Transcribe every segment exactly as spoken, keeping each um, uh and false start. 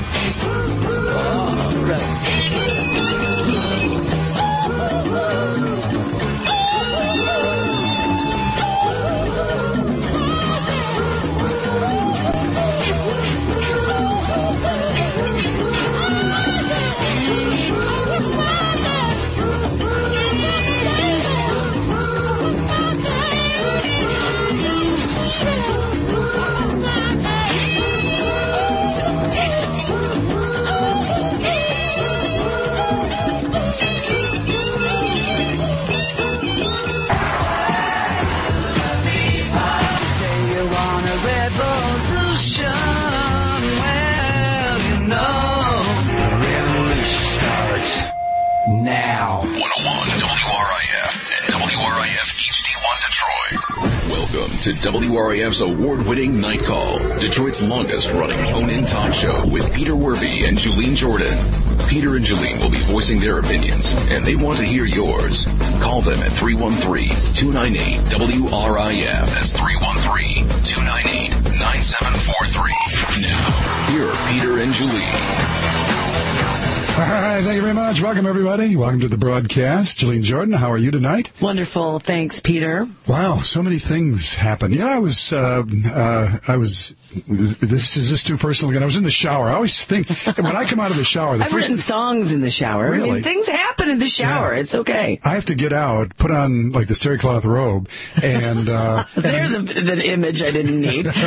To W R I F's award-winning Night Call, Detroit's longest-running phone-in talk show with Peter Werby and Julene Jordan. Peter and Julene will be voicing their opinions, and they want to hear yours. Call them at three one three, two nine eight, W R I F. That's three one three, two nine eight, nine seven four three. Now, here are Peter and Julene. All right, thank you very much. Welcome, everybody. Welcome to the broadcast. Julene Jordan, how are you tonight? Wonderful. Thanks, Peter. Wow, so many things happened. You know, I was, uh, uh, I was, this is this too personal again? I was in the shower. I always think, when I come out of the shower... The I've first written songs in the shower. Really? I mean, things happen in the shower. Yeah. It's okay. I have to get out, put on, like, the terry cloth robe, and... Uh, There's and, a, an image I didn't need. Well,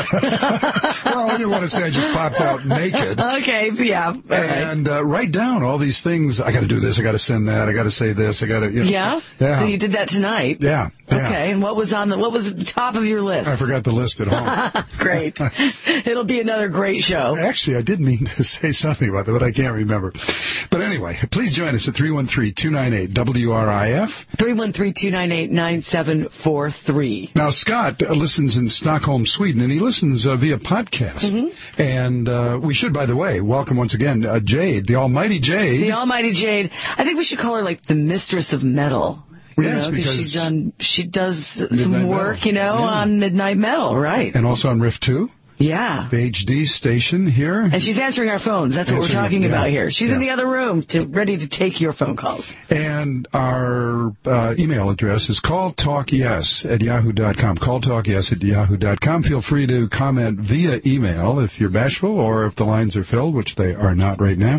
I didn't want to say I just popped out naked. Okay, yeah. All and right. uh, write down all these things. I got to do this. I got to send that. I got to say this. I got to. You know, yeah? yeah. So you did that tonight. Yeah. yeah. Okay. And what was on the what was at the top of your list? I forgot the list at home. Great. It'll be another great show. Actually, I did mean to say something about that, but I can't remember. But anyway, please join us at three one three, two nine eight, W R I F. three one three, two nine eight, nine seven four three. Now, Scott uh, listens in Stockholm, Sweden, and he listens uh, via podcast. Mm-hmm. And uh, we should, by the way, welcome once again uh, Jade, the almighty Jade. The almighty Jade. I think we should call her like the mistress of metal. You yes, know, because she done she does Midnight some work, Metal. you know, yeah. on Midnight Metal, right? And also on Riff two. Yeah. The H D station here. And she's answering our phones. That's what answering, we're talking yeah, about here. She's yeah. in the other room, to, ready to take your phone calls. And our uh, email address is calltalkyes at yahoo dot com. calltalkyes at yahoo dot com. Feel free to comment via email if you're bashful or if the lines are filled, which they are not right now.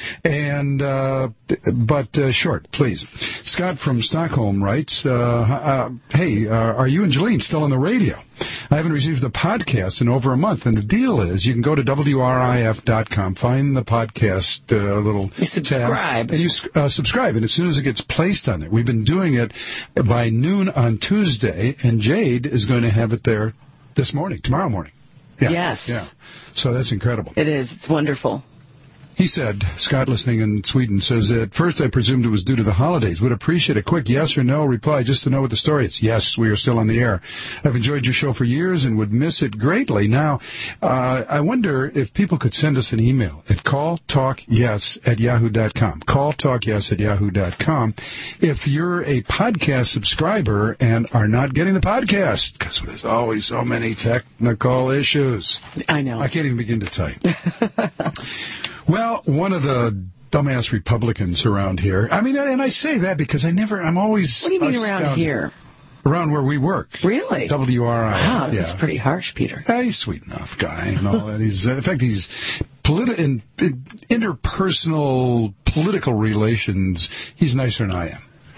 And uh, But uh, short, please. Scott from Stockholm writes, uh, uh, hey, uh, are you and Julene still on the radio? I haven't received the podcast in over a month, and the deal is you can go to W R I F dot com, find the podcast uh, little you subscribe. tab, and you uh, subscribe, and as soon as it gets placed on there, we've been doing it by noon on Tuesday, and Jade is going to have it there this morning, tomorrow morning. Yeah, yes. Yeah. So that's incredible. It is. It's wonderful. He said, Scott listening in Sweden says, at first I presumed it was due to the holidays. Would appreciate a quick yes or no reply just to know what the story is. Yes, we are still on the air. I've enjoyed your show for years and would miss it greatly. Now, uh, I wonder if people could send us an email at calltalkyes at yahoo dot com. calltalkyes at yahoo dot com. If you're a podcast subscriber and are not getting the podcast, because there's always so many technical issues. I know. I can't even begin to type. Well, one of the dumbass Republicans around here. I mean, and I say that because I never, I'm always... What do you mean astounded. around here? Around where we work. Really? W R I F. Wow, yeah. that's pretty harsh, Peter. Yeah, he's a sweet enough guy and all that. He's, uh, in fact, he's politi- in, in interpersonal political relations, he's nicer than I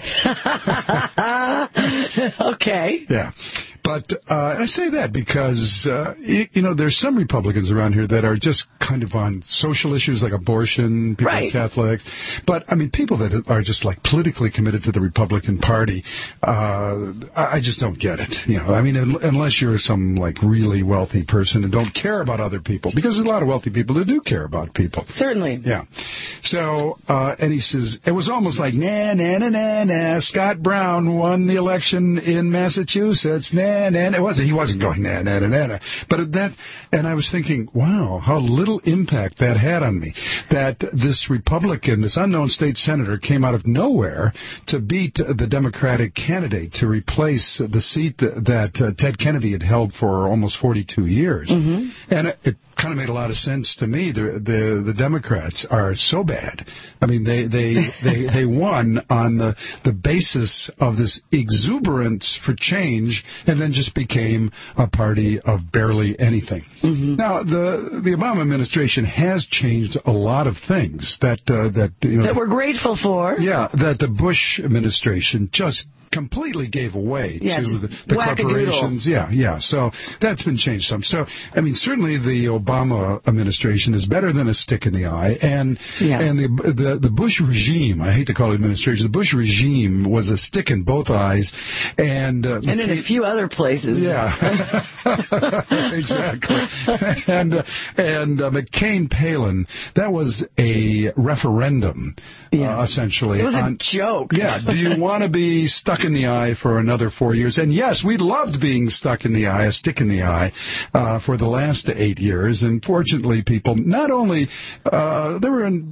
am. Okay. Yeah. But uh, I say that because, uh, you, you know, there's some Republicans around here that are just kind of on social issues like abortion, people right. are Catholics. But, I mean, people that are just, like, politically committed to the Republican Party, uh, I just don't get it. You know, I mean, unless you're some, like, really wealthy person and don't care about other people. Because there's a lot of wealthy people who do care about people. Certainly. Yeah. So, uh, and he says, it was almost like, nah, nah, nah, nah, nah, Scott Brown won the election in Massachusetts, nah. And it wasn't. He wasn't going na na na na. But that, and I was thinking, wow, how little impact that had on me. That this Republican, this unknown state senator, came out of nowhere to beat the Democratic candidate to replace the seat that, that uh, Ted Kennedy had held for almost forty-two years. Mm-hmm. And it, it kind of made a lot of sense to me. The the, the Democrats are so bad. I mean, they they, they, they won on the, the basis of this exuberance for change, and then just became a party of barely anything. Mm-hmm. Now, the the Obama administration has changed a lot of things that uh, that you know that we're grateful for. Yeah, that the Bush administration just completely gave away yeah, to the, the corporations. Yeah, yeah. So that's been changed some. So, I mean, certainly the Obama administration is better than a stick in the eye. And yeah. and the, the the Bush regime, I hate to call it administration, the Bush regime was a stick in both eyes. And uh, and in a few other places. Yeah. Exactly. and uh, and uh, McCain-Palin, that was a referendum, yeah. uh, essentially. It was on, a joke. Yeah. Do you want to be stuck in the eye for another four years? And yes, we loved being stuck in the eye, a stick in the eye, uh, for the last eight years. And fortunately, people, not only, uh, there were in,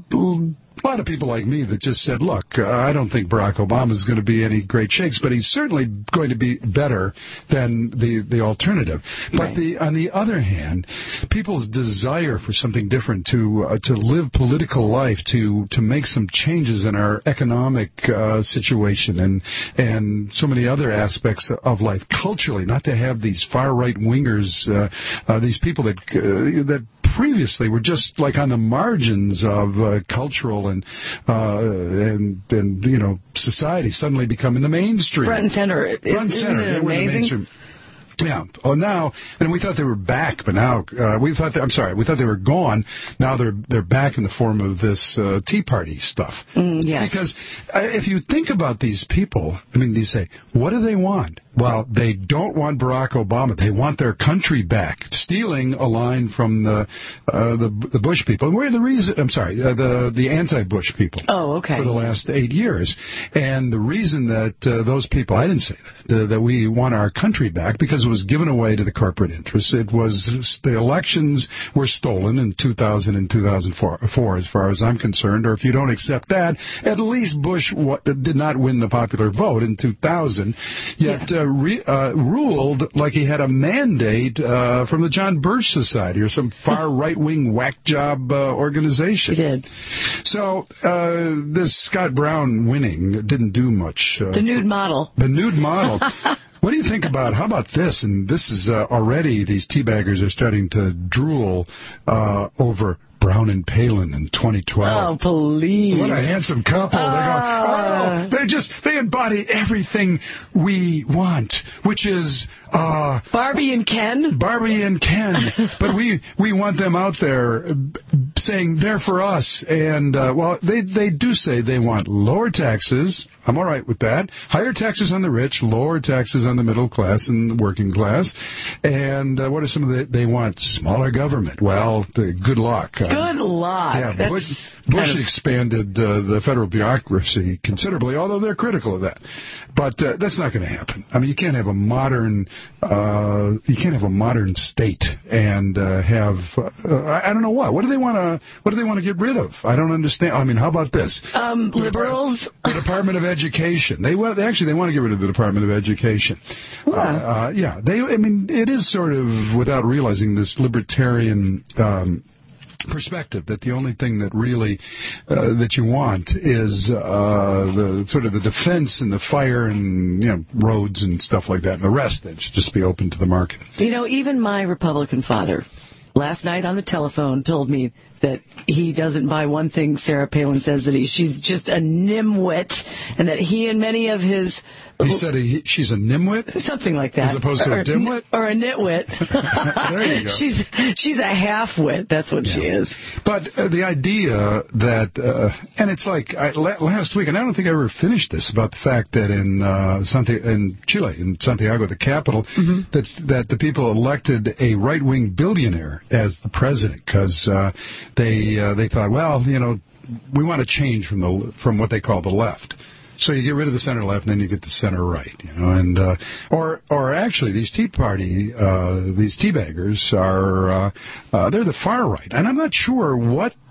a lot of people like me that just said, look, uh, I don't think Barack Obama is going to be any great shakes, but he's certainly going to be better than the, the alternative. But right. the, on the other hand, people's desire for something different, to uh, to live political life, to to make some changes in our economic uh, situation and and so many other aspects of life, culturally, not to have these far-right wingers, uh, uh, these people that uh, that previously were just like on the margins of uh, cultural and uh, and and you know society, suddenly become in the mainstream, front and center. Front and center. Isn't it amazing? Yeah. Oh, now, and we thought they were back, but now uh, we thought they, I'm sorry, we thought they were gone. Now they're they're back in the form of this uh, Tea Party stuff. Mm, yes. Because uh, if you think about these people, I mean, you say, what do they want? Well, they don't want Barack Obama. They want their country back. Stealing a line from the uh, the, the Bush people. And we're the reason. I'm sorry, uh, the the anti-Bush people. Oh, okay. For the last eight years, and the reason that uh, those people, I didn't say that, uh, that we want our country back because it was given away to the corporate interests. It was the elections were stolen in two thousand and two thousand four, as far as I'm concerned. Or if you don't accept that, at least Bush w- did not win the popular vote in two thousand. Yet. Yeah. Uh, Re, uh, ruled like he had a mandate uh, from the John Birch Society or some far right-wing whack job uh, organization. He did. So uh, this Scott Brown winning didn't do much. Uh, the nude model. The nude model. What do you think about, how about this? And this is uh, already, these teabaggers are starting to drool uh, over Brown and Palin in twenty twelve. Oh, please. What a handsome couple. Uh, they go, oh, they just, they embody everything we want, which is... Uh, Barbie and Ken? Barbie and Ken. But we we want them out there saying they're for us. And, uh, well, they, they do say they want lower taxes. I'm all right with that. Higher taxes on the rich, lower taxes on the middle class and working class. And uh, what are some of the... They want smaller government. Well, the, good luck. Good luck. Yeah, That's Bush, Bush of... expanded uh, the federal bureaucracy considerably, although they're critical of that. But uh, that's not going to happen. I mean, you can't have a modern, uh, you can't have a modern state and uh, have, uh, I don't know what. What do they want to? What do they want to get rid of? I don't understand. I mean, how about this? Um, liberals. The Department of Education. They want actually they want to get rid of the Department of Education. Yeah. Uh, uh, yeah. They. I mean, it is sort of without realizing this libertarian. Um, perspective that the only thing that really uh, that you want is uh, the sort of the defense and the fire and you know roads and stuff like that, and the rest that should just be open to the market. You know, even my Republican father last night on the telephone told me that he doesn't buy one thing Sarah Palin says, that he, she's just a nimwit, and that he and many of his... He said he, she's a nimwit? Something like that. As opposed to or, a dimwit? Or a nitwit. There you go. She's, she's a half-wit. That's what yeah. she is. But uh, the idea that... Uh, and it's like I, last week, and I don't think I ever finished this, about the fact that in uh, Santi- in Chile, in Santiago, the capital, mm-hmm. that, that the people elected a right-wing billionaire as the president because uh, they uh, they thought, well, you know, we want to change from the from what they call the left. So you get rid of the center left, and then you get the center right, you know, and uh, or or actually these Tea Party, uh, these teabaggers are uh, uh, they're the far right, and I'm not sure what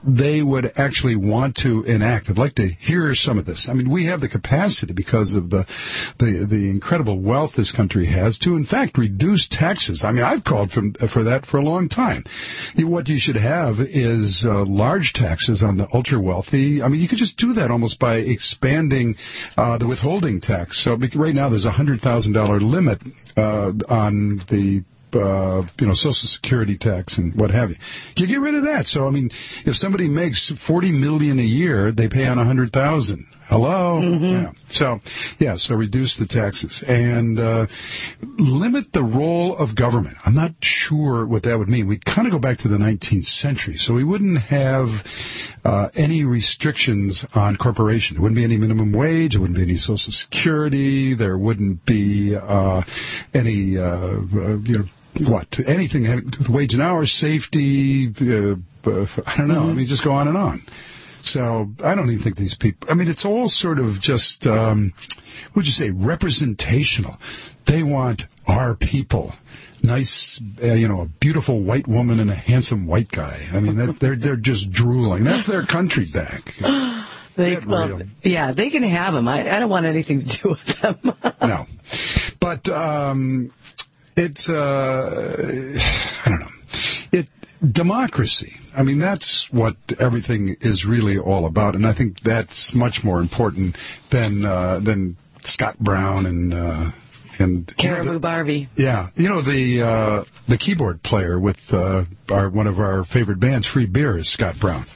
they would actually want to enact. I'd like to hear some of this. I mean, we have the capacity because of the the, the incredible wealth this country has to, in fact, reduce taxes. I mean, I've called for, for that for a long time. What you should have is uh, large taxes on the ultra-wealthy. I mean, you could just do that almost by expanding uh, the withholding tax. So right now there's a one hundred thousand dollars limit uh, on the Uh, you know, Social Security tax and what have you. You get rid of that. So, I mean, if somebody makes forty million dollars a year, they pay on one hundred thousand dollars. Hello? Mm-hmm. Yeah. So, yeah, so reduce the taxes. And uh, limit the role of government. I'm not sure what that would mean. We'd kind of go back to the nineteenth century. So we wouldn't have uh, any restrictions on corporations. There wouldn't be any minimum wage. There wouldn't be any Social Security. There wouldn't be uh, any, uh, uh, you know, what? Anything with wage and hour, safety, uh, uh, I don't know. Mm-hmm. I mean, just go on and on. So I don't even think these people, I mean, it's all sort of just, um, what would you say, representational. They want our people. Nice, uh, you know, a beautiful white woman and a handsome white guy. I mean, that, they're they're just drooling. That's their country back. They, well, yeah, they can have them. I, I don't want anything to do with them. No. But um, it's, uh, I don't know. It democracy. I mean, that's what everything is really all about, and I think that's much more important than uh, than Scott Brown and uh, and Caribou you know, the, Barbie. Yeah, you know the uh, the keyboard player with uh, our one of our favorite bands, Free Beer, is Scott Brown.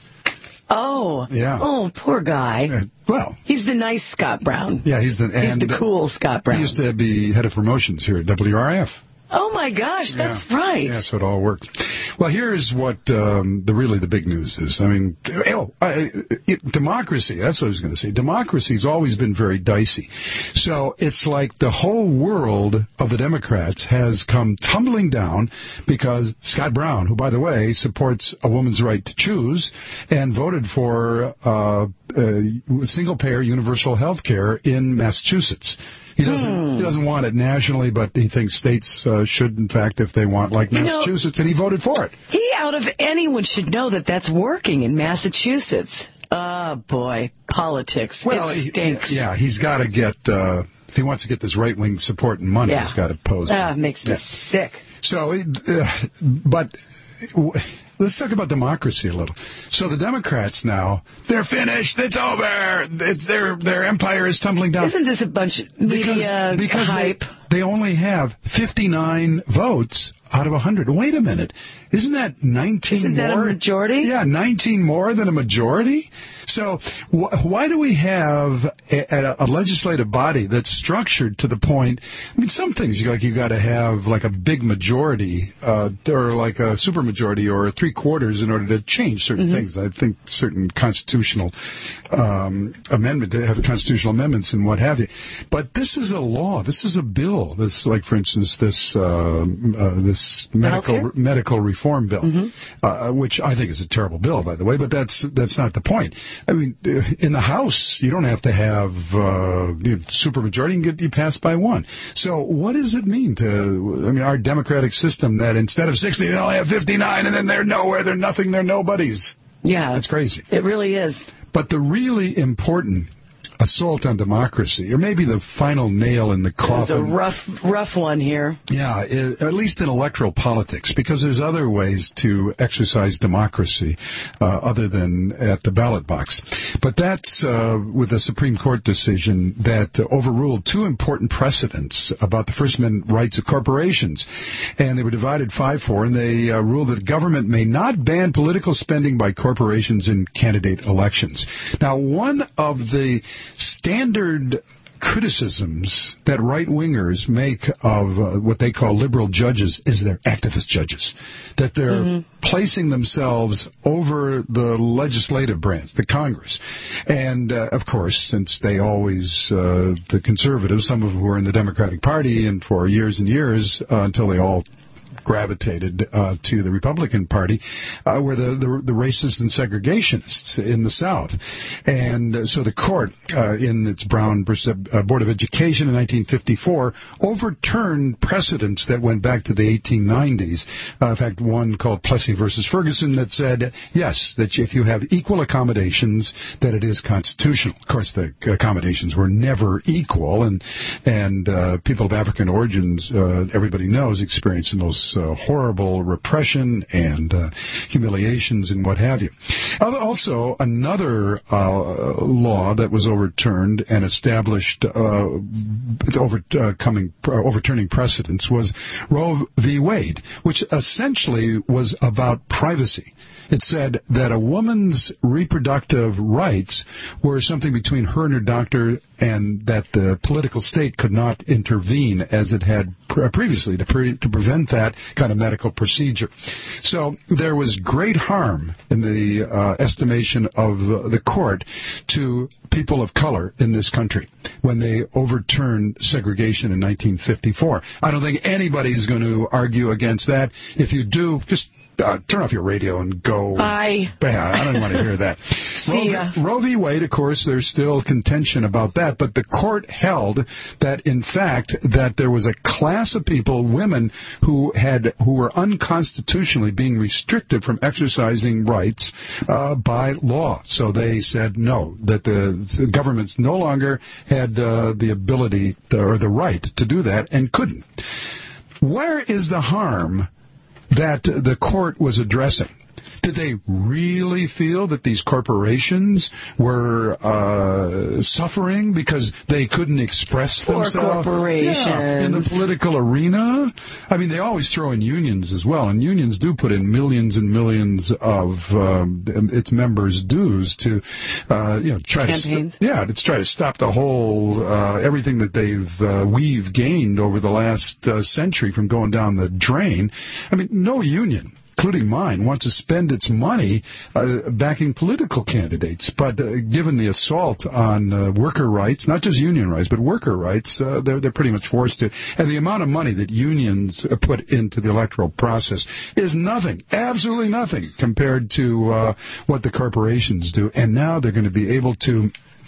Oh, yeah. Oh, poor guy. Uh, well, he's the nice Scott Brown. Yeah, he's the and, he's the cool Scott Brown. He used to be head of promotions here at W R I F. Oh, my gosh, that's yeah. right. Yeah, so it all works. Well, here's what um, the really the big news is. I mean, oh, I, it, democracy, that's what I was going to say. Democracy has always been very dicey. So it's like the whole world of the Democrats has come tumbling down because Scott Brown, who, by the way, supports a woman's right to choose and voted for uh, uh, single-payer universal health care in Massachusetts. He doesn't. Hmm. He doesn't want it nationally, but he thinks states uh, should, in fact, if they want, like you Massachusetts, know, and he voted for it. He, out of anyone, should know that that's working in Massachusetts. Oh boy, politics. Well, it stinks. He, yeah, he's got to get. Uh, if he wants to get this right-wing support and money, yeah. he's got to pose. Ah, makes me yeah. sick. So, uh, but. Let's talk about democracy a little. So the Democrats now, they're finished. It's over. It's their their empire is tumbling down. Isn't this a bunch of media because, because hype? They, they only have fifty-nine votes out of one hundred. Wait a minute. Isn't that nineteen Isn't more? Isn't that a majority? Yeah, nineteen more than a majority. So wh- why do we have a, a legislative body that's structured to the point? I mean, some things like you got to have like a big majority, uh, or like a supermajority, or a three quarters in order to change certain mm-hmm. things. I think certain constitutional um, amendment to have constitutional amendments and what have you. But this is a law. This is a bill. This, like for instance, this uh, uh, this medical Healthcare? medical reform bill, mm-hmm. uh, which I think is a terrible bill, by the way. But that's that's not the point. I mean, in the House, you don't have to have uh, you know, supermajority. You can get you passed by one. So what does it mean to, I mean, our democratic system that instead of sixty, they only have fifty-nine, and then they're nowhere, they're nothing, they're nobodies? Yeah. That's crazy. It really is. But the really important assault on democracy, or maybe the final nail in the coffin. It's a rough, rough one here. Yeah, it, at least in electoral politics, because there's other ways to exercise democracy uh, other than at the ballot box. But that's uh, with a Supreme Court decision that uh, overruled two important precedents about the First Amendment rights of corporations. And they were divided five four, and they uh, ruled that government may not ban political spending by corporations in candidate elections. Now, one of the standard criticisms that right-wingers make of uh, what they call liberal judges is they're activist judges, that they're mm-hmm. placing themselves over the legislative branch, the Congress. And, uh, of course, since they always, uh, the conservatives, some of who are in the Democratic Party and for years and years uh, until they all gravitated uh, to the Republican Party uh, were the, the, the racists and segregationists in the South. And uh, so the court, uh, in its Brown uh, Board of Education in nineteen fifty-four, overturned precedents that went back to the eighteen nineties. Uh, in fact, one called Plessy versus Ferguson that said, yes, that if you have equal accommodations, that it is constitutional. Of course, the accommodations were never equal, and and uh, people of African origins, uh, everybody knows, experienced the most uh, horrible repression and uh, humiliations and what have you. Also, another uh, law that was overturned and established uh, overcoming, uh, overturning precedents was Roe v. Wade, which essentially was about privacy. It said that a woman's reproductive rights were something between her and her doctor, and that the political state could not intervene as it had previously to, pre- to prevent that kind of medical procedure. So there was great harm in the uh, estimation of the court to people of color in this country when they overturned segregation in nineteen fifty-four. I don't think anybody's going to argue against that. If you do, just Uh, turn off your radio and go. Bye. Bad. I don't want to hear that. Roe, v, Roe v. Wade, of course, there's still contention about that, but the court held that, in fact, that there was a class of people, women, who had who were unconstitutionally being restricted from exercising rights uh, by law. So they said no, that the, the governments no longer had uh, the ability to, or the right to do that and couldn't. Where is the harm that the court was addressing? Did they really feel that these corporations were uh, suffering because they couldn't express Poor themselves corporations. Yeah, in the political arena? I mean, they always throw in unions as well, and unions do put in millions and millions of um, its members' dues to, uh, you know, try Campaigns. to st- yeah, to try to stop the whole uh, everything that they've uh, we've gained over the last uh, century from going down the drain. I mean, no union, including mine, wants to spend its money uh, backing political candidates. But uh, given the assault on uh, worker rights, not just union rights, but worker rights, uh, they're, they're pretty much forced to. And the amount of money that unions put into the electoral process is nothing, absolutely nothing, compared to uh, what the corporations do. And now they're going to be able to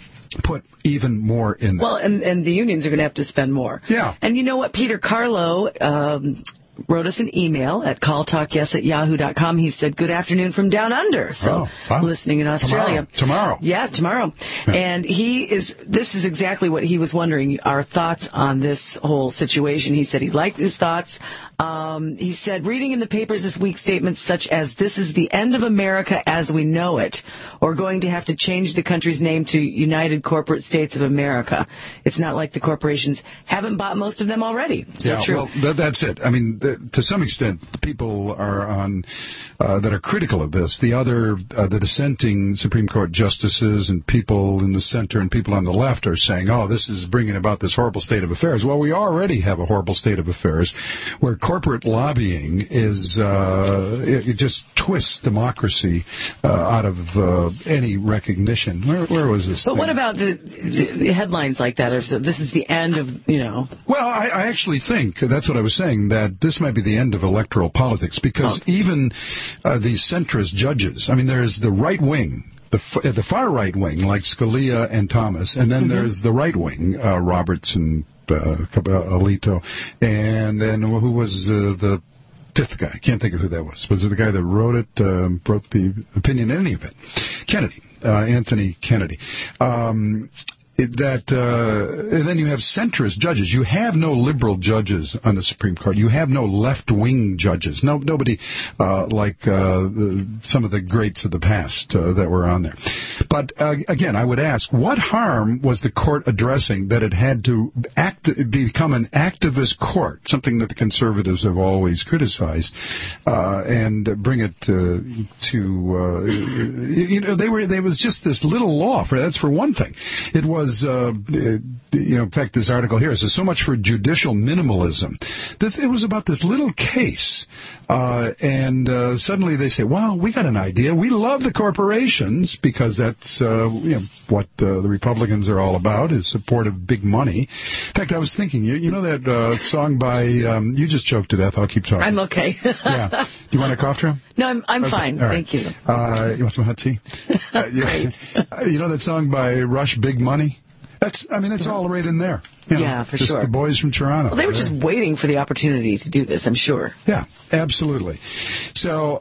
put even more in there. Well, and, and the unions are going to have to spend more. Yeah. And you know what? Peter Carlo um, wrote us an email at call talk yes at yahoo dot com. He said, good afternoon from down under. So, oh, wow. listening in Australia. Tomorrow. tomorrow. Yeah, tomorrow. Yeah. And he is, this is exactly what he was wondering, our thoughts on this whole situation. He said he liked his thoughts. Um, he said, reading in the papers this week statements such as, this is the end of America as we know it, or going to have to change the country's name to United Corporate States of America. It's not like the corporations haven't bought most of them already. So yeah, true. well, that, that's it. I mean, the, to some extent, people are on uh, that are critical of this. The other, uh, the dissenting Supreme Court justices and people in the center and people on the left are saying, oh, this is bringing about this horrible state of affairs. Well, we already have a horrible state of affairs where corporate lobbying is, uh, it, it just twists democracy uh, out of uh, any recognition. Where, where was this? But thing? what about the, the, the headlines like that? Or so this is the end of, you know. Well, I, I actually think, that's what I was saying, that this might be the end of electoral politics, because oh. even uh, these centrist judges, I mean, there's the right wing, the, f- the far right wing, like Scalia and Thomas, and then mm-hmm. there's the right wing, uh, Roberts and uh, Alito, and then who was uh, the fifth guy? I can't think of who that was. Was it the guy that wrote it, um, wrote the opinion in any event? Kennedy, uh, Anthony Kennedy. Um, It, that uh, and then you have centrist judges. You have no liberal judges on the Supreme Court. You have no left-wing judges. No, nobody uh, like uh, the, some of the greats of the past uh, that were on there. But uh, again, I would ask, what harm was the court addressing that it had to act, become an activist court, something that the conservatives have always criticized, uh, and bring it to, to uh, you know, they were there was just this little law for that's for one thing. It was. Was, uh, you know, in fact, this article here says, so much for judicial minimalism. This, it was about this little case, uh, and uh, suddenly they say, well, we got an idea. We love the corporations because that's uh, you know, what uh, the Republicans are all about, is support of big money. In fact, I was thinking, you, you know that uh, song by, um, you just choked to death, I'll keep talking. I'm okay. Yeah. Do you want a cough drop? No, I'm, I'm okay. fine. Right. Thank you. Uh, you want some hot tea? Uh, yeah. Great. You know that song by Rush, Big Money? That's, I mean, it's all right in there. You know, yeah, for just sure. The boys from Toronto. Well, they were just waiting for the opportunity to do this, I'm sure. Yeah, absolutely. So,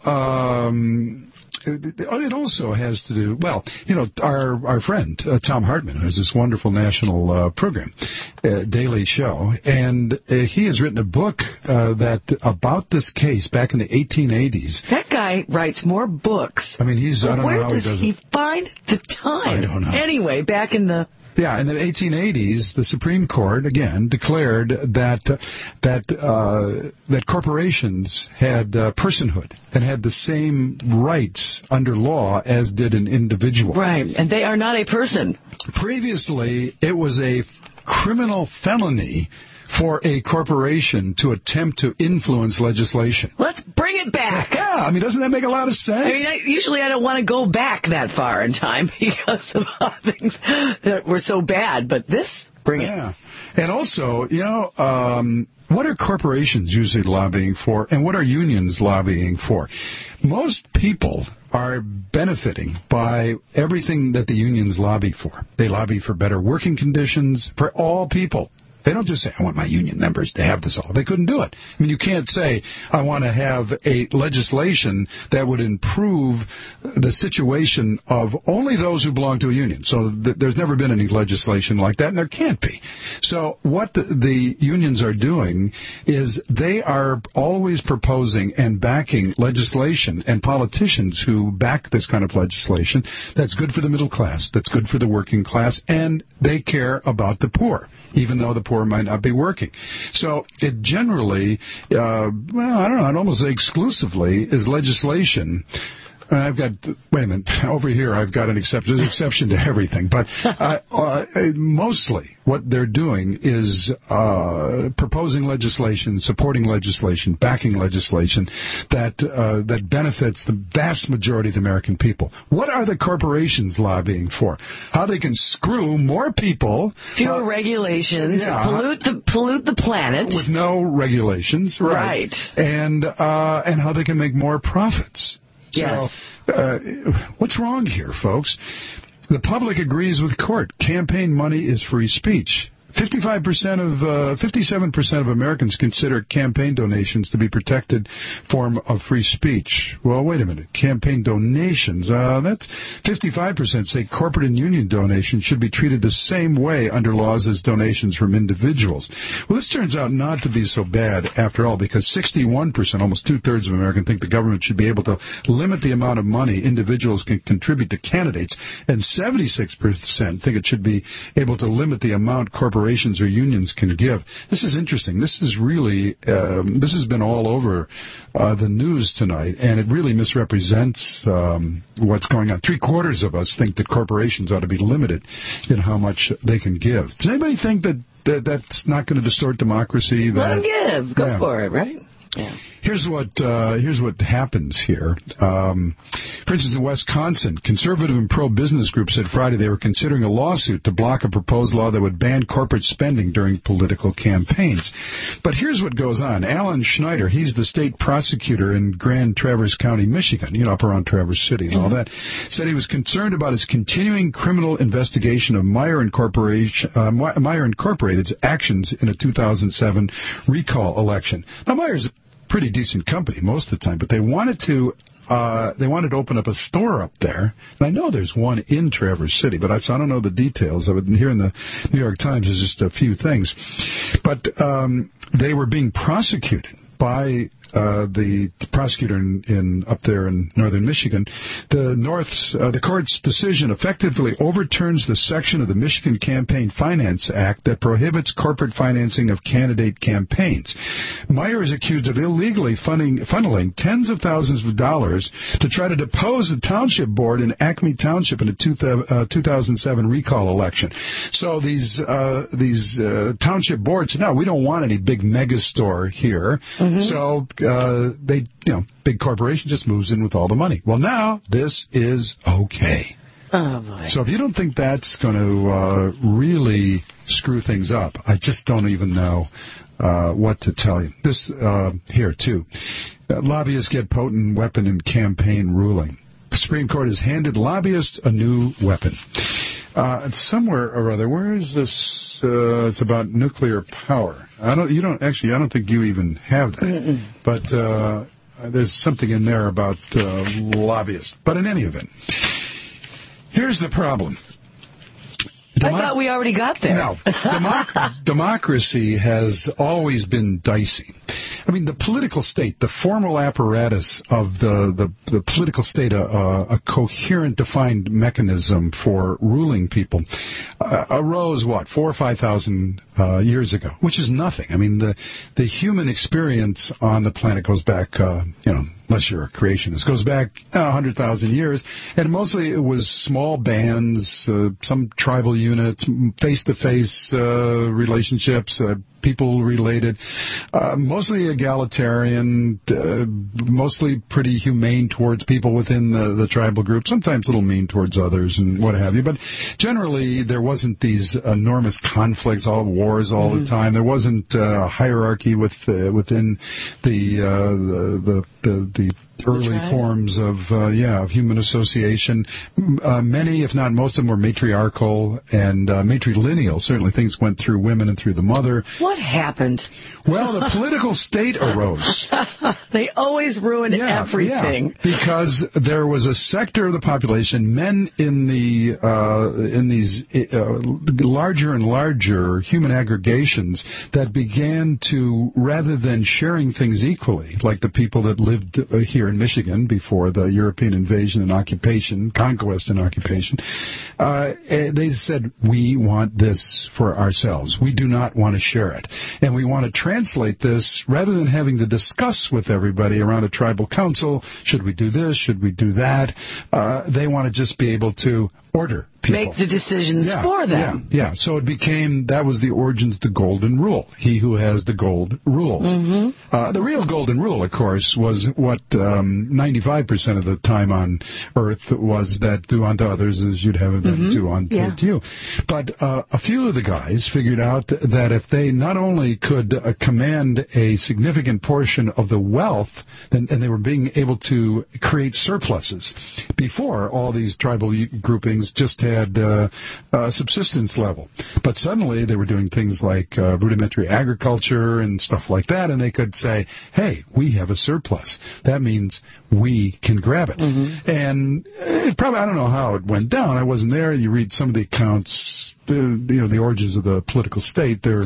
um, it, it also has to do, well, you know, our our friend, uh, Tom Hartman, who has this wonderful national uh, program, uh, Daily Show, and uh, he has written a book uh, that about this case back in the eighteen eighties. That guy writes more books. I mean, he's, well, I don't where know how does he does he it. find the time? I don't know. Anyway, back in the... Yeah, in the eighteen eighties, the Supreme Court again declared that uh, that uh, that corporations had uh, personhood and had the same rights under law as did an individual. Right, and they are not a person. Previously, it was a criminal felony for a corporation to attempt to influence legislation. Let's bring it back. Yeah, I mean, doesn't that make a lot of sense? I mean, I, usually I don't want to go back that far in time because of how things that were so bad, but this, bring yeah. it. And also, you know, um, what are corporations usually lobbying for, and what are unions lobbying for? Most people are benefiting by everything that the unions lobby for. They lobby for better working conditions for all people. They don't just say, I want my union members to have this all. They couldn't do it. I mean, you can't say, I want to have a legislation that would improve the situation of only those who belong to a union. So th- there's never been any legislation like that, and there can't be. So what the, the unions are doing is they are always proposing and backing legislation and politicians who back this kind of legislation that's good for the middle class, that's good for the working class, and they care about the poor, even though the poor might not be working. So it generally, uh, well, I don't know, I'd almost say exclusively is legislation. I've got, wait a minute, over here I've got an exception, there's an exception to everything, but uh, uh, mostly what they're doing is uh, proposing legislation, supporting legislation, backing legislation that uh, that benefits the vast majority of the American people. What are the corporations lobbying for? How they can screw more people. Fewer uh, regulations, yeah, pollute the pollute the planet. With no regulations, right. Right. And, uh, and how they can make more profits. Yes. So, uh, what's wrong here, folks? The public agrees with court. Campaign money is free speech. fifty-five percent of, uh, fifty-seven percent of Americans consider campaign donations to be protected form of free speech. Well, wait a minute. Campaign donations, uh, that's fifty-five percent say corporate and union donations should be treated the same way under laws as donations from individuals. Well, this turns out not to be so bad after all, because sixty-one percent, almost two-thirds of Americans, think the government should be able to limit the amount of money individuals can contribute to candidates, and seventy-six percent think it should be able to limit the amount corporations or unions can give. This is interesting. This is really, um, this has been all over uh, the news tonight, and it really misrepresents um, what's going on. Three quarters of us think that corporations ought to be limited in how much they can give. Does anybody think that, that that's not going to distort democracy? That, Let them give. Go yeah. for it, right? Yeah. Here's what uh, here's what happens here. Um, for instance, in Wisconsin, conservative and pro-business groups said Friday they were considering a lawsuit to block a proposed law that would ban corporate spending during political campaigns. But here's what goes on. Alan Schneider, he's the state prosecutor in Grand Traverse County, Michigan, you know, up around Traverse City and all that, said he was concerned about his continuing criminal investigation of Meyer Incorporation, uh, Meyer Incorporated's actions in a two thousand seven recall election. Now, Meyer's pretty decent company most of the time, but they wanted to uh, they wanted to open up a store up there. And I know there's one in Traverse City, but I, so I don't know the details of it. And here in the New York Times, there's just a few things. But um, they were being prosecuted by uh, the prosecutor in, in up there in northern Michigan. The North's uh, the court's decision effectively overturns the section of the Michigan Campaign Finance Act that prohibits corporate financing of candidate campaigns. Meyer is accused of illegally funding, funneling tens of thousands of dollars to try to depose the township board in Acme Township in a two, uh, two thousand seven recall election. So these uh, these uh, township boards, no, we don't want any big mega store here. Mm-hmm. So uh, they, you know, big corporation just moves in with all the money. Well, now this is okay. Oh, boy. So if you don't think that's going to uh, really screw things up, I just don't even know uh, what to tell you. This uh, here, too. Uh, lobbyists get potent weapon in campaign ruling. The Supreme Court has handed lobbyists a new weapon. Uh, it's somewhere or other. Where is this? Uh, it's about nuclear power. I don't. You don't actually. I don't think you even have that. Mm-mm. But uh, there's something in there about uh, lobbyists. But in any event, here's the problem. Demo- I thought we already got there. No. Democ- democracy has always been dicey. I mean, the political state, the formal apparatus of the, the, the political state, a, a coherent, defined mechanism for ruling people, uh, arose, what, four or five thousand uh, years ago, which is nothing. I mean, the, the human experience on the planet goes back, uh, you know, unless you're a creationist, goes back uh, one hundred thousand years, and mostly it was small bands, uh, some tribal units, face-to-face uh, relationships, uh, people related, uh, mostly egalitarian, uh, mostly pretty humane towards people within the, the tribal group, sometimes a little mean towards others and what have you. But generally, there wasn't these enormous conflicts, all wars all mm-hmm. the time. There wasn't uh, a hierarchy with, uh, within the, uh, the, the, the, the early forms of uh, yeah of human association. Uh, many, if not most of them, were matriarchal and uh, matrilineal. Certainly, things went through women and through the mother. What happened? Well, the political state arose. They always ruin yeah, everything. Yeah, because there was a sector of the population, men in the uh, in these uh, larger and larger human aggregations, that began to, rather than sharing things equally, like the people that lived uh, here in Michigan before the European invasion and occupation, conquest and occupation, uh, they said, we want this for ourselves. We do not want to share it. And we want to translate this, rather than having to discuss with everybody around a tribal council, should we do this, should we do that, uh, they want to just be able to order people. Make the decisions yeah, for them. Yeah, yeah. So it became, that was the origins of the golden rule. He who has the gold rules. Mm-hmm. Uh, the real golden rule, of course, was what um, ninety-five percent of the time on Earth was that do unto others as you'd have them mm-hmm. do unto yeah. you. But uh, a few of the guys figured out that if they not only could uh, command a significant portion of the wealth, and, and they were being able to create surpluses. Before, all these tribal groupings just had uh, uh, subsistence level. But suddenly they were doing things like uh, rudimentary agriculture and stuff like that, and they could say, hey, we have a surplus. That means we can grab it. Mm-hmm. And it probably, I don't know how it went down. I wasn't there. You read some of the accounts, uh, you know, the origins of the political state. They're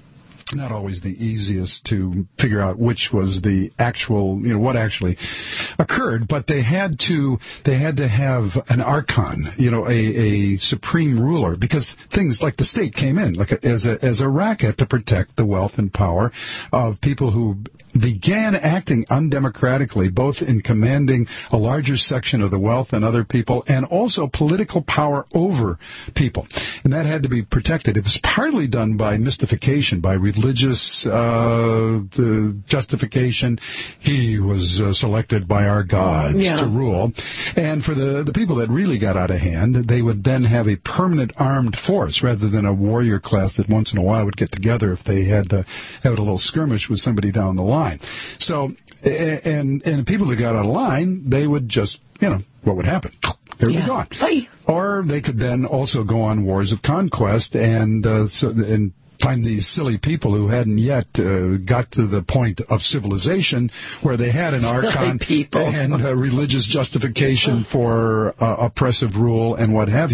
not always the easiest to figure out which was the actual, you know, what actually occurred, but they had to, they had to have an archon, you know, a, a supreme ruler, because things like the state came in, like a, as a, as a racket to protect the wealth and power of people who began acting undemocratically, both in commanding a larger section of the wealth than other people, and also political power over people. And that had to be protected. It was partly done by mystification, by religious uh, the justification. He was uh, selected by our gods yeah. to rule. And for the, the people that really got out of hand, they would then have a permanent armed force rather than a warrior class that once in a while would get together if they had to have a little skirmish with somebody down the line. So, and and people that got out of line, they would just, you know, what would happen? They'd yeah. be gone. Bye. Or they could then also go on wars of conquest and uh, so and find these silly people who hadn't yet uh, got to the point of civilization where they had an archon and a religious justification for uh, oppressive rule and what have you.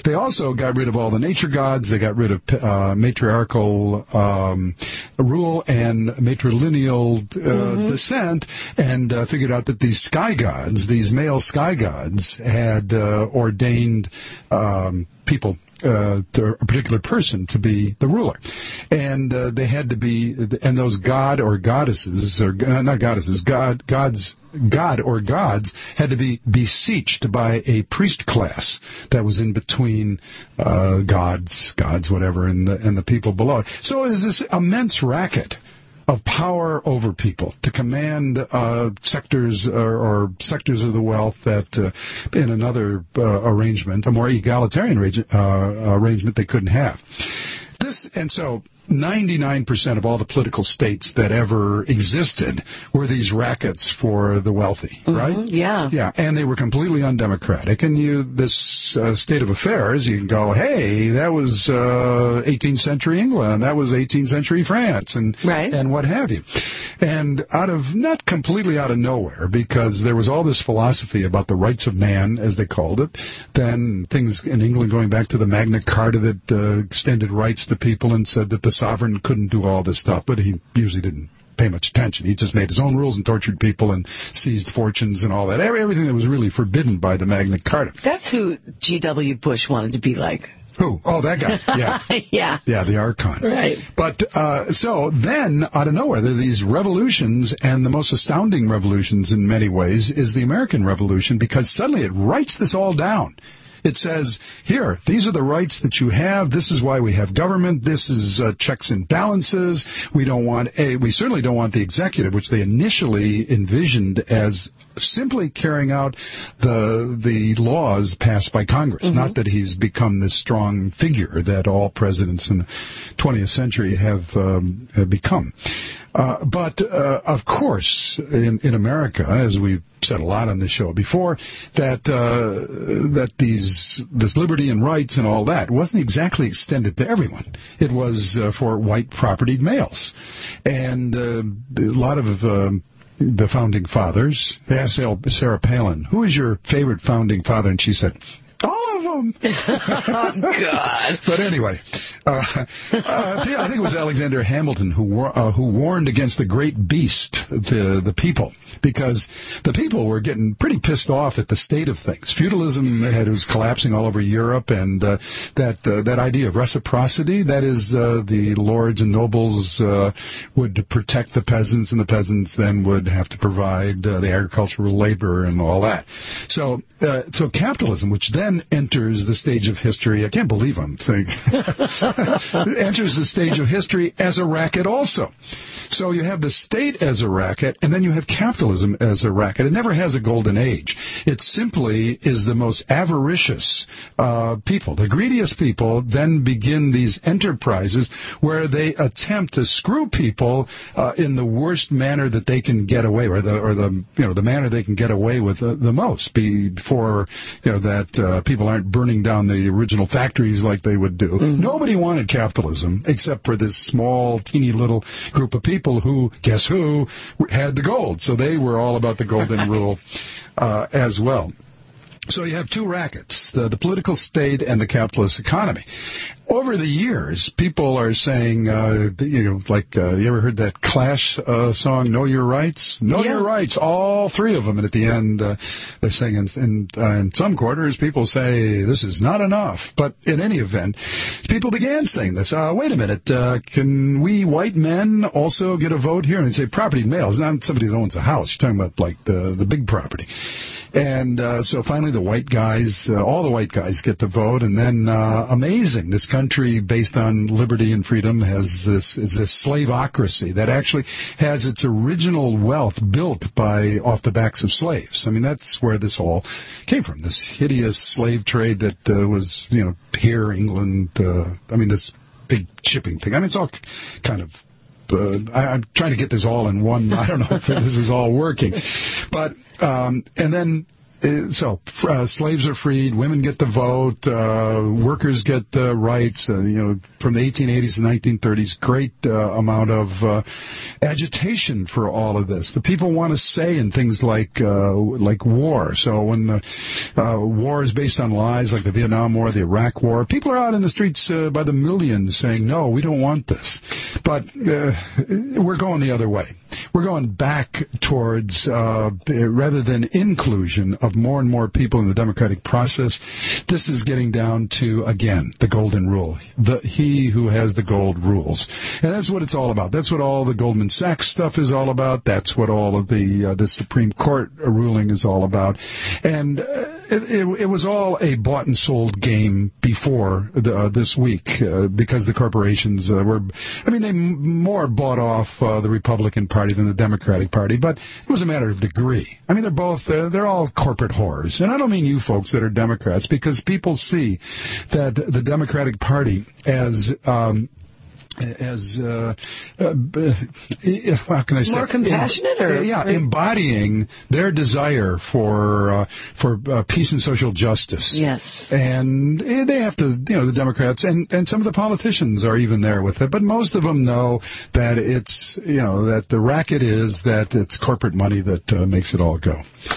They also got rid of all the nature gods. They got rid of uh, matriarchal um, rule and matrilineal uh, mm-hmm. descent, and uh, figured out that these sky gods, these male sky gods, had uh, ordained um, people, uh, to a particular person to be the ruler. And uh, they had to be, and those god or goddesses, or uh, not goddesses, god, gods, god or gods had to be beseeched by a priest class that was in between uh, gods, gods, whatever, and the, and the people below it. So it was this immense racket of power over people to command uh, sectors or, or sectors of the wealth that uh, in another uh, arrangement, a more egalitarian arrange- uh, arrangement, they couldn't have. This, and so ninety-nine percent of all the political states that ever existed were these rackets for the wealthy, mm-hmm, right? Yeah. Yeah, and they were completely undemocratic. And you, this uh, state of affairs, you can go, hey, that was uh, eighteenth century England, that was eighteenth century France, and right. and what have you. And out of, not completely out of nowhere, because there was all this philosophy about the rights of man, as they called it, then things in England going back to the Magna Carta that uh, extended rights to people and said that the sovereign couldn't do all this stuff, but he usually didn't pay much attention. He just made his own rules and tortured people and seized fortunes and all that. Everything that was really forbidden by the Magna Carta. That's who G W Bush wanted to be like. Who? Oh, that guy. Yeah. yeah. Yeah, the Archon. Right. But uh, so then, out of nowhere, there are these revolutions, and the most astounding revolutions in many ways is the American Revolution, because suddenly it writes this all down. It says, here, these are the rights that you have. This is why we have government. This is uh, checks and balances. We don't want a, we certainly don't want the executive, which they initially envisioned as simply carrying out the the laws passed by Congress. Mm-hmm. Not that he's become this strong figure that all presidents in the twentieth century have, um, have become. Uh, but, uh, of course, in, in America, as we've said a lot on this show before, that uh, that these this liberty and rights and all that wasn't exactly extended to everyone. It was uh, for white propertied males. And uh, a lot of uh, the founding fathers, they asked Sarah Palin, who is your favorite founding father? And she said, all of them. Oh, God. But anyway, uh, uh, I think it was Alexander Hamilton who war- uh, who warned against the great beast, the the people, because the people were getting pretty pissed off at the state of things. Feudalism had, was collapsing all over Europe, and uh, that uh, that idea of reciprocity, that is, uh, the lords and nobles uh, would protect the peasants, and the peasants then would have to provide uh, the agricultural labor and all that. So, uh, so capitalism, which then enters the stage of history, I can't believe I'm saying, enters the stage of history as a racket also. So you have the state as a racket, and then you have capitalism as a racket. It never has a golden age. It simply is the most avaricious uh, people. The greediest people then begin these enterprises where they attempt to screw people uh, in the worst manner that they can get away, or the or the you know the manner they can get away with the, the most, before you know that uh, people aren't burning down the original factories like they would do. Mm-hmm. Nobody wanted capitalism except for this small, teeny little group of people who, guess who, had the gold. So they were all about the golden rule uh, as well. So you have two rackets, the, the political state and the capitalist economy. Over the years, people are saying, uh, you know, like, uh, you ever heard that Clash uh, song, Know Your Rights? Know yeah. Your Rights, all three of them. And at the end, uh, they're saying, in, in, uh, in some quarters, people say, this is not enough. But in any event, people began saying this. Uh, wait a minute, uh, can we white men also get a vote here? And they say property males, not somebody that owns a house. You're talking about, like, the, the big property. And uh, so finally the white guys, uh, all the white guys get to vote, and then uh, amazing, this country based on liberty and freedom has this is a slaveocracy that actually has its original wealth built by off the backs of slaves. I mean, that's where this all came from, this hideous slave trade that uh, was, you know, here, England, uh, I mean, this big shipping thing. I mean, it's all kind of Uh, I, I'm trying to get this all in one. I don't know if this is all working. But, um, and then so uh, slaves are freed, women get the vote, uh, workers get uh, rights. Uh, you know, from the eighteen eighties to nineteen thirties, great uh, amount of uh, agitation for all of this. The people want to say in things like uh, like war. So when uh, uh, war is based on lies, like the Vietnam War, the Iraq War, people are out in the streets uh, by the millions saying, no, we don't want this. But uh, we're going the other way. We're going back towards, uh, rather than inclusion of more and more people in the democratic process, this is getting down to, again, the golden rule. The, he who has the gold rules. And that's what it's all about. That's what all the Goldman Sachs stuff is all about. That's what all of the, uh, the Supreme Court ruling is all about. And uh, it, it, it was all a bought and sold game before the, uh, this week uh, because the corporations uh, were, I mean, they m- more bought off uh, the Republican Party than the Democratic Party, but it was a matter of degree. I mean, they're both, uh, they're all corporate whores. And I don't mean you folks that are Democrats, because people see that the Democratic Party as... Um, as uh, uh, how can I say more compassionate em- or yeah embodying their desire for uh, for uh, peace and social justice. Yes, and they have to, you know, the Democrats and and some of the politicians are even there with it, but most of them know that it's, you know, that the racket is that it's corporate money that uh, makes it all go.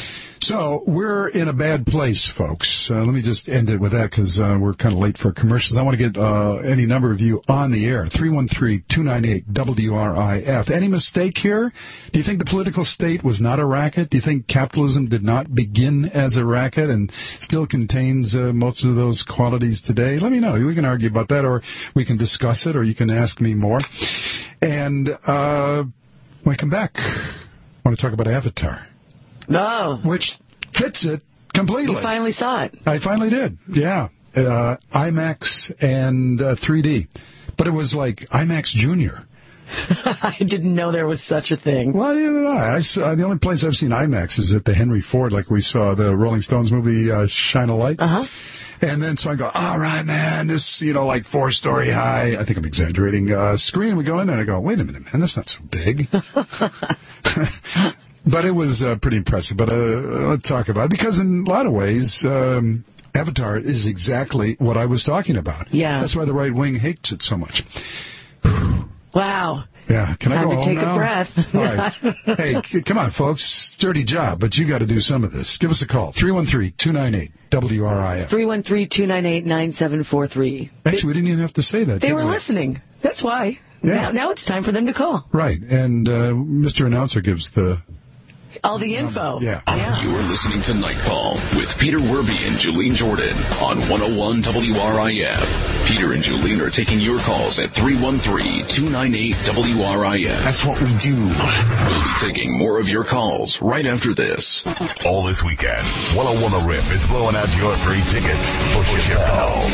So we're in a bad place, folks. Uh, let me just end it with that because uh, we're kind of late for commercials. I want to get uh, any number of you on the air. three one three, two nine eight, W R I F. Any mistake here? Do you think the political state was not a racket? Do you think capitalism did not begin as a racket and still contains uh, most of those qualities today? Let me know. We can argue about that, or we can discuss it, or you can ask me more. And uh, when I come back, I want to talk about Avatar. No. Which fits it completely. You finally saw it. I finally did, yeah. Uh, IMAX and uh, three D. But it was like IMAX Junior. I didn't know there was such a thing. Well, neither did I. I saw, the only place I've seen IMAX is at the Henry Ford, like we saw the Rolling Stones movie uh, Shine a Light. Uh-huh. And then so I go, all right, man, this, you know, like four-story high, I think I'm exaggerating, uh, screen. We go in there and I go, wait a minute, man, that's not so big. But it was uh, pretty impressive. But uh, let's talk about it, because in a lot of ways, um, Avatar is exactly what I was talking about. Yeah. That's why the right wing hates it so much. Wow. Yeah. Can Time I go to home take now? a breath. All right. Hey, c- come on, folks. Dirty job, but you got to do some of this. Give us a call. three one three, two nine eight, W R I F. three one three, two nine eight, nine seven four three. Actually, we didn't even have to say that. They were we? listening. That's why. Yeah. Now, now it's time for them to call. Right. And uh, Mister Announcer gives the... All the info. Yeah. yeah. You're listening to Night Call with Peter Werby and Julene Jordan on one oh one W R I F. Peter and Julene are taking your calls at three one three, two nine eight, W R I F. That's what we do. We'll be taking more of your calls right after this. All this weekend, one oh one The Rip is blowing out your free tickets for Chappelle.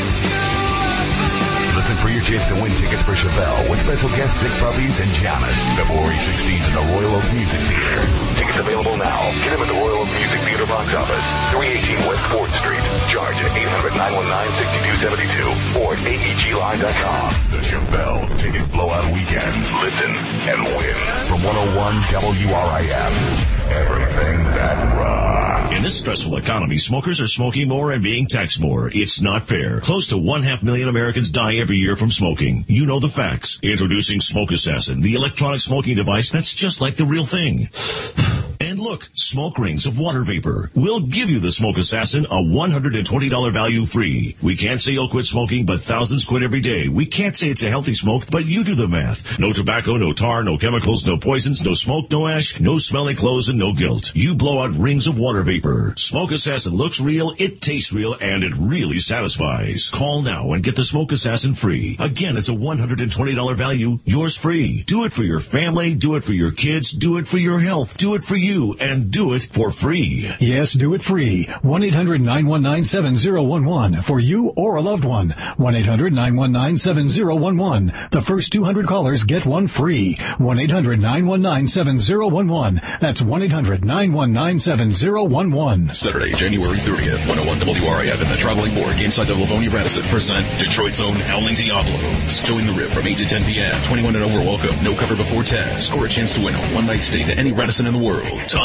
Listen for your chance to win tickets for Chappelle with special guests Sick Puppies and Janis, February sixteenth in the Royal Oak Music Theater. Tickets available now. Get them at the Royal Oak Music Theater box office, three eighteen West fourth Street. Charge at eight hundred, nine one nine, six two seven two or at A E G line dot com. The Chappelle Ticket Blowout Weekend. Listen and win. From one oh one W R I F. Everything that rocks. In this stressful economy, smokers are smoking more and being taxed more. It's not fair. Close to one half million Americans die every year from smoking. You know the facts. Introducing Smoke Assassin, the electronic smoking device that's just like the real thing. And look, smoke rings of water vapor. We'll give you the Smoke Assassin, a one hundred twenty dollars value free. We can't say you'll quit smoking, but thousands quit every day. We can't say it's a healthy smoke, but you do the math. No tobacco, no tar, no chemicals, no poisons, no smoke, no ash, no smelly clothes, and no guilt. You blow out rings of water vapor. Smoke Assassin looks real, it tastes real, and it really satisfies. Call now and get the Smoke Assassin free. Again, it's a one hundred twenty dollars value, yours free. Do it for your family, do it for your kids, do it for your health, do it for you, and do it for free. Yes, do it free. one eight hundred, nine one nine, seven zero one one for you or a loved one. one eight hundred, nine one nine, seven zero one one. The first two hundred callers get one free. one eight hundred, nine one nine, seven zero one one. That's one eight hundred, nine one nine, seven zero one one. Saturday, January thirtieth, one oh one W R I F and the Traveling Board inside the Livonia Radisson present Detroit's own Howling Diablos. Join the Rip from eight to ten p.m. twenty-one and over welcome. No cover before test. Or a chance to win a one-night stay to any Radisson in the world. Ton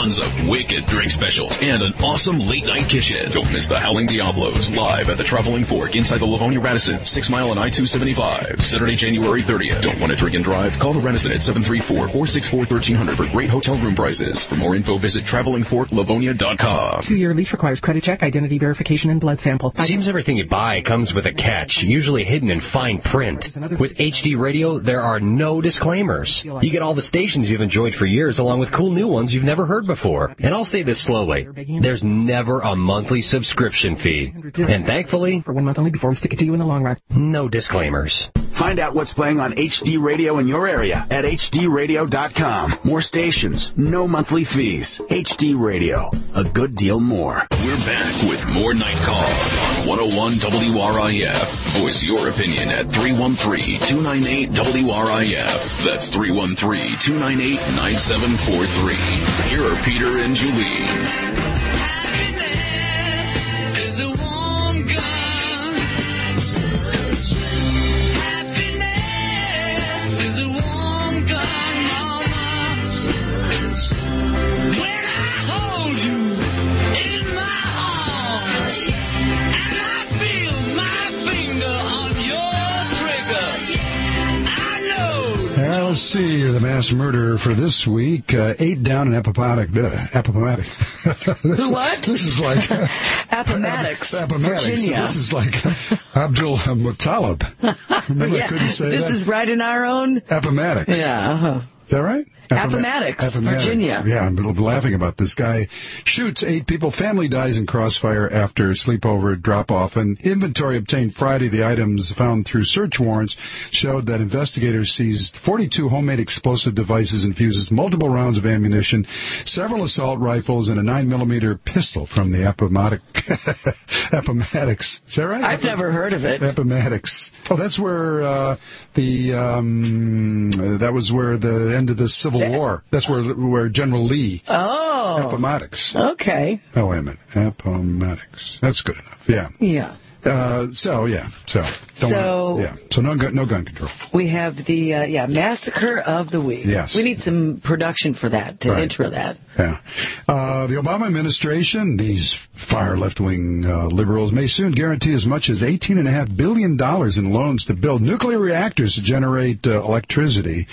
tons of wicked drink specials, and an awesome late-night kitchen. Don't miss the Howling Diablos live at the Traveling Fork inside the Livonia Radisson, six mile on I two seventy-five, Saturday, January thirtieth. Don't want to drink and drive? Call the Radisson at seven three four, four six four, one three zero zero for great hotel room prices. For more info, visit traveling fork livonia dot com. Two-year lease requires credit check, identity verification, and blood sample. Seems everything you buy comes with a catch, usually hidden in fine print. With H D Radio, there are no disclaimers. You get all the stations you've enjoyed for years, along with cool new ones you've never heard before. And I'll say this slowly. There's never a monthly subscription fee. And thankfully, for one month only before we stick it to you in the long run. No disclaimers. Find out what's playing on H D Radio in your area at H D radio dot com. More stations, no monthly fees. H D Radio, a good deal more. We're back with more Night Call on one oh one W R I F. Voice your opinion at three one three, two nine eight, W R I F. That's three one three, two nine eight, nine seven four three. Here are Peter and Julie. Let's see, the mass murder for this week. Uh, eight down in Appomattox. Uh, Appomattox. this, what? This is like... Uh, Appomattox, Appomattox. Virginia. This is like Abdul Muttalib. Remember, yeah, I couldn't say this that? This is right in our own... Appomattox. Yeah. Uh-huh. Is that right? Appomattox, Appomattox, Virginia. Yeah, I'm laughing about this guy. Shoots eight people. Family dies in crossfire after sleepover drop-off. And inventory obtained Friday. The items found through search warrants showed that investigators seized forty-two homemade explosive devices and fuses, multiple rounds of ammunition, several assault rifles, and a nine millimeter pistol from the Appomattox. Appomattox. Is that right? I've App- never heard of it. Appomattox. Oh, that's where uh, the um, that was where the end of the Civil War. That's where where General Lee. Oh. Appomattox. Okay. Oh, wait a minute. Appomattox. That's good enough. Yeah. Yeah. Uh, so, yeah. So, don't so wanna, yeah. So, no gun, no gun control. We have the, uh, yeah, Massacre of the Week. Yes. We need some production for that, to right. intro that. Yeah. Uh, the Obama administration, these far left-wing uh, liberals, may soon guarantee as much as eighteen point five billion dollars in loans to build nuclear reactors to generate uh, electricity.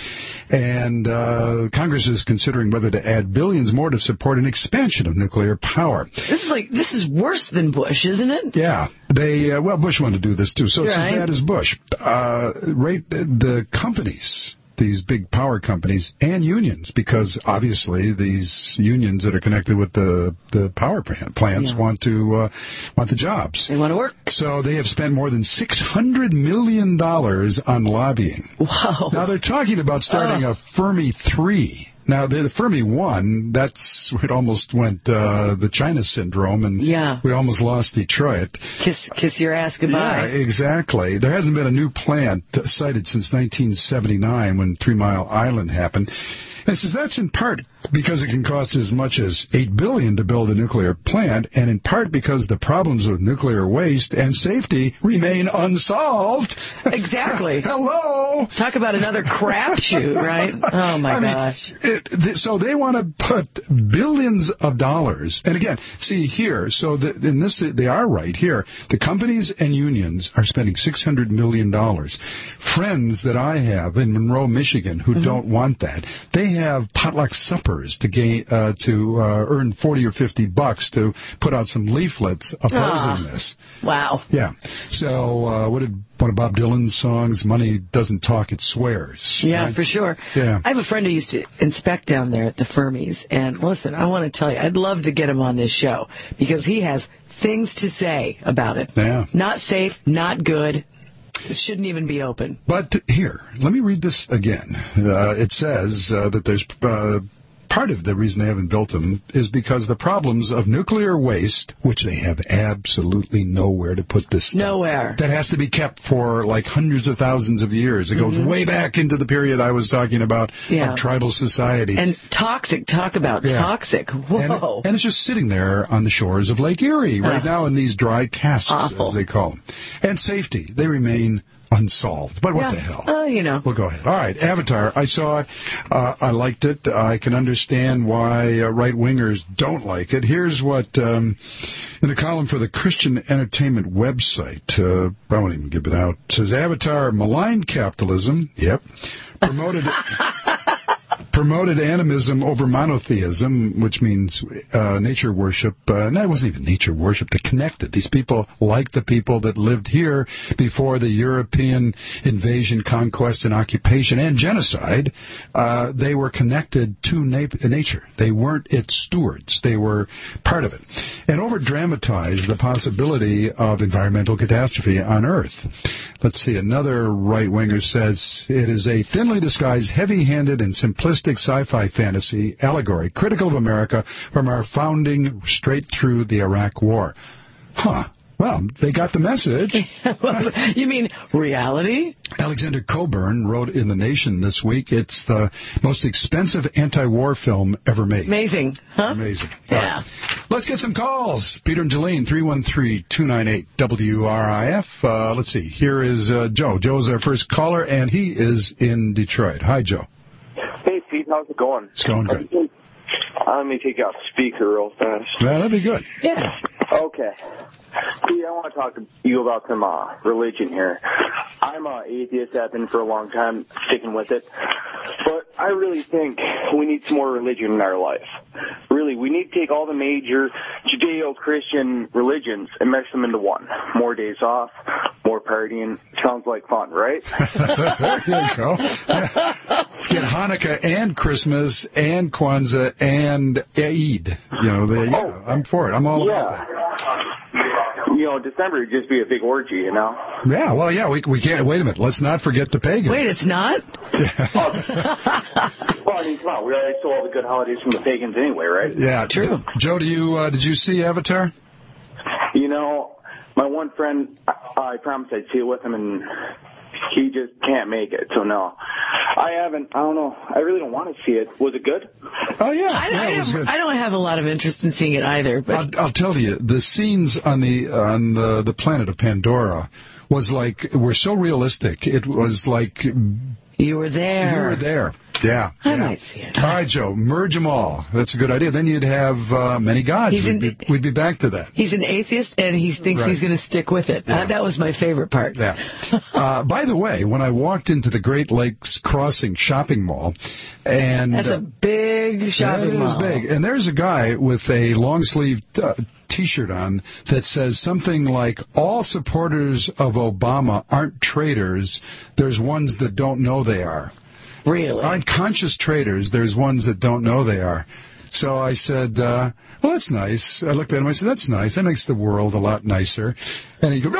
And uh, Congress is considering whether to add billions more to support an expansion of nuclear power. This is like, this is worse than Bush, isn't it? Yeah. They, uh, well, Bush wanted to do this, too, so it's right. as bad as Bush. Uh, rate the companies, these big power companies, and unions, because obviously these unions that are connected with the, the power plants yeah. want to uh, want the jobs. They want to work. So they have spent more than six hundred million dollars on lobbying. Wow. Now they're talking about starting oh. a Fermi three. Now, the, the Fermi one, that's, it almost went, uh, the China syndrome, and yeah. we almost lost Detroit. Kiss, kiss your ass goodbye. Yeah, exactly. There hasn't been a new plant sited since nineteen seventy-nine when Three Mile Island happened. And says that's in part because it can cost as much as eight billion dollars to build a nuclear plant, and in part because the problems with nuclear waste and safety remain unsolved. Exactly. Hello. Talk about another crapshoot, right? Oh my I gosh. Mean, it, th- so they want to put billions of dollars, and again, see here. So the, in this, they are right here. The companies and unions are spending six hundred million dollars. Friends that I have in Monroe, Michigan, who mm-hmm. don't want that, they have potluck suppers to gain uh, to uh, earn forty or fifty bucks to put out some leaflets opposing oh, this. Wow. Yeah. So uh, what did one of Bob Dylan's songs? Money doesn't talk; it swears. Yeah, right? for sure. Yeah. I have a friend who used to inspect down there at the Fermis, and listen, I want to tell you, I'd love to get him on this show because he has things to say about it. Yeah. Not safe, not good. It shouldn't even be open. But here, let me read this again. Uh, it says uh, that there's uh, part of the reason they haven't built them is because the problems of nuclear waste, which they have absolutely nowhere to put this stuff. Nowhere. That has to be kept for like hundreds of thousands of years. It goes mm-hmm. way back into the period I was talking about yeah. of tribal society. And toxic. Talk about yeah. toxic. Whoa. And, it, and it's just sitting there on the shores of Lake Erie right uh, now in these dry casks, awful. as they call them. And safety. They remain unsolved. But what yeah. the hell? Oh, you know. We'll go ahead. All right, Avatar. I saw it. Uh, I liked it. I can understand why uh, right-wingers don't like it. Here's what, um, in a column for the Christian Entertainment website, uh, I won't even give it out, it says Avatar maligned capitalism. Yep. Promoted... Promoted animism over monotheism, which means uh, nature worship. Uh, and that wasn't even nature worship. They connected. These people, like the people that lived here before the European invasion, conquest, and occupation and genocide, uh, they were connected to na- nature. They weren't its stewards. They were part of it. And over-dramatized the possibility of environmental catastrophe on Earth. Let's see, another right-winger says it is a thinly disguised, heavy-handed, and simplistic sci-fi fantasy allegory, critical of America from our founding straight through the Iraq War. Huh. Well, they got the message. You mean reality? Alexander Coburn wrote in The Nation this week, it's the most expensive anti-war film ever made. Amazing, huh? Amazing. Yeah. Right. Let's get some calls. Peter and Jolene, three one three, two nine eight, W R I F. Uh, let's see. Here is uh, Joe. Joe is our first caller, and he is in Detroit. Hi, Joe. Hey, Pete. How's it going? It's going good. Uh, let me take you off speaker real fast. Yeah, that'd be good. Yeah. Okay. Pete, I want to talk to you about some uh, religion here. I'm an atheist. I've been for a long time, sticking with it. But I really think we need some more religion in our life. Really, we need to take all the major Judeo-Christian religions and mesh them into one. More days off, more partying. Sounds like fun, right? There you go. Get Hanukkah and Christmas and Kwanzaa and Eid. You know, the, yeah, oh, I'm for it. I'm all yeah. about that. You know, December would just be a big orgy, you know? Yeah, well, yeah, we we can't. Wait a minute. Let's not forget the pagans. Wait, it's not? Yeah. Well, I mean, come on. We already stole all the good holidays from the pagans anyway, right? Yeah, true. Joe, do you uh, did you see Avatar? You know, my one friend, I, I promised I'd see it with him, and he just can't make it, so no. I haven't, I don't know, I really don't want to see it. Was it good? Oh, yeah, I, yeah I, it was have, good. I don't have a lot of interest in seeing it either. But I'll, I'll tell you, the scenes on the on the, the planet of Pandora was like, were so realistic. It was like... You were there. You were there. Yeah. I yeah. might see it. All right, Joe, merge them all. That's a good idea. Then you'd have uh, many gods. He's we'd, an, be, we'd be back to that. He's an atheist, and he thinks right. he's going to stick with it. Yeah. Uh, that was my favorite part. Yeah. Uh, by the way, when I walked into the Great Lakes Crossing shopping mall, and That's a big shopping mall. That is big. And there's a guy with a long-sleeved uh, T-shirt on that says something like, all supporters of Obama aren't traitors. There's ones that don't know they are. Really? Aren't conscious traitors. There's ones that don't know they are. So I said, uh, well, that's nice. I looked at him. I said, that's nice. That makes the world a lot nicer. And he goes,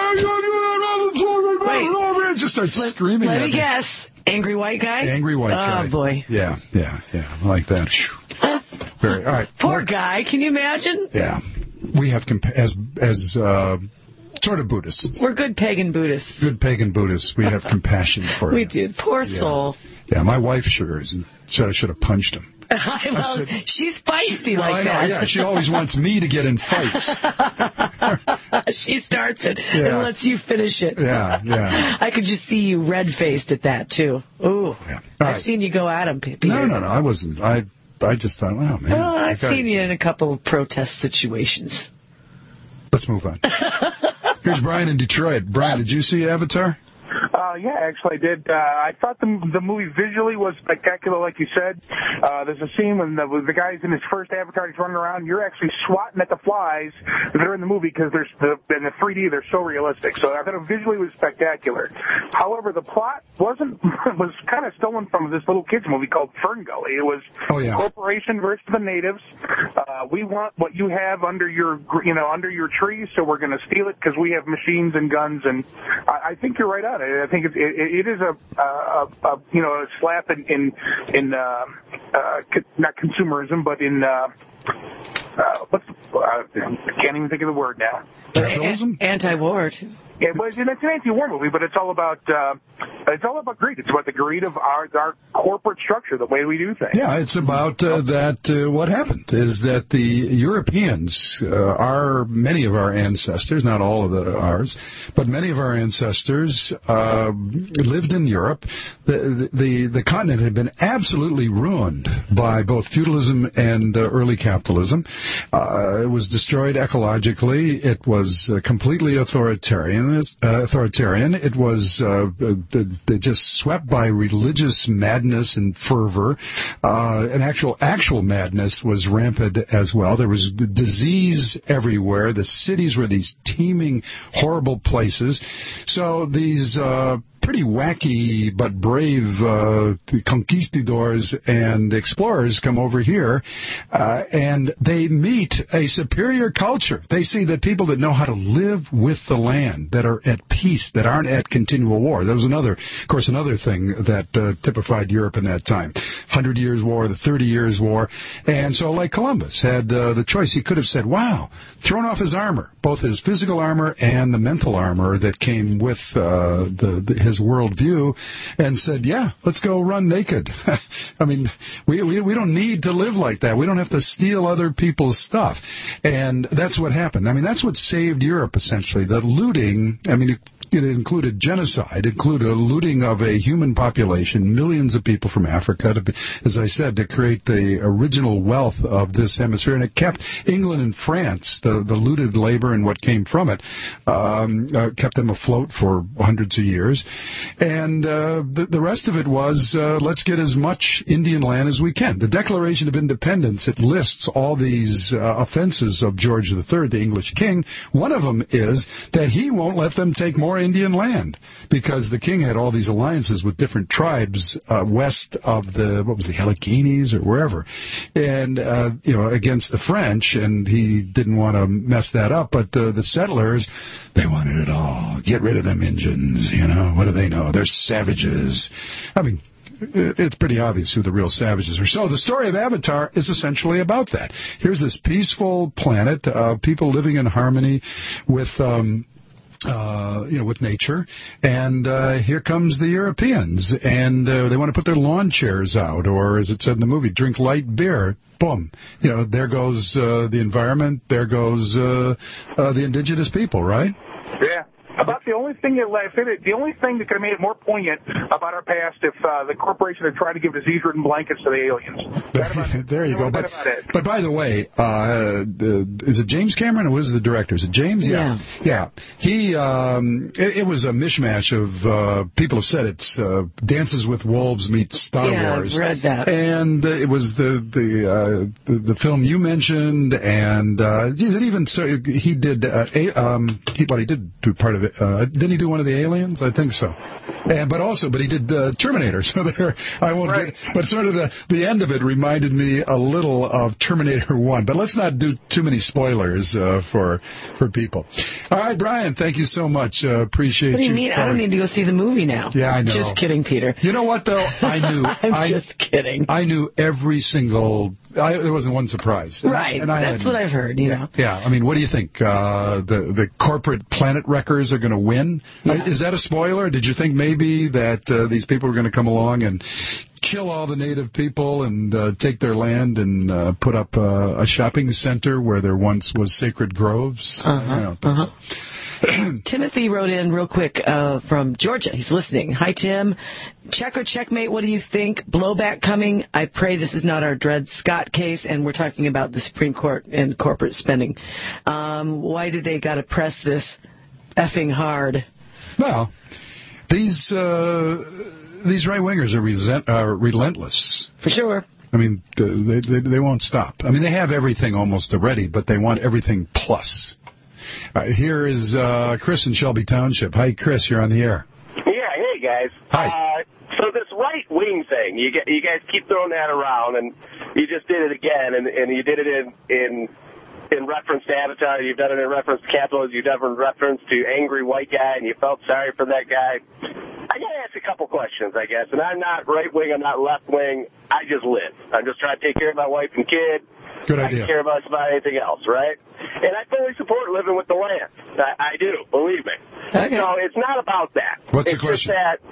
Wait. just starts let, screaming let at me me. guess. Angry white guy? Angry white guy. Oh, boy. Yeah, yeah, yeah. Like that. Very. All right. Poor More, guy. Can you imagine? Yeah. We have, compa- as, as uh, sort of Buddhists. We're good pagan Buddhists. Good pagan Buddhists. We have compassion for We him. do. Poor Yeah. soul. Yeah, my wife sure is. Should, I should have punched him. well, said, she's feisty she, like well, I know, that. Yeah, she always wants me to get in fights. She starts it Yeah. and lets you finish it. Yeah, yeah. I could just see you red-faced at that, too. Ooh. Yeah. I've right. seen you go at him, Peter. No, no, no. I wasn't. I I just thought, wow, man. Oh, I've gotta, seen you in a couple of protest situations. Let's move on. Here's Brian in Detroit. Brian, did you see Avatar? Uh, yeah, actually I did. Uh, I thought the the movie visually was spectacular, like you said. Uh, there's a scene when the, when the guy's in his first avatar, he's running around, you're actually swatting at the flies that are in the movie because there's the, in the three D, they're so realistic. So I thought it visually was spectacular. However, the plot wasn't, was kind of stolen from this little kid's movie called Fern Gully. It was oh, yeah. corporation versus the natives. Uh, we want what you have under your, you know, under your tree, so we're going to steal it because we have machines and guns. And I, I think you're right on it. I think it, it, it is a, a, a, you know, a slap in, in, in uh, uh, not consumerism, but in, uh, uh, what's, uh, I can't even think of the word now. Capitalism? Anti-war. It was, and it's an anti-war movie, but it's all about uh, it's all about greed. It's about the greed of our our corporate structure, the way we do things. Yeah, it's about uh, that. Uh, what happened is that the Europeans, uh, our many of our ancestors, not all of the, ours, but many of our ancestors uh, lived in Europe. The, the the continent had been absolutely ruined by both feudalism and uh, early capitalism. Uh, it was destroyed ecologically. It was uh, completely authoritarian. Uh, authoritarian. It was uh, the, the just swept by religious madness and fervor. Uh, an actual actual madness was rampant as well. There was disease everywhere. The cities were these teeming, horrible places. So these uh, pretty wacky but brave uh, conquistadors and explorers come over here, uh, and they meet a superior culture. They see that people that know how to live with the land, that are at peace, that aren't at continual war. That was another, of course, another thing that uh, typified Europe in that time. Hundred Years' War, the Thirty Years' War. And so, like Columbus had uh, the choice, he could have said, wow, thrown off his armor, both his physical armor and the mental armor that came with uh, the, the, his worldview, and said, yeah, let's go run naked. I mean, we, we we don't need to live like that. We don't have to steal other people's stuff. And that's what happened. I mean, that's what saved Europe, essentially. The looting, I mean, it, it included genocide, included a looting of a human population, millions of people from Africa, to, as I said, to create the original wealth of this hemisphere. And it kept England and France, the, the looted labor and what came from it, um, uh, kept them afloat for hundreds of years. And uh, the, the rest of it was, uh, let's get as much Indian land as we can. The Declaration of Independence, it lists all these uh, offenses of George the Third, the English king. One of them is that he won't let them take more Indian land, because the king had all these alliances with different tribes uh, west of the, what was the Alleghenies or wherever, and, uh, you know, against the French, and he didn't want to mess that up, but uh, the settlers, they wanted it all. Get rid of them Injuns, you know, what do they know? They're savages. I mean, it's pretty obvious who the real savages are. So the story of Avatar is essentially about that. Here's this peaceful planet, uh, people living in harmony with, um, Uh, you know, with nature, and uh, here comes the Europeans, and uh, they want to put their lawn chairs out, or as it said in the movie, drink light beer. Boom. You know, there goes uh, the environment, there goes uh, uh, the indigenous people, right? Yeah. About the only thing that left it, the only thing that could have made it more poignant about our past if uh, the corporation had tried to give disease-ridden blankets to the aliens. There you go. But, but by the way, uh, is it James Cameron or was it the director? Is it James? Yeah. Yeah. yeah. He, um, it, it was a mishmash of, uh, people have said it's uh, Dances with Wolves meets Star yeah, Wars. Yeah, I've read that. And uh, it was the the, uh, the the film you mentioned, and uh, even so, he did. Uh, a, um, he, but he did do part of it. Uh, didn't he do one of the aliens? I think so. And but also, but he did uh, Terminator. So there, I won't right. get. But sort of the the end of it reminded me a little of Terminator One. But let's not do too many spoilers uh, for for people. All right, Brian, thank you so much. Uh, appreciate you. What do you, you mean? Calling. I don't need to go see the movie now. Yeah, I know. Just kidding, Peter. You know what though? I knew. I'm I, just kidding. I knew every single. I, there wasn't one surprise. Right. And I, and I That's what I've heard. You yeah, know. Yeah. I mean, what do you think? Uh, the the corporate planet wreckers are going to win? Yeah. Uh, is that a spoiler? Did you think maybe that uh, these people were going to come along and kill all the native people and uh, take their land and uh, put up uh, a shopping center where there once was sacred groves? Uh-huh. I don't think uh-huh. so. Timothy wrote in real quick uh, from Georgia. He's listening. Hi, Tim. Check or checkmate, what do you think? Blowback coming? I pray this is not our Dred Scott case, and we're talking about the Supreme Court and corporate spending. Um, why do they got to press this effing hard? Well, these uh, these right-wingers are resent, uh, relentless. For sure. I mean, they, they they won't stop. I mean, they have everything almost already, but they want everything plus. Uh, here is uh, Chris in Shelby Township. Hi, Chris. You're on the air. Yeah. Hey, guys. Hi. Uh, so this right wing thing, you get, you guys keep throwing that around, and you just did it again, and, and you did it in in in reference to Avatar. You've done it in reference to capitalism. You've done it in reference to angry white guy, and you felt sorry for that guy. I got to ask a couple questions, I guess. And I'm not right wing. I'm not left wing. I just live. I'm just trying to take care of my wife and kid. Good I idea. care much about anything else, right? And I fully support living with the land. I, I do, believe me. Okay. So it's not about that. What's it's the question? Just that,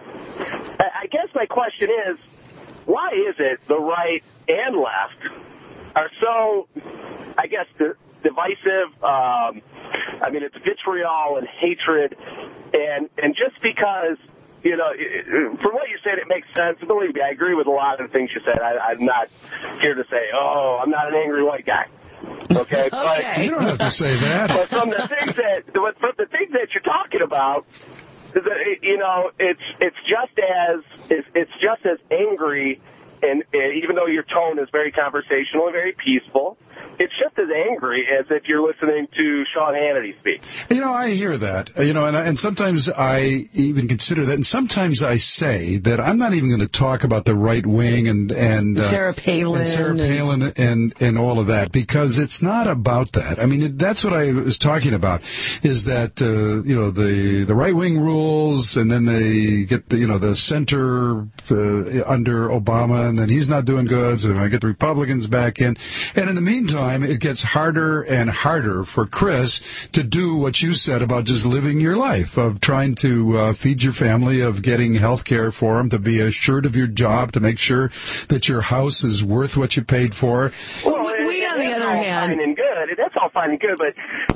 I guess my question is, why is it the right and left are so, I guess, di- divisive? Um, I mean, it's vitriol and hatred, and and just because, you know, from what you said, it makes sense. Believe me, I agree with a lot of the things you said. I, I'm not here to say, oh, I'm not an angry white guy. Okay, but Okay. You don't have to say that. But from the things that, but from the things that you're talking about, is that, you know, it's it's just as it's, it's just as angry, and, and even though your tone is very conversational and very peaceful, it's just as angry as if you're listening to Sean Hannity speak. You know, I hear that. You know, and, and sometimes I even consider that. And sometimes I say that I'm not even going to talk about the right wing and and uh, Sarah Palin and Sarah Palin and, and and all of that, because it's not about that. I mean, it, that's what I was talking about. Is that uh, you know the the right wing rules, and then they get the you know the center uh, under Obama, and then he's not doing good, so I get the Republicans back in, and in the meantime, it gets harder and harder for Chris to do what you said about just living your life, of trying to uh, feed your family, of getting health care for them, to be assured of your job, to make sure that your house is worth what you paid for. Well, we, on the that's other all hand, fine and good. That's all fine and good, but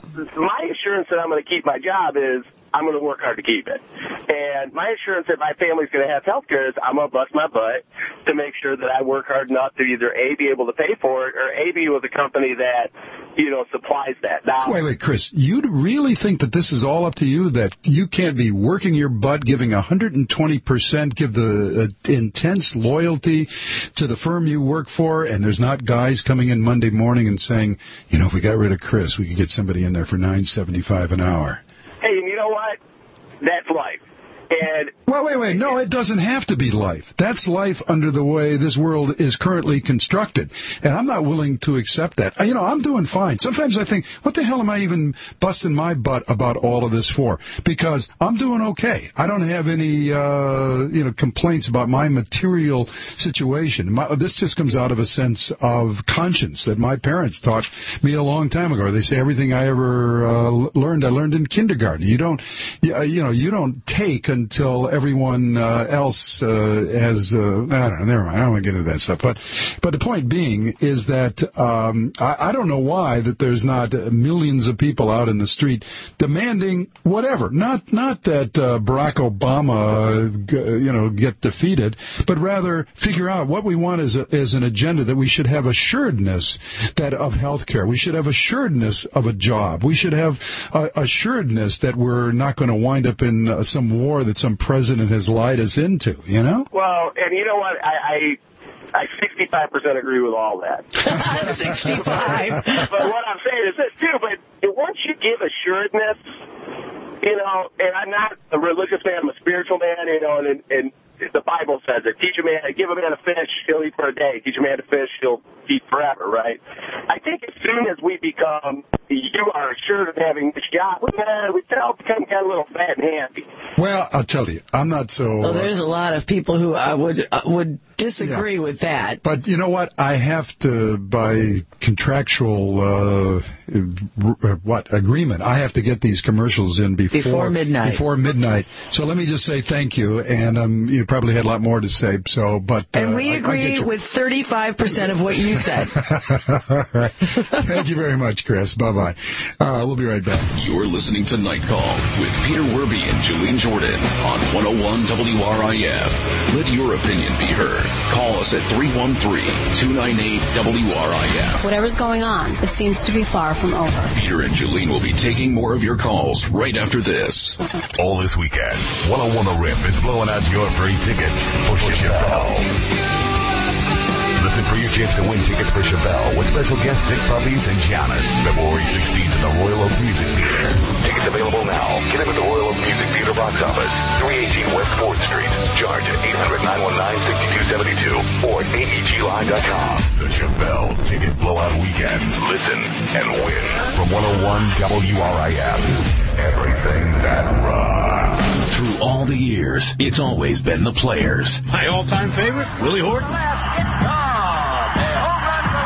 my assurance that I'm going to keep my job is I'm going to work hard to keep it. And my assurance that my family's going to have health care is I'm going to bust my butt to make sure that I work hard enough to either A, be able to pay for it, or A, be with a company that, you know, supplies that. Now, Wait, wait, Chris, you really think that this is all up to you, that you can't be working your butt, giving one hundred twenty percent, give the uh, intense loyalty to the firm you work for, and there's not guys coming in Monday morning and saying, you know, if we got rid of Chris, we could get somebody in there for nine seventy-five an hour. hey, and you know what? That's life. And well, wait, wait. No, it doesn't have to be life. That's life under the way this world is currently constructed. And I'm not willing to accept that. You know, I'm doing fine. Sometimes I think, what the hell am I even busting my butt about all of this for? Because I'm doing okay. I don't have any, uh, you know, complaints about my material situation. My, this just comes out of a sense of conscience that my parents taught me a long time ago. They say everything I ever uh, learned, I learned in kindergarten. You don't, you know, you don't take until everyone uh, else uh, has, uh, I don't know, never mind, I don't want to get into that stuff. But but the point being is that um, I, I don't know why that there's not millions of people out in the street demanding whatever. Not not that uh, Barack Obama, uh, you know, get defeated, but rather figure out what we want as, a, as an agenda, that we should have assuredness that of health care. We should have assuredness of a job. We should have uh, assuredness that we're not going to wind up in uh, some war that some president has lied us into, you know? Well, and you know what? I, I, I sixty-five percent agree with all that. sixty-five. But what I'm saying is this, too, but once you give assuredness, you know, and I'm not a religious man, I'm a spiritual man, you know, and, and the Bible says it. Teach a man, give a man a fish, he'll eat for a day. Teach a man to fish, he'll eat forever, right? I think as soon as we become, you are assured of having this job, we, uh, we all become kind of a little fat and happy. Well, I'll tell you, I'm not so... Well, there's a lot of people who uh, would uh, would disagree yeah. with that. But you know what? I have to, by contractual, uh, what, agreement, I have to get these commercials in before... Before midnight. Before midnight. So let me just say thank you, and um, you probably had a lot more to say, so, but... Uh, and we I, agree I with thirty-five percent of what you said. All right. Thank you very much, Chris. Bye-bye. Uh, we'll be right back. You're listening to Night Call with Peter Werby and Julene Jordan on one oh one W R I F. Let your opinion be heard. Call us at three one three, two nine eight, W R I F. Whatever's going on, it seems to be far from over. Peter and Julene will be taking more of your calls right after this. All this weekend, one oh one The Rip is blowing out your free tickets for Chevelle. Listen for your chance to win tickets for Chevelle with special guests Sick Puppies and Giannis, February sixteenth at the Royal Oak Music Theater. Tickets available now. Get them at the Royal Oak Music Theater box office, three eighteen West fourth Street. Charge at eight hundred, nine one nine, six two seven two or at A E G live dot com. The Chevelle Ticket Blowout Weekend. Listen and win. From one oh one W R I F. Everything that rocks. Through all the years, it's always been the players. My all-time favorite, Willie Horton.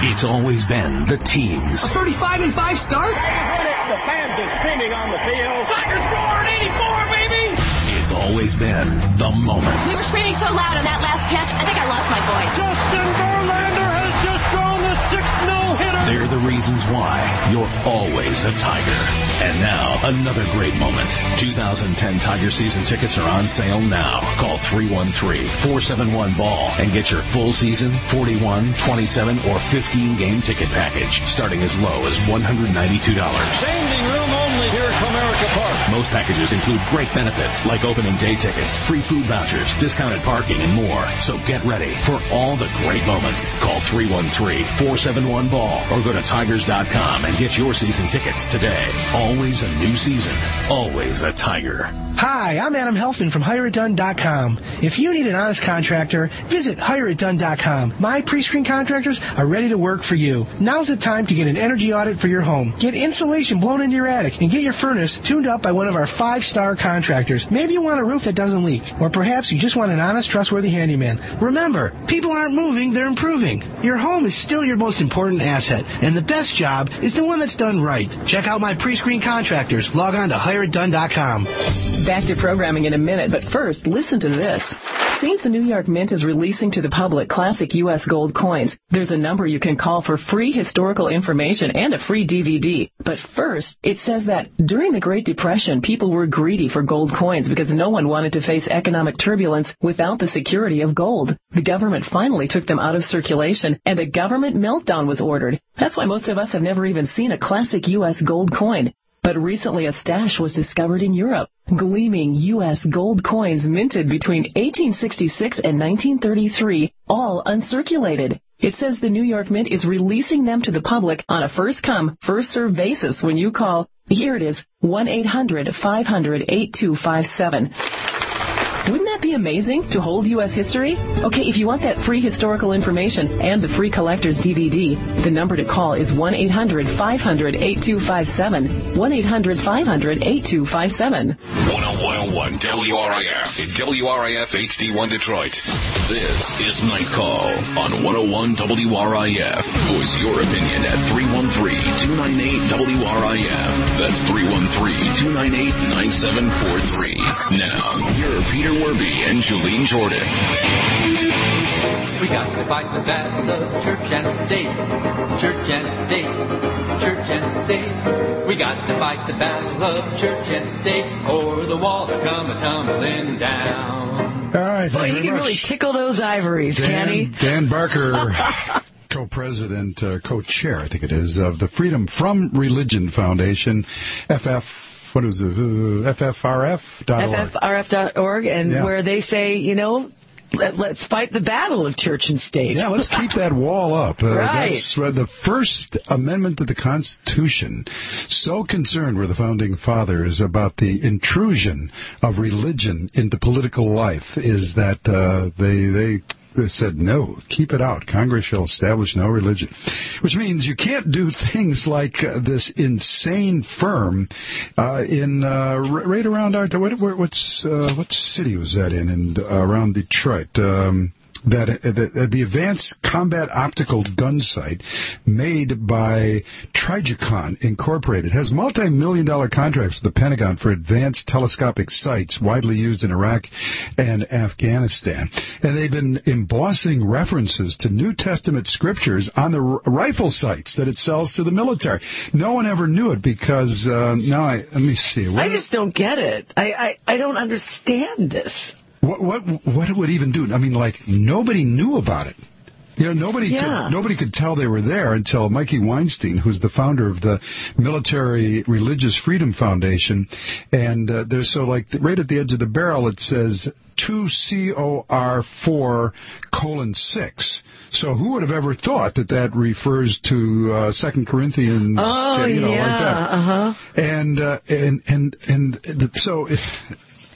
It's always been the teams. A thirty-five and five start? The fans are screaming on the field. Tigers score at eighty-four, baby! It's always been the moments. We were screaming so loud on that last catch, I think I lost my voice. Justin Verlander has just thrown the sixth no-hitter. They're the reasons why you're always a Tiger. And now, another great moment. two thousand ten Tiger season tickets are on sale now. Call three one three, four seven one, ball and get your full season, forty-one, twenty-seven, or fifteen game ticket package, starting as low as one hundred ninety-two dollars. Standing room only here at Comerica Park. Most packages include great benefits like opening day tickets, free food vouchers, discounted parking, and more. So get ready for all the great moments. Call three one three, four seven one, ball or go to tigers dot com and get your season tickets today. Always a new season. Always a Tiger. Hi, I'm Adam Helfand from hire it done dot com. If you need an honest contractor, visit hire it done dot com. My pre-screen contractors are ready to work for you. Now's the time to get an energy audit for your home. Get insulation blown into your attic and get your furnace tuned up by one of our five-star contractors. Maybe you want a roof that doesn't leak, or perhaps you just want an honest, trustworthy handyman. Remember, people aren't moving, they're improving. Your home is still your most important asset, and the best job is the one that's done right. Check out my pre-screen contractors. Log on to hire it done dot com. Back to programming in a minute, but first, listen to this. Since the New York Mint is releasing to the public classic U S gold coins, there's a number you can call for free historical information and a free D V D. But first, it says that during the Great Depression, people were greedy for gold coins because no one wanted to face economic turbulence without the security of gold. The government finally took them out of circulation, and a government meltdown was ordered. That's why most of us have never even seen a classic U S gold coin. But recently a stash was discovered in Europe. Gleaming U S gold coins minted between eighteen sixty-six and nineteen thirty-three, all uncirculated. It says the New York Mint is releasing them to the public on a first-come, first-served basis when you call, here it is, one eight hundred, five hundred, eight two five seven. Wouldn't that be amazing to hold U S history? Okay, if you want that free historical information and the free collector's D V D, the number to call is one eight hundred, five hundred, eight two five seven, one eight hundred, five hundred, eight two five seven. one oh one W R I F in W R I F H D one Detroit. This is Night Call on one oh one W R I F. Voice your opinion at three one three, two nine eight, W R I F. That's three one three, two nine eight, nine seven four three. Now, here are Peter Werby and Julene Jordan. We got to fight the battle of church and state, church and state, church and state. We got to fight the battle of church and state, or the walls are coming tumbling down. All right, Boy, he can really tickle those ivories, Dan, can he? Dan Barker, co-president, uh, co-chair, I think it is, of the Freedom from Religion Foundation, F F. What is it? Uh, F F R F dot org. F F R F dot org, and yeah. where they say, you know, let, let's fight the battle of church and state. Yeah, let's keep that wall up. Uh, right. That's uh, the First Amendment to the Constitution. So concerned were the Founding Fathers about the intrusion of religion into political life is that uh, they they. They said, no, keep it out. Congress shall establish no religion. Which means you can't do things like uh, this insane firm uh, in uh, right around our... What, what's, uh, what city was that in? in uh, around Detroit. Um, that uh, the, the Advanced Combat Optical Gun Sight made by Trijicon Incorporated has multi-million dollar contracts with the Pentagon for advanced telescopic sights widely used in Iraq and Afghanistan. And they've been embossing references to New Testament scriptures on the r- rifle sights that it sells to the military. No one ever knew it because, uh, now I, let me see. What I just don't get it. I, I, I don't understand this. What what what it would even do? I mean, like, nobody knew about it. You know, nobody yeah. could nobody could tell they were there until Mikey Weinstein, who's the founder of the Military Religious Freedom Foundation, and uh, there's so like right at the edge of the barrel it says two C O R four colon six. So who would have ever thought that that refers to uh, Second Corinthians? Oh you know, yeah, like that. uh huh. And uh, and and and the, so. If,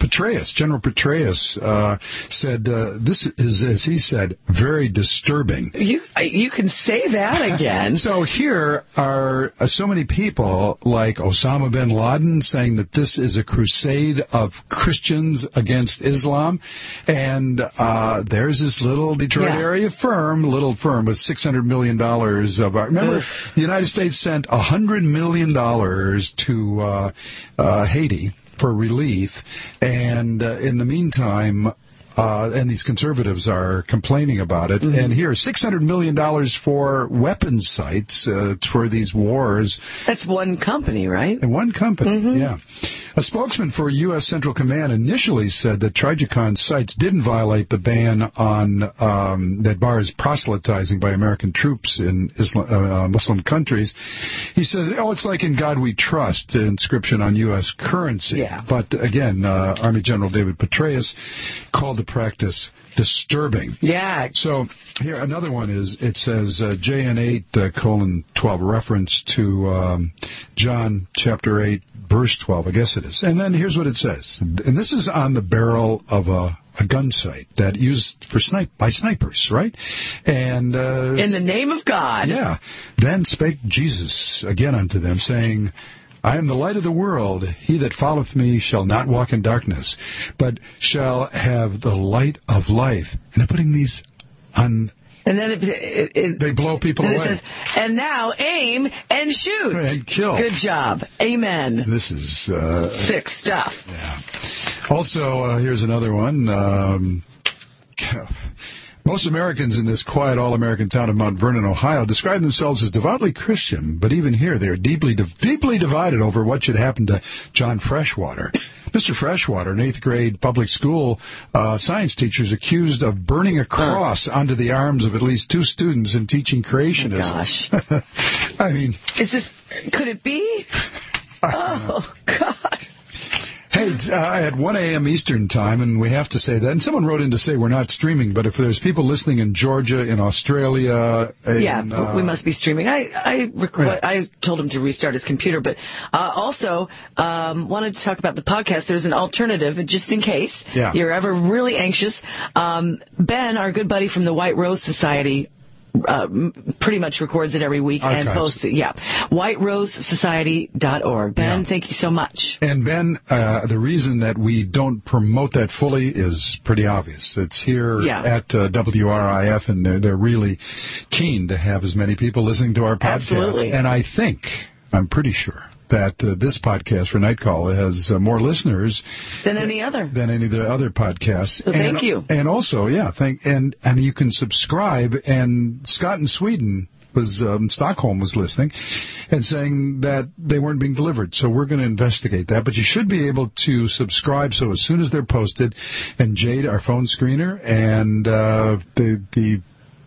Petraeus, General Petraeus, uh, said uh, this is, as he said, very disturbing. You you can say that again. So here are uh, so many people like Osama bin Laden saying that this is a crusade of Christians against Islam, and uh, there's this little Detroit Yeah. area firm, little firm with six hundred million dollars of our. Remember, the United States sent one hundred million dollars to uh, uh, Haiti for relief, and uh, in the meantime, uh, and these conservatives are complaining about it, Mm-hmm. and here, six hundred million dollars for weapons sites uh, for these wars. That's one company, right? And one company, Mm-hmm. yeah. A spokesman for U S Central Command initially said that Trijicon's sites didn't violate the ban on um, that bars proselytizing by American troops in Islam, uh, Muslim countries. He said, oh, it's like In God We Trust, the inscription on U S currency. Yeah. But again, uh, Army General David Petraeus called the practice disturbing. Yeah. So here, another one is, it says uh, J N eight uh, colon twelve, reference to um, John chapter eight, verse twelve, I guess it is. And then here's what it says. And this is on the barrel of a, a gun sight that used for snipe by snipers, right? And uh, In the name of God. yeah. Then spake Jesus again unto them, saying, I am the light of the world. He that followeth me shall not walk in darkness, but shall have the light of life. And they're putting these on... And then it, it, it, they blow people and away. It says, and now aim and shoot. And kill. Good job. Amen. This is... Uh, Sick stuff. Yeah. Also, uh, here's another one. Um, most Americans in this quiet all-American town of Mount Vernon, Ohio, describe themselves as devoutly Christian, but even here they are deeply deeply divided over what should happen to John Freshwater. Mister Freshwater, an eighth grade public school uh, science teacher, is accused of burning a cross onto the arms of at least two students and teaching creationism. Oh, gosh. I mean... Is this... Could it be? Oh, God. Hey, uh, at one a.m. Eastern Time, and we have to say that, and someone wrote in to say we're not streaming, but if there's people listening in Georgia, in Australia... In, yeah, uh, we must be streaming. I I, requ- yeah. I told him to restart his computer, but uh, also um, wanted to talk about the podcast. There's an alternative, just in case Yeah. you're ever really anxious. Um, Ben, our good buddy from the White Rose Society, Uh, m- pretty much records it every week and Archives. posts it. Yeah. white rose society dot org. Ben, Yeah. thank you so much. And Ben, uh, the reason that we don't promote that fully is pretty obvious. It's here Yeah. at uh, W R I F, and they're, they're really keen to have as many people listening to our podcast. Absolutely. And I think, I'm pretty sure, that uh, this podcast for Night Call has uh, more listeners Than any other. than any of the other podcasts. So thank and, you. And also, yeah, thank and I mean you can subscribe. And Scott in Sweden was um, Stockholm was listening and saying that they weren't being delivered. So we're going to investigate that. But you should be able to subscribe. So as soon as they're posted, and Jade, our phone screener, and uh, the the.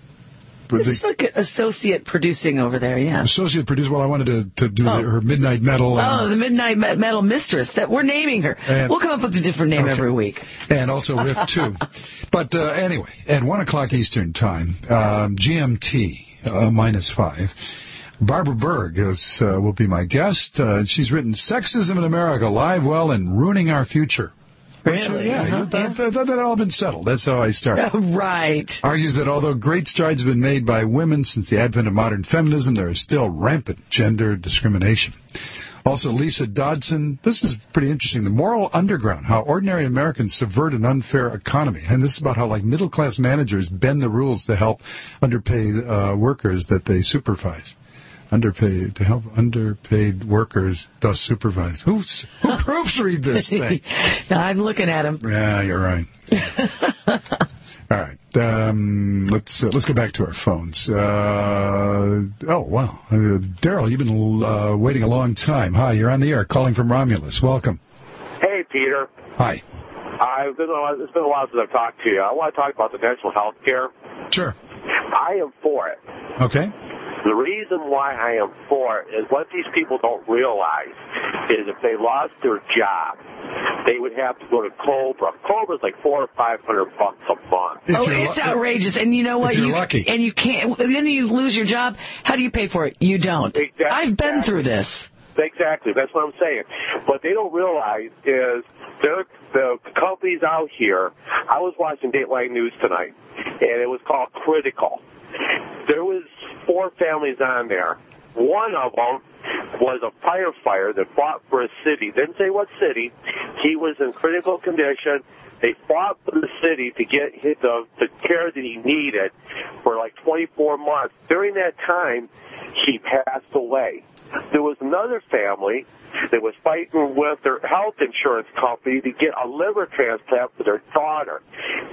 It's like an associate producing over there, yeah. Associate producer. Well, I wanted to, to do Oh. her Midnight Metal. Oh, And, the Midnight Me- Metal Mistress. That we're naming her. And- we'll come up with a different name Okay. every week. and also Riff two. But uh, anyway, at one o'clock Eastern Time, um, G M T uh, minus five. Barbara Berg is, uh, will be my guest. Uh, she's written Sexism in America, Live Well and Ruining Our Future. Really? Yeah, Uh-huh. you- that, that, that had all been settled. That's how I started. Right. Argues that although great strides have been made by women since the advent of modern feminism, there is still rampant gender discrimination. Also, Lisa Dodson, this is pretty interesting. The Moral Underground, how ordinary Americans subvert an unfair economy. And this is about how, like, middle-class managers bend the rules to help underpaid uh, workers that they supervise. Underpaid, to help underpaid workers thus supervise. Who's, who proofread this thing? I'm looking at him. Yeah, you're right. All right. Um, let's uh, let's go back to our phones. Uh, oh, wow. Uh, Daryl, you've been uh, waiting a long time. Hi, you're on the air, calling from Romulus. Welcome. Hey, Peter. Hi. I've been, it's been a while since I've talked to you. I want to talk about the dental health care. Sure. I am for it. Okay. The reason why I am for it is what these people don't realize is if they lost their job, they would have to go to Cobra. Cobra's like four or five hundred bucks a month. Oh, it's outrageous. And you know what? If you're you, lucky. And you can't, then you lose your job. How do you pay for it? You don't. Exactly. I've been through this. Exactly. That's what I'm saying. What they don't realize is there, the companies out here. I was watching Dateline News tonight, and it was called Critical. There was four families on there. One of them was a firefighter that fought for a city. Didn't say what city. He was in critical condition. They fought for the city to get his, the, the care that he needed for like twenty-four months. During that time, he passed away. There was another family that was fighting with their health insurance company to get a liver transplant for their daughter.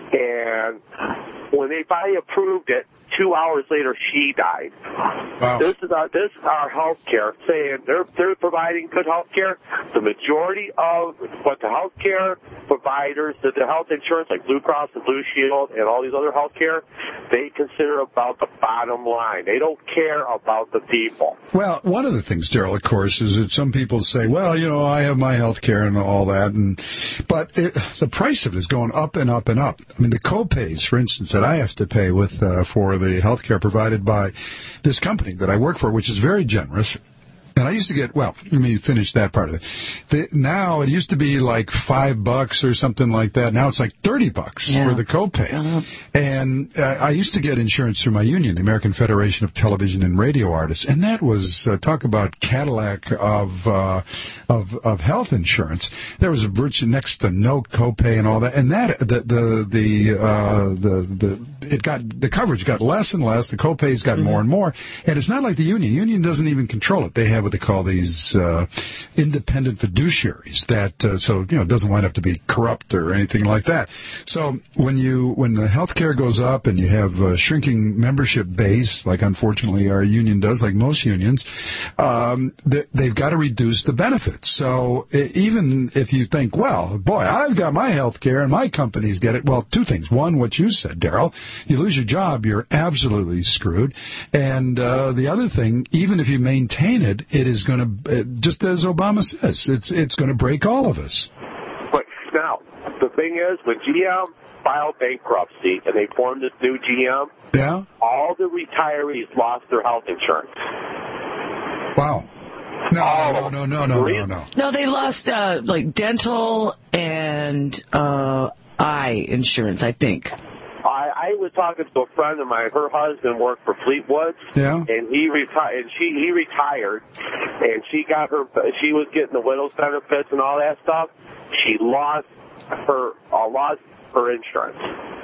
And when they finally approved it, two hours later, she died. Wow. This is our this is our health care, saying they're they're providing good health care. The majority of what the health care providers, the, the health insurance like Blue Cross and Blue Shield and all these other health care, they consider about the bottom line. They don't care about the people. Well, one of the things, Daryl, of course, is that some people say, well, you know, I have my health care and all that, and but it, the price of it is going up and up and up. I mean, the co-pays, for instance, that I have to pay with uh, for the health care provided by this company that I work for, which is very generous. And I used to get, well, let me finish that part of it. The, now, it used to be like five bucks or something like that. Now it's like thirty bucks yeah. for the copay. Uh-huh. And uh, I used to get insurance through my union, the American Federation of Television and Radio Artists. And that was, uh, talk about Cadillac of, uh, of, of health insurance. There was a virtually next to no copay and all that. And that, the, the, the, uh, the, the, it got, the coverage got less and less. The copays got mm-hmm. more and more. And it's not like the union. Union doesn't even control it. They have what they call these uh, independent fiduciaries that uh, so you know it doesn't wind up to be corrupt or anything like that. So when you when the health care goes up and you have a shrinking membership base, like unfortunately our union does, like most unions, um, they, they've got to reduce the benefits. So even if you think, well, boy, I've got my health care and my companies get it, well, two things. One, what you said, Daryl, you lose your job, you're absolutely screwed. And uh, the other thing, even if you maintain it, it is going to, just as Obama says, it's it's going to break all of us. But now, the thing is, when G M filed bankruptcy and they formed this new G M, yeah, all the retirees lost their health insurance. Wow. No, oh, no, no, no, no, no, no. No, they lost uh, like dental and uh, eye insurance, I think. I, I was talking to a friend of mine. Her husband worked for Fleetwood, yeah, and he retired. And she he retired, and she got her. She was getting the widow's benefits and all that stuff. She lost her uh, lost her insurance.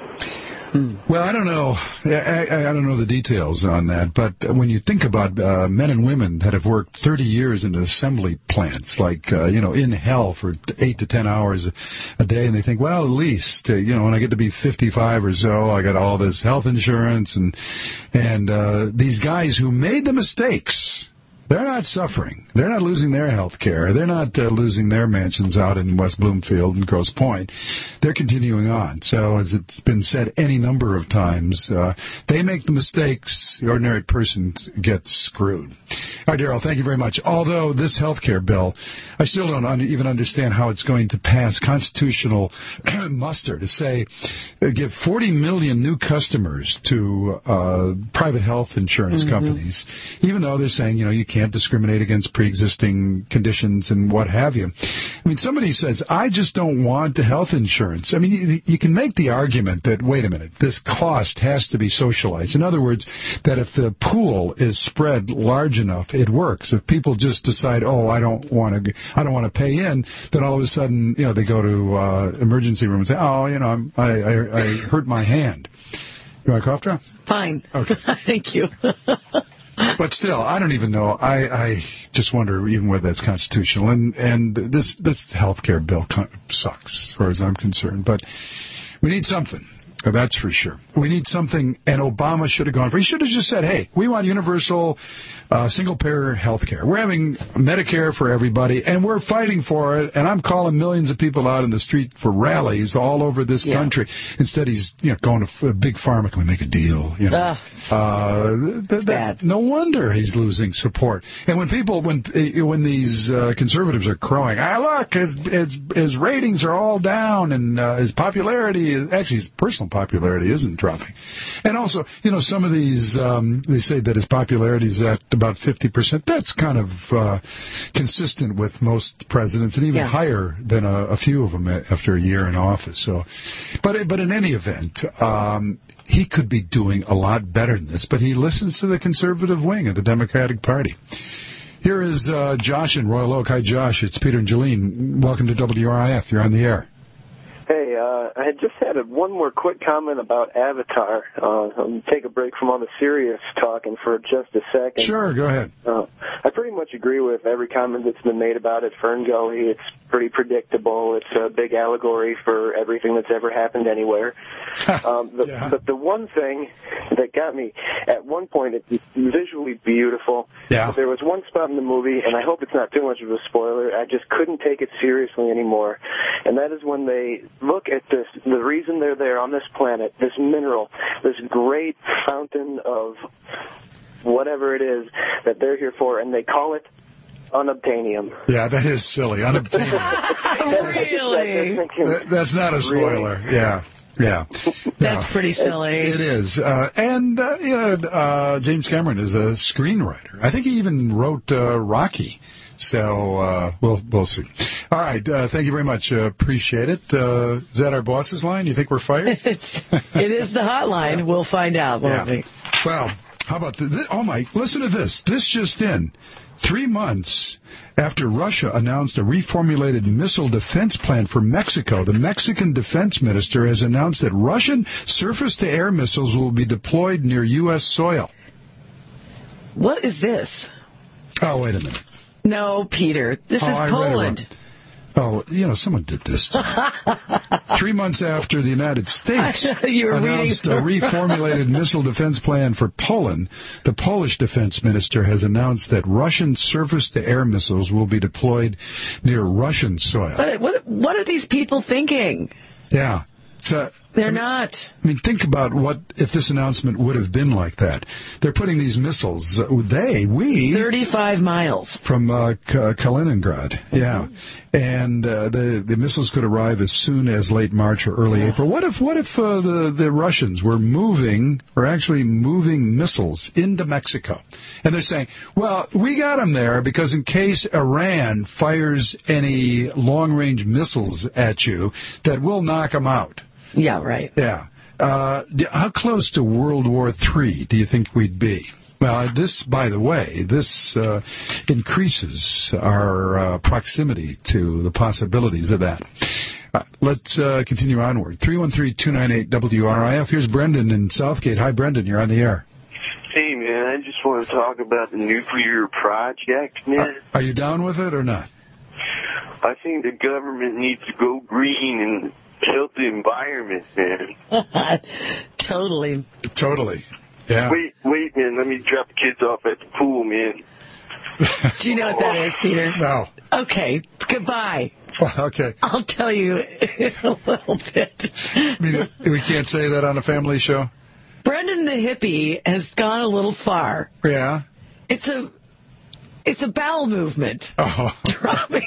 Well, I don't know. I, I, I don't know the details on that, but when you think about uh, men and women that have worked thirty years in assembly plants, like uh, you know, in hell for eight to ten hours a day, and they think, well, at least uh, you know, when I get to be fifty-five or so, I got all this health insurance, and and uh, these guys who made the mistakes. They're not suffering. They're not losing their health care. They're not uh, losing their mansions out in West Bloomfield and Grosse Pointe. They're continuing on. So, as it's been said any number of times, uh, they make the mistakes. The ordinary person gets screwed. All right, Daryl, thank you very much. Although this health care bill, I still don't un- even understand how it's going to pass constitutional muster to say, uh, give forty million new customers to uh, private health insurance mm-hmm. companies, even though they're saying, you know, you can't discriminate against pre-existing conditions and what have you. I mean, somebody says, I just don't want the health insurance. I mean, you, you can make the argument that, wait a minute, this cost has to be socialized. In other words, that if the pool is spread large enough, it works. If people just decide, oh, I don't want to, I don't want to pay in, then all of a sudden, you know, they go to uh, emergency room and say, oh, you know, I'm, I, I, I hurt my hand. You want a cough drop? Fine. Okay. Thank you. But still, I don't even know. I, I just wonder even whether that's constitutional. And and this this health care bill sucks, as far as I'm concerned. But we need something. That's for sure. We need something, and Obama should have gone for it. He should have just said, hey, we want universal uh, single-payer health care. We're having Medicare for everybody, and we're fighting for it, and I'm calling millions of people out in the street for rallies all over this yeah. country. Instead, he's you know going to f- Big Pharma. Can we make a deal? You know? uh, uh, th- th- no wonder he's losing support. And when people, when when these uh, conservatives are crowing, ah, look, his, his, his ratings are all down, and uh, his popularity, is, actually his personal popularity isn't dropping. And also, you know, some of these, um, they say that his popularity is at about fifty percent. That's kind of uh, consistent with most presidents, and even Yeah. higher than a, a few of them after a year in office. So, but but in any event, um, he could be doing a lot better than this. But he listens to the conservative wing of the Democratic Party. Here is uh, Josh in Royal Oak. Hi, Josh. It's Peter and Jolene. Welcome to W R I F. You're on the air. Hey, uh, I had just had a, one more quick comment about Avatar. Uh, I'll take a break from all the serious talking for just a second. Sure, go ahead. Uh, I pretty much agree with every comment that's been made about it. Fern Gully, it's pretty predictable. It's a big allegory for everything that's ever happened anywhere. um, the, Yeah. But the one thing that got me, at one point, it's visually beautiful. Yeah. But there was one spot in the movie, and I hope it's not too much of a spoiler, I just couldn't take it seriously anymore. And that is when they look at this, the reason they're there on this planet, this mineral, this great fountain of whatever it is that they're here for, and they call it unobtainium. Yeah, that is silly. Unobtainium. Really? That- that's not a spoiler. Yeah. Yeah. That's No. pretty silly. It is. Uh, and, uh, you know, uh, James Cameron is a screenwriter. I think he even wrote uh, Rocky. So uh, we'll we'll see. All right. Uh, thank you very much. Uh, appreciate it. Uh, is that our boss's line? You think we're fired? It is the hotline. We'll find out, won't Yeah. we? Well, how about this? Oh, my. Listen to this. This just in. Three months after Russia announced a reformulated missile defense plan for Mexico, the Mexican defense minister has announced that Russian surface-to-air missiles will be deployed near U S soil. What is this? Oh, wait a minute. No, Peter. This Oh, is I read it wrong. Poland. Oh, you know, someone did this to me. Three months after the United States You were announced reading a reformulated missile defense plan for Poland, the Polish defense minister has announced that Russian surface-to-air missiles will be deployed near Russian soil. What, what, what are these people thinking? Yeah. So, They're not. I mean, think about what if this announcement would have been like that. They're putting these missiles, uh, they, we... thirty-five miles. From uh, K- Kaliningrad, yeah. And uh, the the missiles could arrive as soon as late March or early April. What if what if uh, the, the Russians were moving, or actually moving missiles into Mexico? And they're saying, well, we got them there because in case Iran fires any long-range missiles at you, that we'll knock them out. Yeah, right. Yeah. Uh, d- how close to World War Three do you think we'd be? Well, this, by the way, this uh, increases our uh, proximity to the possibilities of that. Uh, let's uh, continue onward. three one three, two nine eight, W R I F. Here's Brendan in Southgate. Hi, Brendan. You're on the air. Hey, man, I just want to talk about the nuclear project, man. Uh, are you down with it or not? I think the government needs to go green and help the environment, man. Totally. Totally. Yeah. Wait, wait, man, let me drop the kids off at the pool, man. Do you know what that is, Peter? No. Okay. Goodbye. Okay. I'll tell you in a little bit. I mean, we can't say that on a family show? Brendan the hippie has gone a little far. Yeah. It's a it's a bowel movement. Oh. Dropping.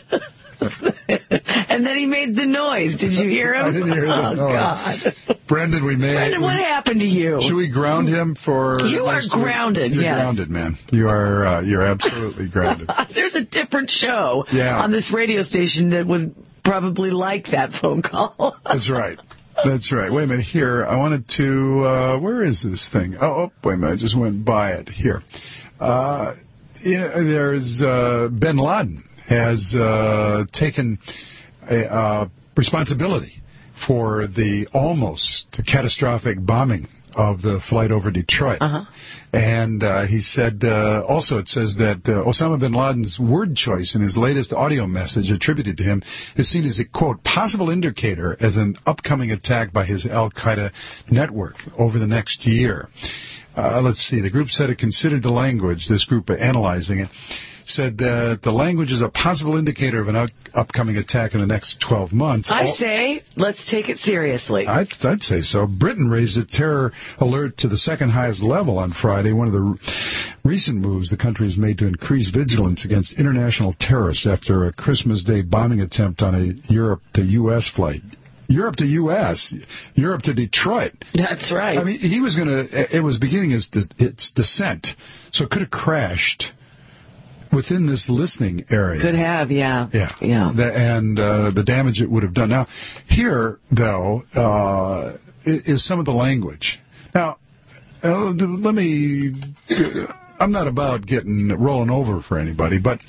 And then he made the noise. Did you hear him? I didn't hear that. Oh, No. God. Brendan, we made... Brendan, what happened to you? Should we ground him for... You are next week? grounded, You're yes. grounded, man. You are, uh, you're absolutely grounded. There's a different show Yeah. on this radio station that would probably like that phone call. That's right. That's right. Wait a minute. Here, I wanted to... Uh, where is this thing? Oh, oh, wait a minute. I just went by it. Here. Uh, you know, there's... Uh, Bin Laden has uh, taken a, uh, responsibility for the almost catastrophic bombing of the flight over Detroit. Uh-huh. And uh, he said, uh, also it says that uh, Osama bin Laden's word choice in his latest audio message attributed to him is seen as a, quote, possible indicator as an upcoming attack by his al-Qaeda network over the next year. Uh, let's see, the group said it considered the language, this group analyzing it, said that the language is a possible indicator of an up- upcoming attack in the next twelve months. I All- say, let's take it seriously. I'd, I'd say so. Britain raised a terror alert to the second highest level on Friday, one of the r- recent moves the country has made to increase vigilance against international terrorists after a Christmas Day bombing attempt on a Europe to U S flight Europe to U S, Europe to Detroit. That's right. I mean, he was going to, it was beginning its, its descent, so it could have crashed within this listening area. Could have, yeah. Yeah. yeah. The, and uh, the damage it would have done. Now, here, though, uh, is some of the language. Now, uh, let me, I'm not about getting rolling over for anybody, but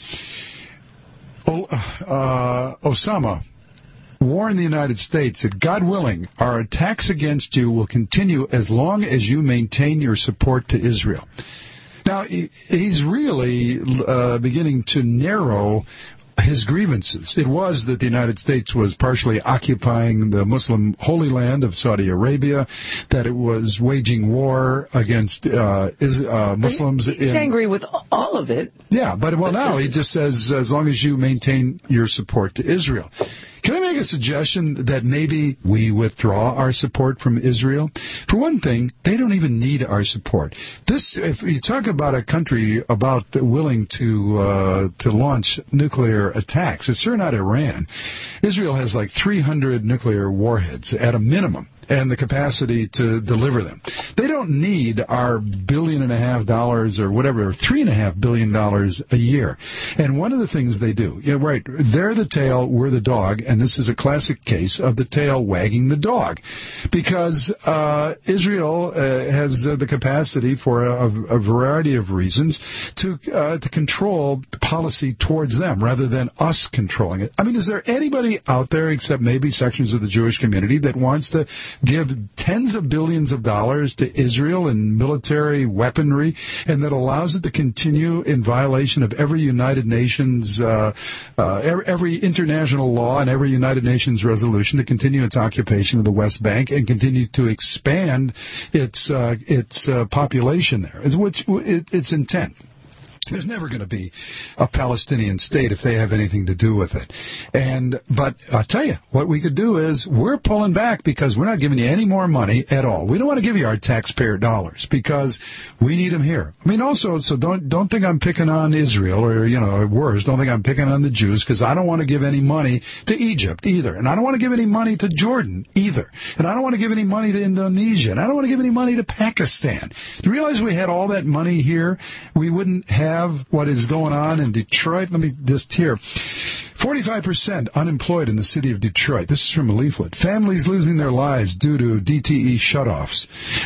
uh, Osama warned the United States that, God willing, our attacks against you will continue as long as you maintain your support to Israel. Now, he's really uh, beginning to narrow his grievances. It was that the United States was partially occupying the Muslim Holy Land of Saudi Arabia, that it was waging war against uh, is, uh, Muslims. He's in, angry with all of it. Yeah, but well, now he just says, as long as you maintain your support to Israel. Can I make a suggestion that maybe we withdraw our support from Israel? For one thing, they don't even need our support. This, if you talk about a country about willing to uh, to launch nuclear attacks, it's sure not Iran. Israel has like three hundred nuclear warheads at a minimum, and the capacity to deliver them. They don't need our billion and a half dollars or whatever, three and a half billion dollars a year. And one of the things they do, yeah, right, they're the tail, we're the dog, and this is a classic case of the tail wagging the dog. Because uh, Israel uh, has uh, the capacity, for a, a variety of reasons, to uh, to control the policy towards them rather than us controlling it. I mean, is there anybody out there, except maybe sections of the Jewish community, that wants to give tens of billions of dollars to Israel in military weaponry, and that allows it to continue in violation of every United Nations, uh, uh, every, every international law and every United Nations resolution to continue its occupation of the West Bank and continue to expand its uh, its uh, population there, which it, its intent. There's never going to be a Palestinian state if they have anything to do with it. And but I'll tell you, what we could do is we're pulling back because we're not giving you any more money at all. We don't want to give you our taxpayer dollars because we need them here. I mean, also, so don't don't think I'm picking on Israel or, you know, worse, don't think I'm picking on the Jews, because I don't want to give any money to Egypt either. And I don't want to give any money to Jordan either. And I don't want to give any money to Indonesia. And I don't want to give any money to Pakistan. Do you realize we had all that money here? We wouldn't have what is going on in Detroit. Let me just here. forty-five percent unemployed in the city of Detroit. This is from a leaflet. Families losing their lives due to D T E shutoffs.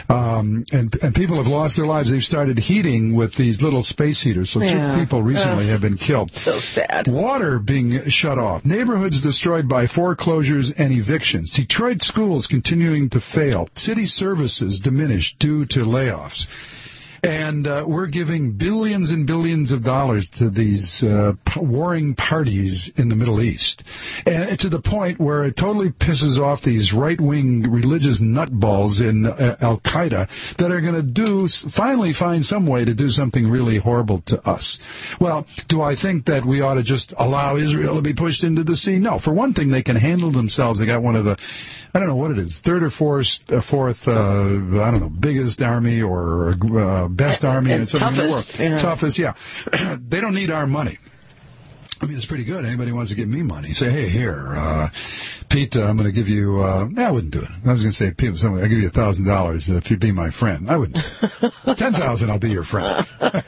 Um, and, and people have lost their lives. They've started heating with these little space heaters. So yeah. two people recently uh, have been killed. So sad. Water being shut off. Neighborhoods destroyed by foreclosures and evictions. Detroit schools continuing to fail. City services diminished due to layoffs. And uh, we're giving billions and billions of dollars to these uh, p- warring parties in the Middle East, and to the point where it totally pisses off these right-wing religious nutballs in uh, Al-Qaeda that are going to do finally find some way to do something really horrible to us. Well, do I think that we ought to just allow Israel to be pushed into the sea? No. For one thing, they can handle themselves. They got one of the, I don't know what it is, third or fourth, uh, fourth, uh, I don't know, biggest army or uh, best army and, and something in the world. Yeah. Toughest, yeah. They don't need our money. I mean, it's pretty good. Anybody wants to give me money, say, hey, here, uh, Pete, uh, I'm going to give you, uh, I wouldn't do it. I was going to say, Pete, I'll give you a thousand dollars if you be my friend. I wouldn't. Ten thousand, I'll be your friend.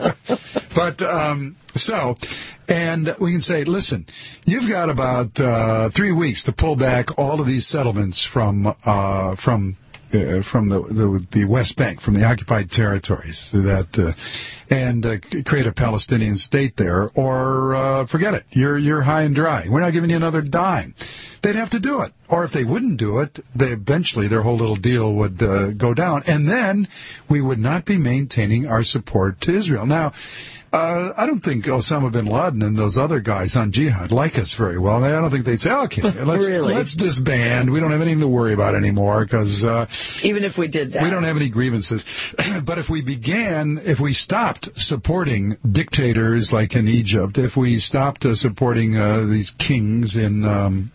But, um, so, and we can say, listen, you've got about, uh, three weeks to pull back all of these settlements from, uh, from, Uh, from the, the the West Bank, from the occupied territories, that uh, and uh, create a Palestinian state there, or uh, forget it. You're you're high and dry. We're not giving you another dime. They'd have to do it, or if they wouldn't do it, they eventually their whole little deal would uh, go down, and then we would not be maintaining our support to Israel. Now, Uh, I don't think Osama bin Laden and those other guys on jihad like us very well. I don't think they'd say, okay, let's really? let's disband. We don't have anything to worry about anymore because uh, even if we did that, we don't have any grievances. But if we began, if we stopped supporting dictators like in Egypt, if we stopped uh, supporting uh, these kings in um,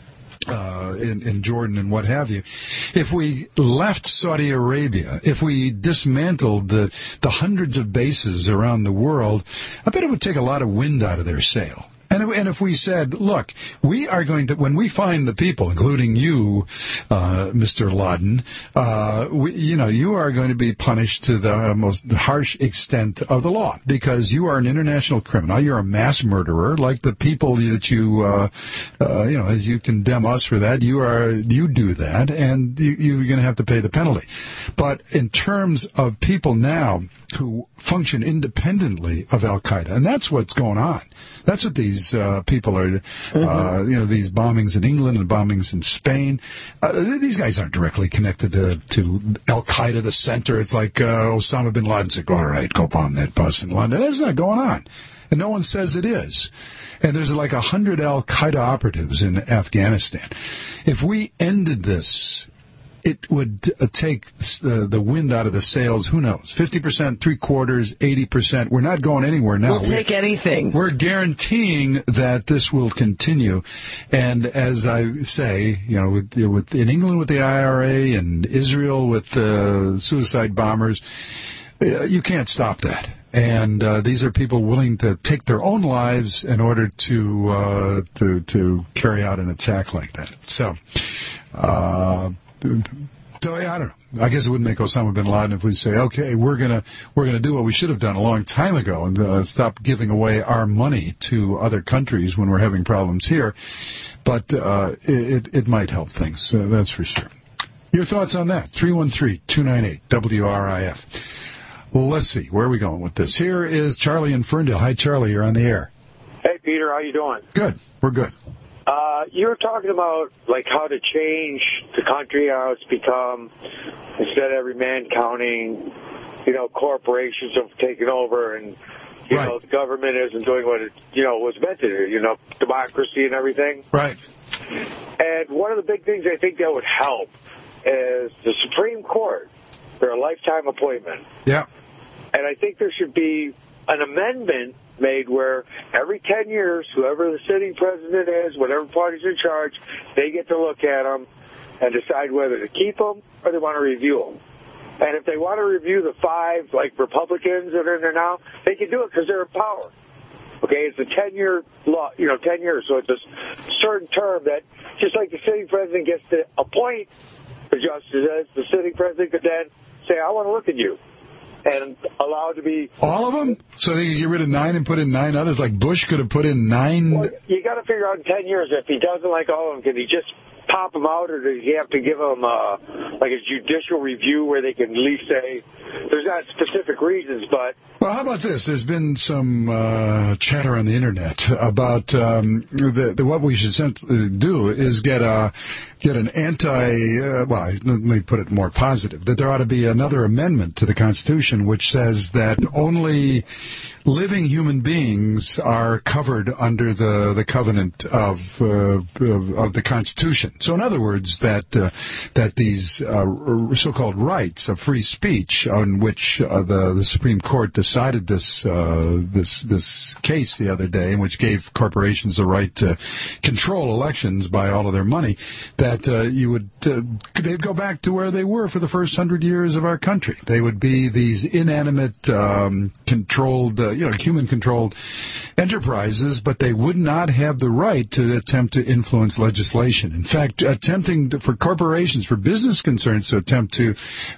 Uh, in, in Jordan and what have you, if we left Saudi Arabia, if we dismantled the, the hundreds of bases around the world, I bet it would take a lot of wind out of their sail. And And, and if we said, look, we are going to, when we find the people, including you, uh, Mister Laden, uh, we, you know, you are going to be punished to the most harsh extent of the law because you are an international criminal. You're a mass murderer, like the people that you, uh, uh, you know, as you condemn us for that, you are, you do that, and you, you're going to have to pay the penalty. But in terms of people now who function independently of Al-Qaeda, and that's what's going on. That's what these uh, people are, uh, mm-hmm. you know, these bombings in England and bombings in Spain. Uh, these guys aren't directly connected to, to Al-Qaeda, the center. It's like uh, Osama bin Laden said, all right, go bomb that bus in London. That's not going on. And no one says it is. And there's like a hundred Al-Qaeda operatives in Afghanistan. If we ended this, it would uh, take the, the wind out of the sails, who knows, fifty percent, three-quarters, eighty percent. We're not going anywhere now. We'll take we're, anything. We're guaranteeing that this will continue. And as I say, you know, with, with, in England with the I R A and Israel with uh, suicide bombers, uh, you can't stop that. And uh, these are people willing to take their own lives in order to uh, to, to carry out an attack like that. So... Uh, So yeah, I don't know. I guess it wouldn't make Osama bin Laden if we say, okay, we're gonna we're gonna do what we should have done a long time ago and uh, stop giving away our money to other countries when we're having problems here. But uh, it it might help things. Uh, that's for sure. Your thoughts on that? three one three, two nine eight, W R I F. Well, let's see. Where are we going with this? Here is Charlie in Ferndale. Hi, Charlie. You're on the air. Hey, Peter. How you doing? Good. We're good. Uh, you were talking about, like, how to change the country, how it's become, instead of every man counting, you know, corporations have taken over and, you right. know, the government isn't doing what it, you know, was meant to do, you know, democracy and everything. Right. And one of the big things I think that would help is the Supreme Court. They're a lifetime appointment. Yeah. And I think there should be an amendment made where every ten years, whoever the sitting president is, whatever party's in charge, they get to look at them and decide whether to keep them or they want to review them. And if they want to review the five, like, Republicans that are in there now, they can do it because they're in power. Okay, it's a ten-year law, you know, ten years, so it's a certain term that, just like the sitting president gets to appoint the justices, the sitting president could then say, I want to look at you. And allowed to be... All of them? So they could get rid of nine and put in nine others? Like Bush could have put in nine... Well, you got to figure out in ten years, if he doesn't like all of them, can he just pop them out, or does he have to give them uh, like a judicial review where they can at least say... There's not specific reasons, but... Well, how about this? There's been some uh, chatter on the Internet about um, the, the, what we should do is get a... get an anti, uh, well, let me put it more positive, that there ought to be another amendment to the Constitution which says that only living human beings are covered under the, the covenant of, uh, of of the Constitution. So in other words, that uh, that these uh, so-called rights of free speech on which uh, the, the Supreme Court decided this, uh, this, this case the other day, in which gave corporations the right to control elections by all of their money, that That uh, you would, uh, they'd go back to where they were for the first hundred years of our country. They would be these inanimate, um, controlled, uh, you know, human-controlled enterprises, but they would not have the right to attempt to influence legislation. In fact, attempting to, for corporations, for business concerns, to attempt to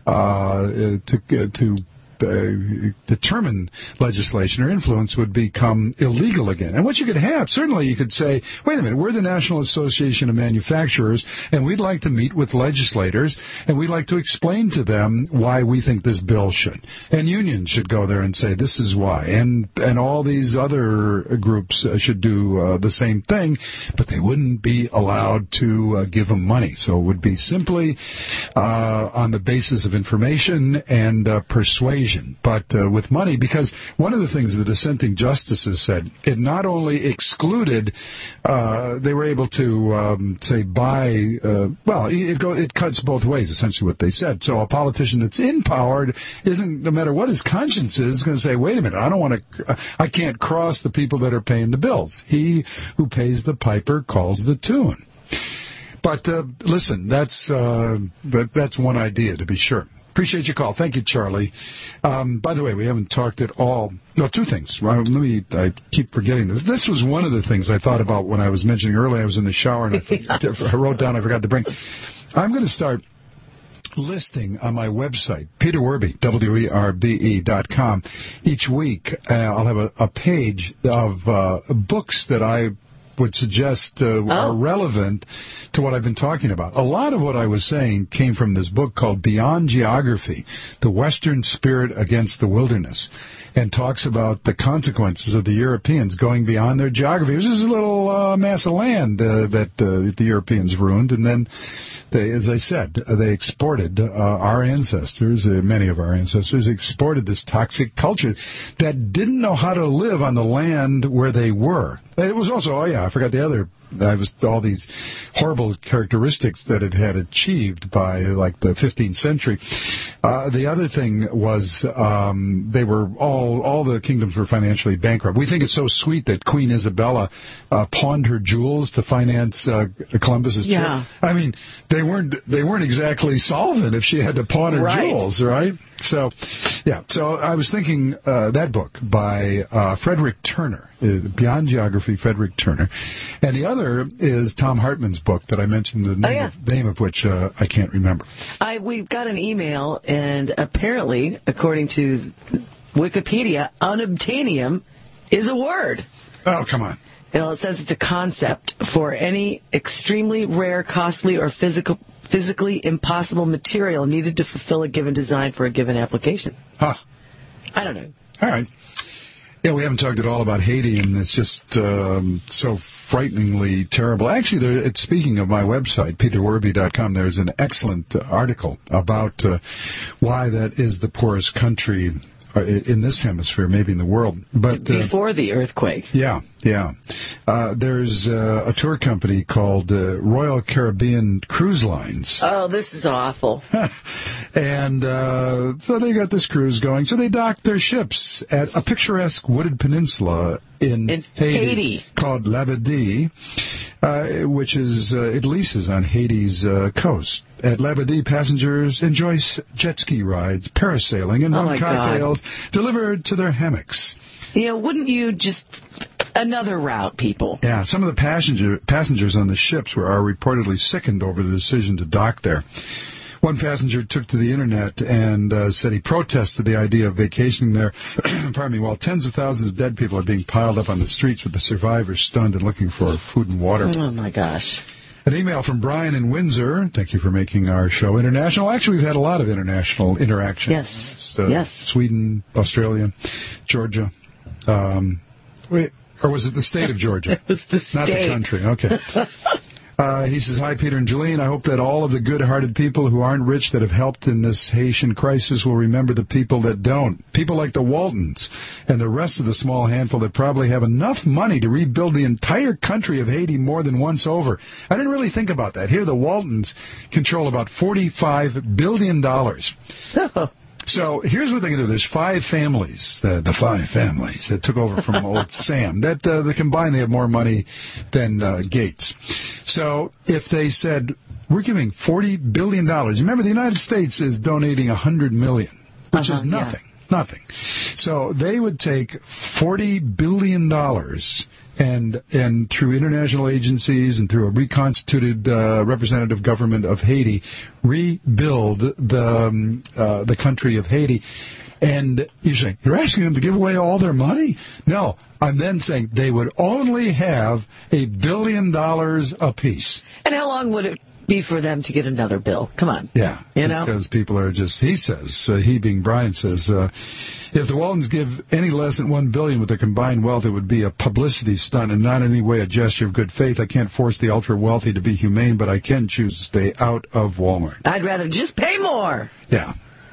uh, to uh, to Uh, determine legislation or influence would become illegal again. And what you could have, certainly you could say, wait a minute, we're the National Association of Manufacturers, and we'd like to meet with legislators, and we'd like to explain to them why we think this bill should. And unions should go there and say, this is why. And and all these other groups uh, should do uh, the same thing, but they wouldn't be allowed to uh, give them money. So it would be simply uh, on the basis of information and uh, persuasion. But uh, with money, because one of the things the dissenting justices said, it not only excluded, uh, they were able to, um, say, buy, uh, well, it, go, it cuts both ways, essentially what they said. So a politician that's in power isn't, no matter what his conscience is, going to say, wait a minute, I don't want to, I can't cross the people that are paying the bills. He who pays the piper calls the tune. But uh, listen, that's uh, that, that's one idea, to be sure. Appreciate your call. Thank you, Charlie. Um, by the way, we haven't talked at all. No, two things. Well, let me. I keep forgetting this. This was one of the things I thought about when I was mentioning earlier. I was in the shower and I, I wrote down. I forgot to bring. I'm going to start listing on my website, Peter Werbe, W E R B E dot com. Each week, uh, I'll have a, a page of uh, books that I would suggest uh, oh. are relevant to what I've been talking about. A lot of what I was saying came from this book called Beyond Geography, The Western Spirit Against the Wilderness, and talks about the consequences of the Europeans going beyond their geography. It was just a little uh, mass of land uh, that uh, the Europeans ruined, and then, they, as I said, uh, they exported, uh, our ancestors, uh, many of our ancestors, exported this toxic culture that didn't know how to live on the land where they were. It was also, oh yeah, I forgot the other, I was all these horrible characteristics that it had achieved by like the fifteenth century. Uh, the other thing was um, they were all all the kingdoms were financially bankrupt. We think it's so sweet that Queen Isabella uh, pawned her jewels to finance uh, Columbus's yeah. trip. I mean, they weren't they weren't exactly solvent if she had to pawn her right. jewels, right? So, yeah. So I was thinking uh, that book by uh, Frederick Turner, uh, Beyond Geography, Frederick Turner, and the other is Tom Hartman's book that I mentioned, the name, oh, yeah. of, name of which uh, I can't remember. I we got an email, and apparently, according to Wikipedia, unobtainium is a word. Oh, come on. Well, it says it's a concept for any extremely rare, costly, or physical, physically impossible material needed to fulfill a given design for a given application. Huh. I don't know. All right. Yeah, we haven't talked at all about Haiti, and it's just um, so frighteningly terrible. Actually, there, it's, speaking of my website, peter werbe dot com, there's an excellent uh, article about uh, why that is the poorest country in this hemisphere, maybe in the world. But uh, before the earthquake. Yeah, yeah. Uh, there's uh, a tour company called uh, Royal Caribbean Cruise Lines. Oh, this is awful. And uh, so they got this cruise going. So they docked their ships at a picturesque wooded peninsula in, in Haiti, Haiti called Labadie, uh, which is, uh, it leases on Haiti's uh, coast. At Labadie, passengers enjoy jet ski rides, parasailing, and oh rum cocktails God. delivered to their hammocks. You know, wouldn't you just... Another route, people. Yeah, some of the passenger passengers on the ships were are reportedly sickened over the decision to dock there. One passenger took to the internet and uh, said he protested the idea of vacationing there, pardon me, while tens of thousands of dead people are being piled up on the streets with the survivors stunned and looking for food and water. Oh, my gosh. An email from Brian in Windsor. Thank you for making our show international. Actually, we've had a lot of international interaction. Yes. Uh, yes. Sweden, Australia, Georgia. Um, wait, or was it the state of Georgia? It was the state. Not the country. Okay. Uh, he says, hi, Peter and Julene. I hope that all of the good-hearted people who aren't rich that have helped in this Haitian crisis will remember the people that don't. People like the Waltons and the rest of the small handful that probably have enough money to rebuild the entire country of Haiti more than once over. I didn't really think about that. Here, the Waltons control about forty-five billion dollars. So here's what they can do. There's five families, uh, the five families that took over from old Sam. That uh, they combined, they have more money than uh, Gates. So if they said, we're giving forty billion dollars. Remember, the United States is donating one hundred million dollars, which uh-huh, is nothing. Yeah. Nothing. So they would take forty billion dollars and and through international agencies and through a reconstituted uh, representative government of Haiti, rebuild the um, uh, the country of Haiti. And you're saying, you're asking them to give away all their money? No, I'm then saying they would only have a billion dollars apiece. And how long would it be for them to get another bill? Come on. Yeah. You know? Because people are just, he says, uh, he being Brian says, uh, if the Waltons give any less than one billion dollars with their combined wealth, it would be a publicity stunt and not in any way a gesture of good faith. I can't force the ultra-wealthy to be humane, but I can choose to stay out of Walmart. I'd rather just pay more. Yeah, right.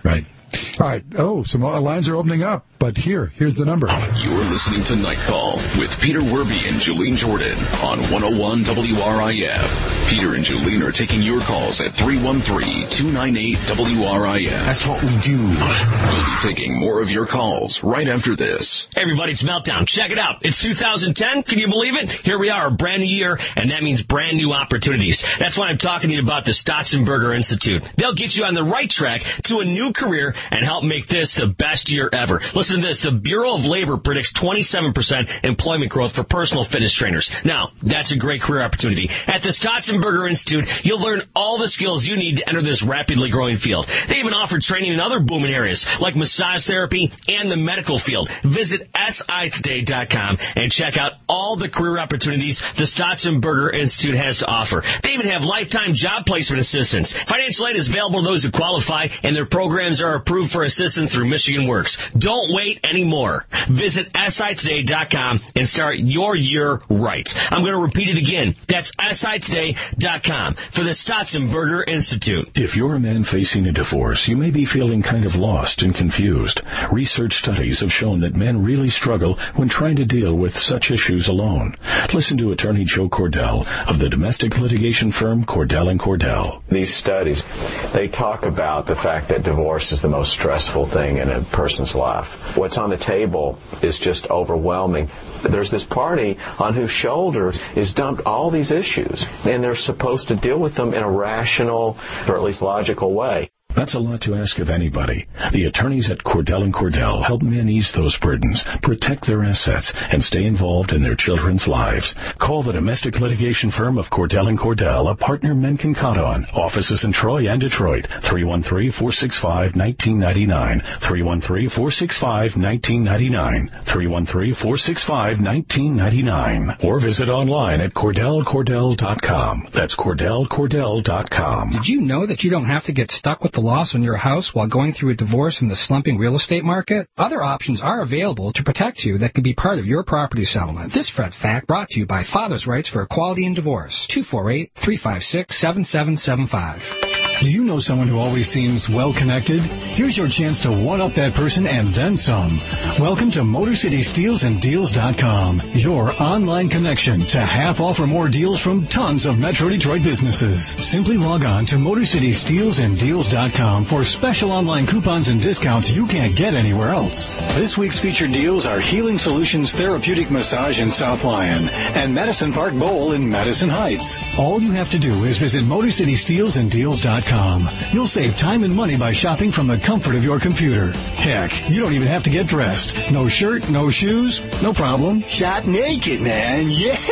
All right. Oh, some lines are opening up, but here, here's the number. You're listening to Night Call with Peter Werby and Julene Jordan on one oh one W R I F. Peter and Julene are taking your calls at three one three, two nine eight, W R I F. That's what we do. We'll be taking more of your calls right after this. Hey, everybody, it's Meltdown. Check it out. It's two thousand ten. Can you believe it? Here we are, a brand new year, and that means brand new opportunities. That's why I'm talking to you about the Stotzenberger Institute. They'll get you on the right track to a new career and help make this the best year ever. Listen to this. The Bureau of Labor predicts twenty-seven percent employment growth for personal fitness trainers. Now, that's a great career opportunity. At the Stotzenberger Institute, you'll learn all the skills you need to enter this rapidly growing field. They even offer training in other booming areas like massage therapy and the medical field. Visit S I today dot com and check out all the career opportunities the Stotzenberger Institute has to offer. They even have lifetime job placement assistance. Financial aid is available to those who qualify, and their programs are approved for assistance through Michigan Works. Don't wait anymore. Visit S I today dot com and start your year right. I'm going to repeat it again. That's S I today dot com for the Stotzenberger Institute. If you're a man facing a divorce, you may be feeling kind of lost and confused. Research studies have shown that men really struggle when trying to deal with such issues alone. Listen to attorney Joe Cordell of the domestic litigation firm Cordell and Cordell. These studies, they talk about the fact that divorce is the most stressful thing in a person's life. What's on the table is just overwhelming. There's this party on whose shoulders is dumped all these issues, and they're supposed to deal with them in a rational, or at least logical way. That's a lot to ask of anybody. The attorneys at Cordell and Cordell help men ease those burdens, protect their assets, and stay involved in their children's lives. Call the domestic litigation firm of Cordell and Cordell, a partner men can count on. Offices in Troy and Detroit. three one three, four six five, one nine nine nine. three one three, four six five, one nine nine nine. three one three, four six five, one nine nine nine. Or visit online at Cordell Cordell dot com. That's Cordell Cordell dot com. Did you know that you don't have to get stuck with the loss on your house while going through a divorce in the slumping real estate market? Other options are available to protect you that could be part of your property settlement. This Fred Fact brought to you by Father's Rights for Equality in Divorce. two four eight, three five six, seven seven seven five. Do you know someone who always seems well-connected? Here's your chance to one-up that person and then some. Welcome to Motor City Steels and Deals dot com, your online connection to half-off or more deals from tons of Metro Detroit businesses. Simply log on to Motor City Steels and Deals dot com for special online coupons and discounts you can't get anywhere else. This week's featured deals are Healing Solutions Therapeutic Massage in South Lyon and Madison Park Bowl in Madison Heights. All you have to do is visit Motor City Steels and Deals dot com. You'll save time and money by shopping from the comfort of your computer. Heck, you don't even have to get dressed. No shirt, no shoes, no problem. Shop naked, man.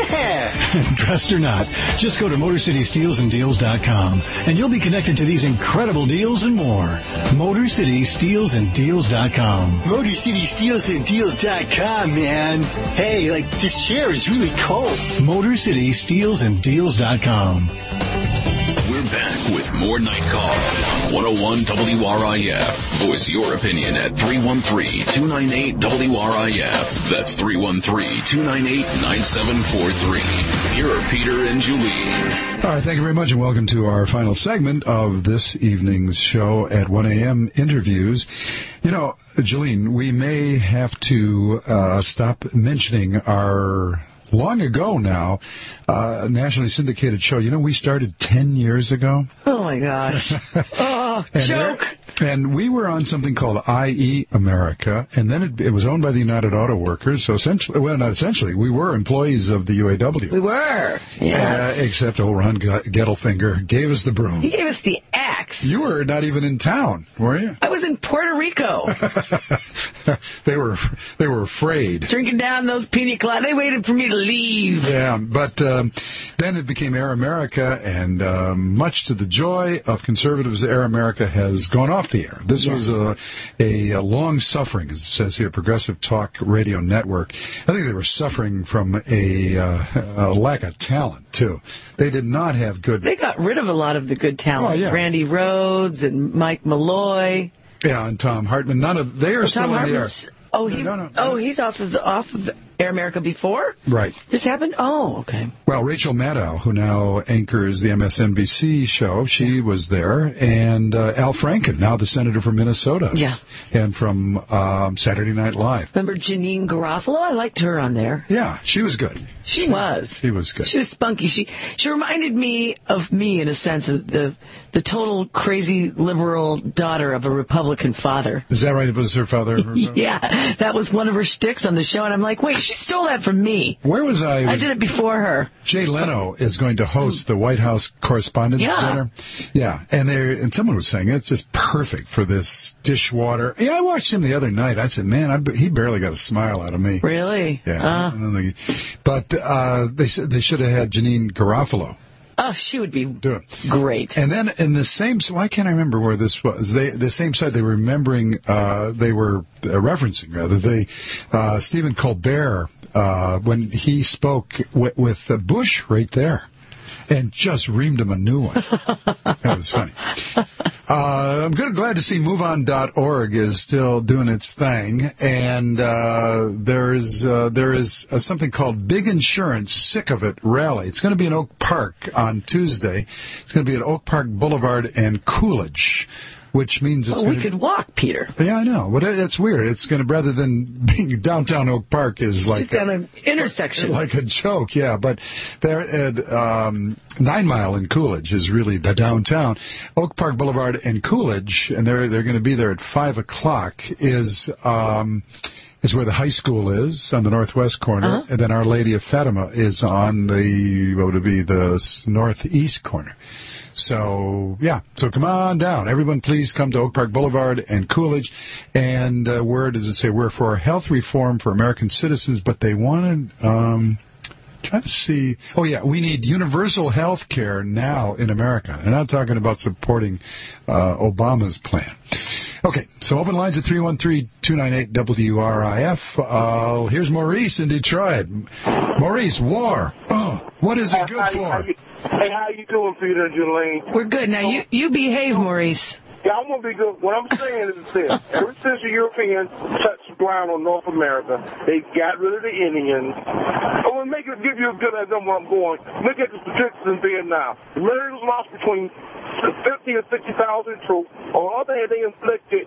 Yeah! Dressed or not, just go to Motor City Steels and Deals dot com and you'll be connected to these incredible deals and more. Motor City Steels and Deals dot com. Motor City Steels and Deals dot com, man. Hey, like, this chair is really cold. Motor City Steels and Deals dot com. We're back with more Night Call on one oh one W R I F. Voice your opinion at three one three, two nine eight, W R I F. That's three one three, two nine eight, nine seven four three. Here are Peter and Julene. All right, thank you very much, and welcome to our final segment of this evening's show at one a.m. Interviews. You know, Julene, we may have to uh, stop mentioning our long ago now, uh, nationally syndicated show. You know, we started ten years ago. Oh, my gosh. Oh, joke. And we were on something called I E America, and then it, it was owned by the United Auto Workers. So essentially, well, not essentially, we were employees of the U A W. We were, yeah. Uh, except old Ron Gettelfinger gave us the broom. He gave us the axe. You were not even in town, were you? I was in Puerto Rico. they were they were afraid. Drinking down those pina coladas. They waited for me to leave. Yeah, but um, then it became Air America, and um, much to the joy of conservatives, Air America has gone off the air. This yeah. was a, a, a long-suffering, as it says here, progressive talk radio network. I think they were suffering from a, uh, a lack of talent, too. They did not have good... They got rid of a lot of the good talent. Oh, yeah. Randy Rhodes and Mike Malloy. Yeah, and Tom Hartman. None of... They are well, still Tom in Hartman's, the air. Oh, he, no, no, no, oh, he's off of the... Off of the Air America before? Right. This happened? Oh, okay. Well, Rachel Maddow, who now anchors the M S N B C show, she was there, and uh, Al Franken, now the senator from Minnesota. Yeah. And from um, Saturday Night Live. Remember Janine Garofalo? I liked her on there. Yeah, she was good. She, she was. She was good. She was spunky. She she reminded me of me in a sense, of the the total crazy liberal daughter of a Republican father. Is that right? It was her father? Yeah, that was one of her shticks on the show, and I'm like, wait, she stole that from me. Where was I? I did it before her. Jay Leno is going to host the White House Correspondents' yeah. Dinner. Yeah, and they and someone was saying it's just perfect for this dishwater. Yeah, I watched him the other night. I said, man, I, he barely got a smile out of me. Really? Yeah. Uh. I don't think he, but uh, they said they should have had Janine Garofalo. Oh, she would be Do it. great. And then in the same, why can't I remember where this was? They, the same site they were remembering, uh, they were uh, referencing rather. They, uh, Stephen Colbert, uh, when he spoke with, with uh, Bush right there, and just reamed him a new one. That was funny. Uh, I'm good, glad to see move on dot org is still doing its thing, and uh, there is uh, there is uh, something called Big Insurance Sick of It Rally. It's going to be in Oak Park on Tuesday. It's going to be at Oak Park Boulevard and Coolidge, which means it's well, going we to... could walk, Peter. Yeah, I know. But it's weird. It's going to, rather than being downtown Oak Park is like... Just down an intersection. Like a joke, yeah. But there at um, Nine Mile in Coolidge is really the downtown. Oak Park Boulevard and Coolidge, and they're, they're going to be there at five o'clock, is... Um, is where the high school is, on the northwest corner, uh-huh. and then Our Lady of Fatima is on the, what would it be, the northeast corner. So, yeah, so come on down. Everyone please come to Oak Park Boulevard and Coolidge. And uh, where does it say? We're for health reform for American citizens, but they wanted... Um, trying to see... Oh, yeah, we need universal health care now in America. They're not talking about supporting uh, Obama's plan. Okay, so open lines at three one three, two nine eight, W R I F. Uh, here's Maurice in Detroit. Maurice, war. Oh, what is it good for? How you, hey, how you doing, Peter and Julene? We're good. Now, you, you behave, Maurice. Yeah, I'm going to be good. What I'm saying is this. Ever since the Europeans touched ground on North America, they got rid of the Indians. I want to make it, give you a good idea where I'm going. Look at the statistics in Vietnam. The Americans lost between fifty and sixty thousand troops. On the other hand, they inflicted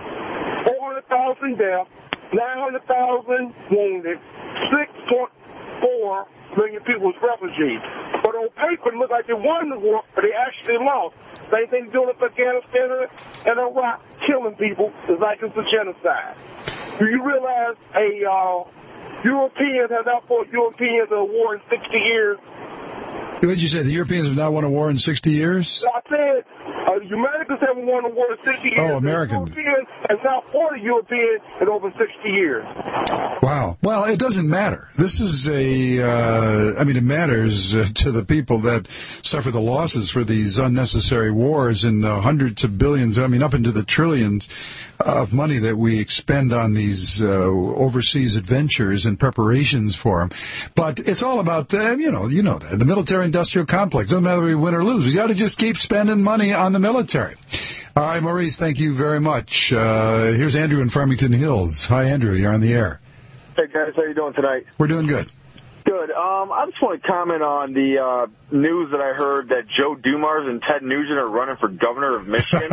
four hundred thousand deaths, nine hundred thousand wounded, six point four million people as refugees. But on paper, it looked like they won the war, but they actually lost. Same thing doing with Afghanistan and Iraq, killing people is like it's a genocide. Do you realize a uh, Europeans have not fought Europeans in a war in sixty years? What did you say? The Europeans have not won a war in sixty years? I said uh, the Americans haven't won a war in sixty years. Oh, Americans. The Europeans have not fought a European in over sixty years. Wow. Well, it doesn't matter. This is a, uh, I mean, it matters uh, to the people that suffer the losses for these unnecessary wars in the hundreds of billions, I mean, up into the trillions of money that we expend on these uh, overseas adventures and preparations for them. But it's all about, the, you know, you know that, the military-industrial complex. Doesn't matter if we win or lose. We got to just keep spending money on the military. All right, Maurice, thank you very much. Uh, here's Andrew in Farmington Hills. Hi, Andrew. You're on the air. Hey, guys. How you doing tonight? We're doing good. Good. Um, I just want to comment on the uh, news that I heard that Joe Dumars and Ted Nugent are running for governor of Michigan.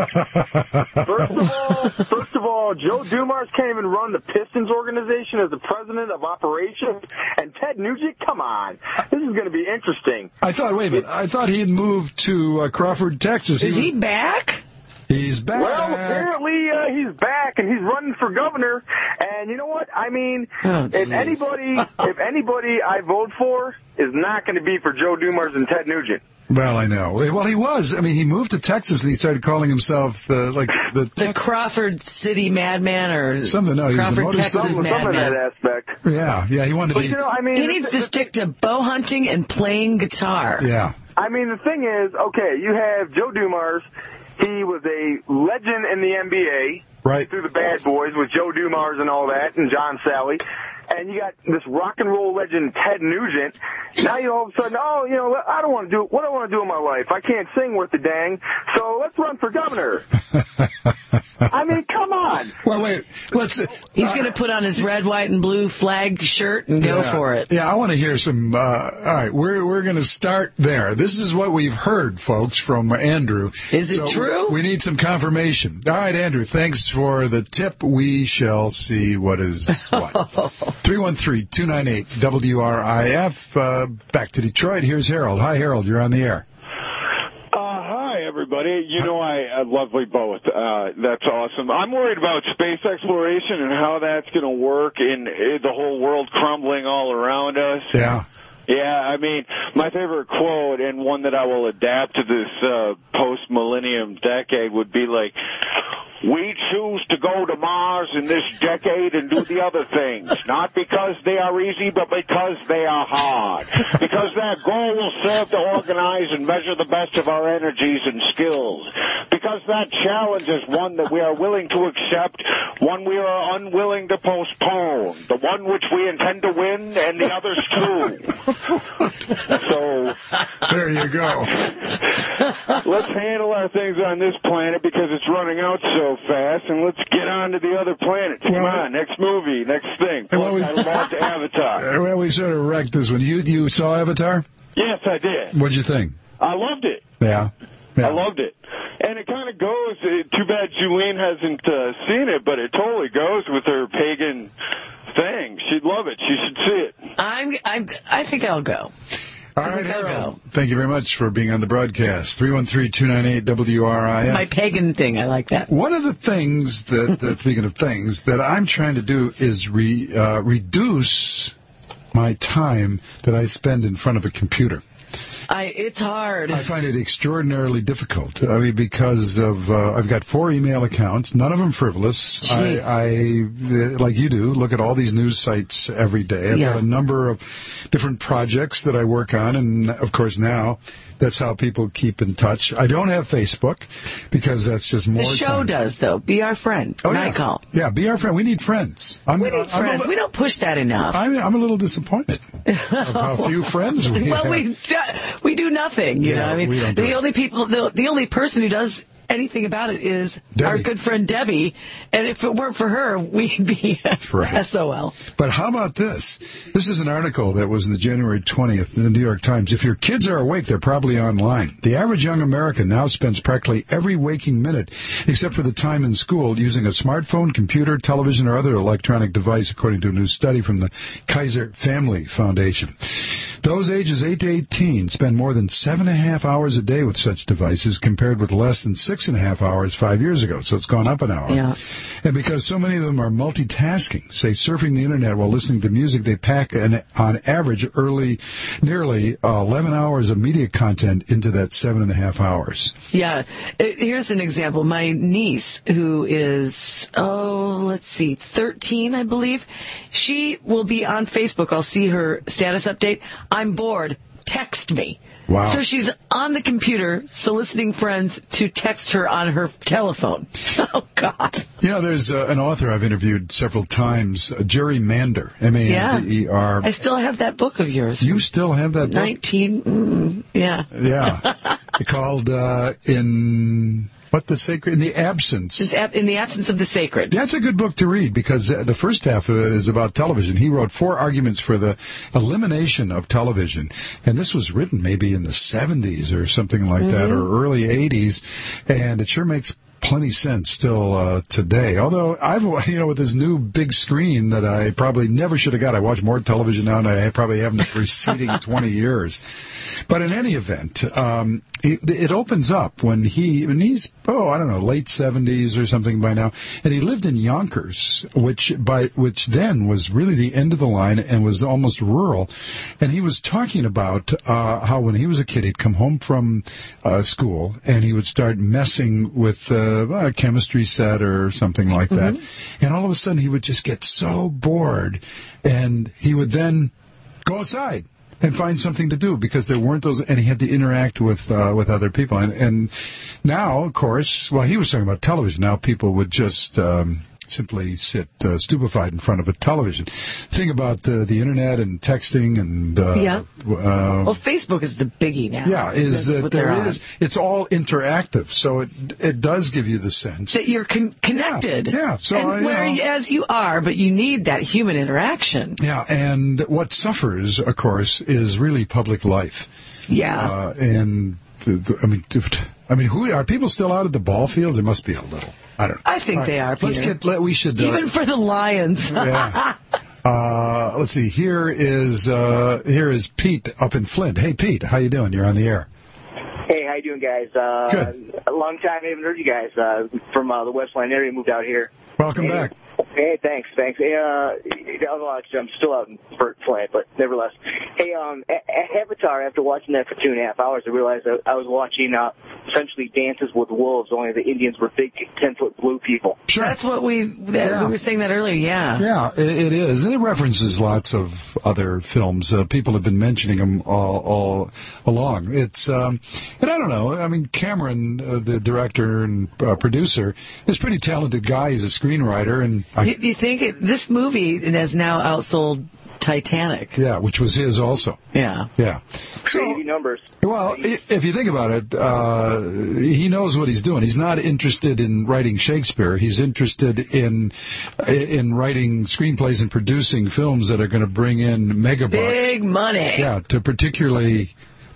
First of all, first of all, Joe Dumars can't even run the Pistons organization as the president of operations, and Ted Nugent, come on, this is going to be interesting. I thought, wait a minute, I thought he had moved to uh, Crawford, Texas. Is he, he back? He's back. Well, apparently uh, he's back, and he's running for governor. And you know what? I mean, oh, if anybody, if anybody I vote for is not going to be for Joe Dumars and Ted Nugent. Well, I know. Well, he was. I mean, he moved to Texas, and he started calling himself uh, like the the Crawford City Madman or something. No, he Crawford, was the Texas Madman. Some of that aspect. Yeah, yeah. He wanted but, to be. You know, I mean, he needs to stick to bow hunting and playing guitar. Yeah. I mean, the thing is, okay, you have Joe Dumars. He was a legend in the N B A. Right. Through the Bad Boys with Joe Dumars and all that, and John Sally. And you got this rock and roll legend, Ted Nugent. Now you all of a sudden, oh, you know, I don't want to do, what do I want to do in my life? I can't sing worth a dang, so let's run for governor. I mean, come on. on. Well, wait. Let's. Uh, He's going to put on his red, white, and blue flag shirt and go yeah, for it. Yeah, I want to hear some. Uh, all right, we're we're going to start there. This is what we've heard, folks, from Andrew. Is it so true? We need some confirmation. All right, Andrew. Thanks for the tip. We shall see what is what. three one three, two nine eight, W R I F. Uh, back to Detroit. Here's Harold. Hi, Harold. You're on the air. Everybody, you know I, I love you both. Uh, that's awesome. I'm worried about space exploration and how that's going to work in, in the whole world crumbling all around us. Yeah. Yeah, I mean, my favorite quote, and one that I will adapt to this uh, post-millennium decade, would be like, we choose to go to Mars in this decade and do the other things, not because they are easy, but because they are hard. Because that goal will serve to organize and measure the best of our energies and skills. Because that challenge is one that we are willing to accept, one we are unwilling to postpone, the one which we intend to win, and the others too. So there you go. Let's handle our things on this planet because it's running out so fast, and let's get on to the other planets. Come well, on, next movie, next thing. Plus, well, we, I loved Avatar. Well, we sort of wrecked this one. You you saw Avatar? Yes, I did. What'd you think? I loved it. Yeah. yeah. I loved it. And it kind of goes, uh, too bad Julene hasn't uh, seen it, but it totally goes with her pagan thing. She'd love it. She should see it. I'm, I'm, I think I'll go. All right, Harold. Thank you very much for being on the broadcast. three one three, two nine eight, W R I F. My pagan thing. I like that. One of the things that, that speaking of things, that I'm trying to do is re, uh, reduce my time that I spend in front of a computer. I, it's hard. I find it extraordinarily difficult. I mean, because of uh, I've got four email accounts, none of them frivolous. I, I, like you do, look at all these news sites every day. I've yeah. got a number of different projects that I work on, and of course now that's how people keep in touch. I don't have Facebook because that's just more. The show time. does though. Be our friend. Oh, Night yeah. Call. Yeah, be our friend. We need friends. I'm, we need I'm friends. A, we don't push that enough. I'm, I'm a little disappointed of how few friends we well, have. Well, we do, we do nothing. You yeah, know, I mean, we don't do the it. only people, the, the only person who does anything about it is Debbie. our good friend Debbie, and if it weren't for her, we'd be right. S O L. But how about this? This is an article that was in the January twentieth in the New York Times. If your kids are awake, they're probably online. The average young American now spends practically every waking minute, except for the time in school, using a smartphone, computer, television, or other electronic device, according to a new study from the Kaiser Family Foundation. Those ages eight to eighteen spend more than seven and a half hours a day with such devices, compared with less than six and a half hours five years ago. So it's gone up an hour. Yeah. And because so many of them are multitasking, say surfing the internet while listening to music, they pack an, on average early, nearly uh, eleven hours of media content into that seven and a half hours. Yeah. Here's an example. My niece, who is, oh, let's see, thirteen, I believe, she will be on Facebook. I'll see her status update. I'm bored. Text me. Wow. So she's on the computer soliciting friends to text her on her telephone. Oh, God. You know, there's uh, an author I've interviewed several times, uh, Jerry Mander, M A N D E R. Yeah. I still have that book of yours. You still have that book? nineteen, mm, yeah. Yeah. Called uh, In... What the sacred? In the absence. In the absence of the sacred. That's a good book to read because the first half of it is about television. He wrote four arguments for the elimination of television. And this was written maybe in the seventies or something like mm-hmm. that, or early eighties. And it sure makes plenty sense still uh, today. Although I've, you know, with this new big screen that I probably never should have got. I watch more television now than I probably have in the preceding twenty years. But in any event, um, it, it opens up when he, and he's, oh, I don't know, late seventies or something by now, and he lived in Yonkers, which by which then was really the end of the line and was almost rural. And he was talking about uh, how when he was a kid, he'd come home from uh, school and he would start messing with uh, a chemistry set or something like that. Mm-hmm. And all of a sudden, he would just get so bored, and he would then go outside and find something to do because there weren't those, and he had to interact with uh, with other people. And, and now, of course, well, he was talking about television. Now people would just um, simply sit uh, stupefied in front of a television. Think about uh, the internet and texting and uh, yeah. Uh, well, Facebook is the biggie now. Yeah, is that there is. It's all interactive, so it it does give you the sense that you're con- connected. Yeah, yeah. So and I, where you know, as you are, but you need that human interaction. Yeah, and what suffers, of course, is really public life. Yeah, uh, and the, the, I mean, I mean, who are people still out at the ball fields? There must be a little. I don't know. I think All they right. are. Peter. Let's get. Let, we should uh, even for the Lions. yeah. Uh, let's see. Here is uh, here is Pete up in Flint. Hey, Pete, how you doing? You're on the air. Hey, how you doing, guys? Uh, Good. A long time I haven't heard you guys. Uh, from uh, the Westline area, moved out here. Welcome hey, back. Hey, thanks, thanks. Hey, uh, I'm still out in Flint, but nevertheless. Hey, um, Avatar. After watching that for two and a half hours, I realized I, I was watching uh, essentially Dances with Wolves. Only the Indians were big, ten foot blue people. Sure. That's what we that, yeah. we were saying that earlier. Yeah. Yeah, it, it is, and it references lots of other films. Uh, people have been mentioning them all, all along. It's um, and I don't know. I mean, Cameron, uh, the director and uh, producer, is a pretty talented guy. He's a screenwriter, and I, you, you think it, this movie has now outsold Titanic? Yeah, which was his also. Yeah. Yeah. Crazy so, numbers. Well, if you think about it, uh, he knows what he's doing. He's not interested in writing Shakespeare. He's interested in in writing screenplays and producing films that are going to bring in mega bucks. Big money. Yeah, to particularly,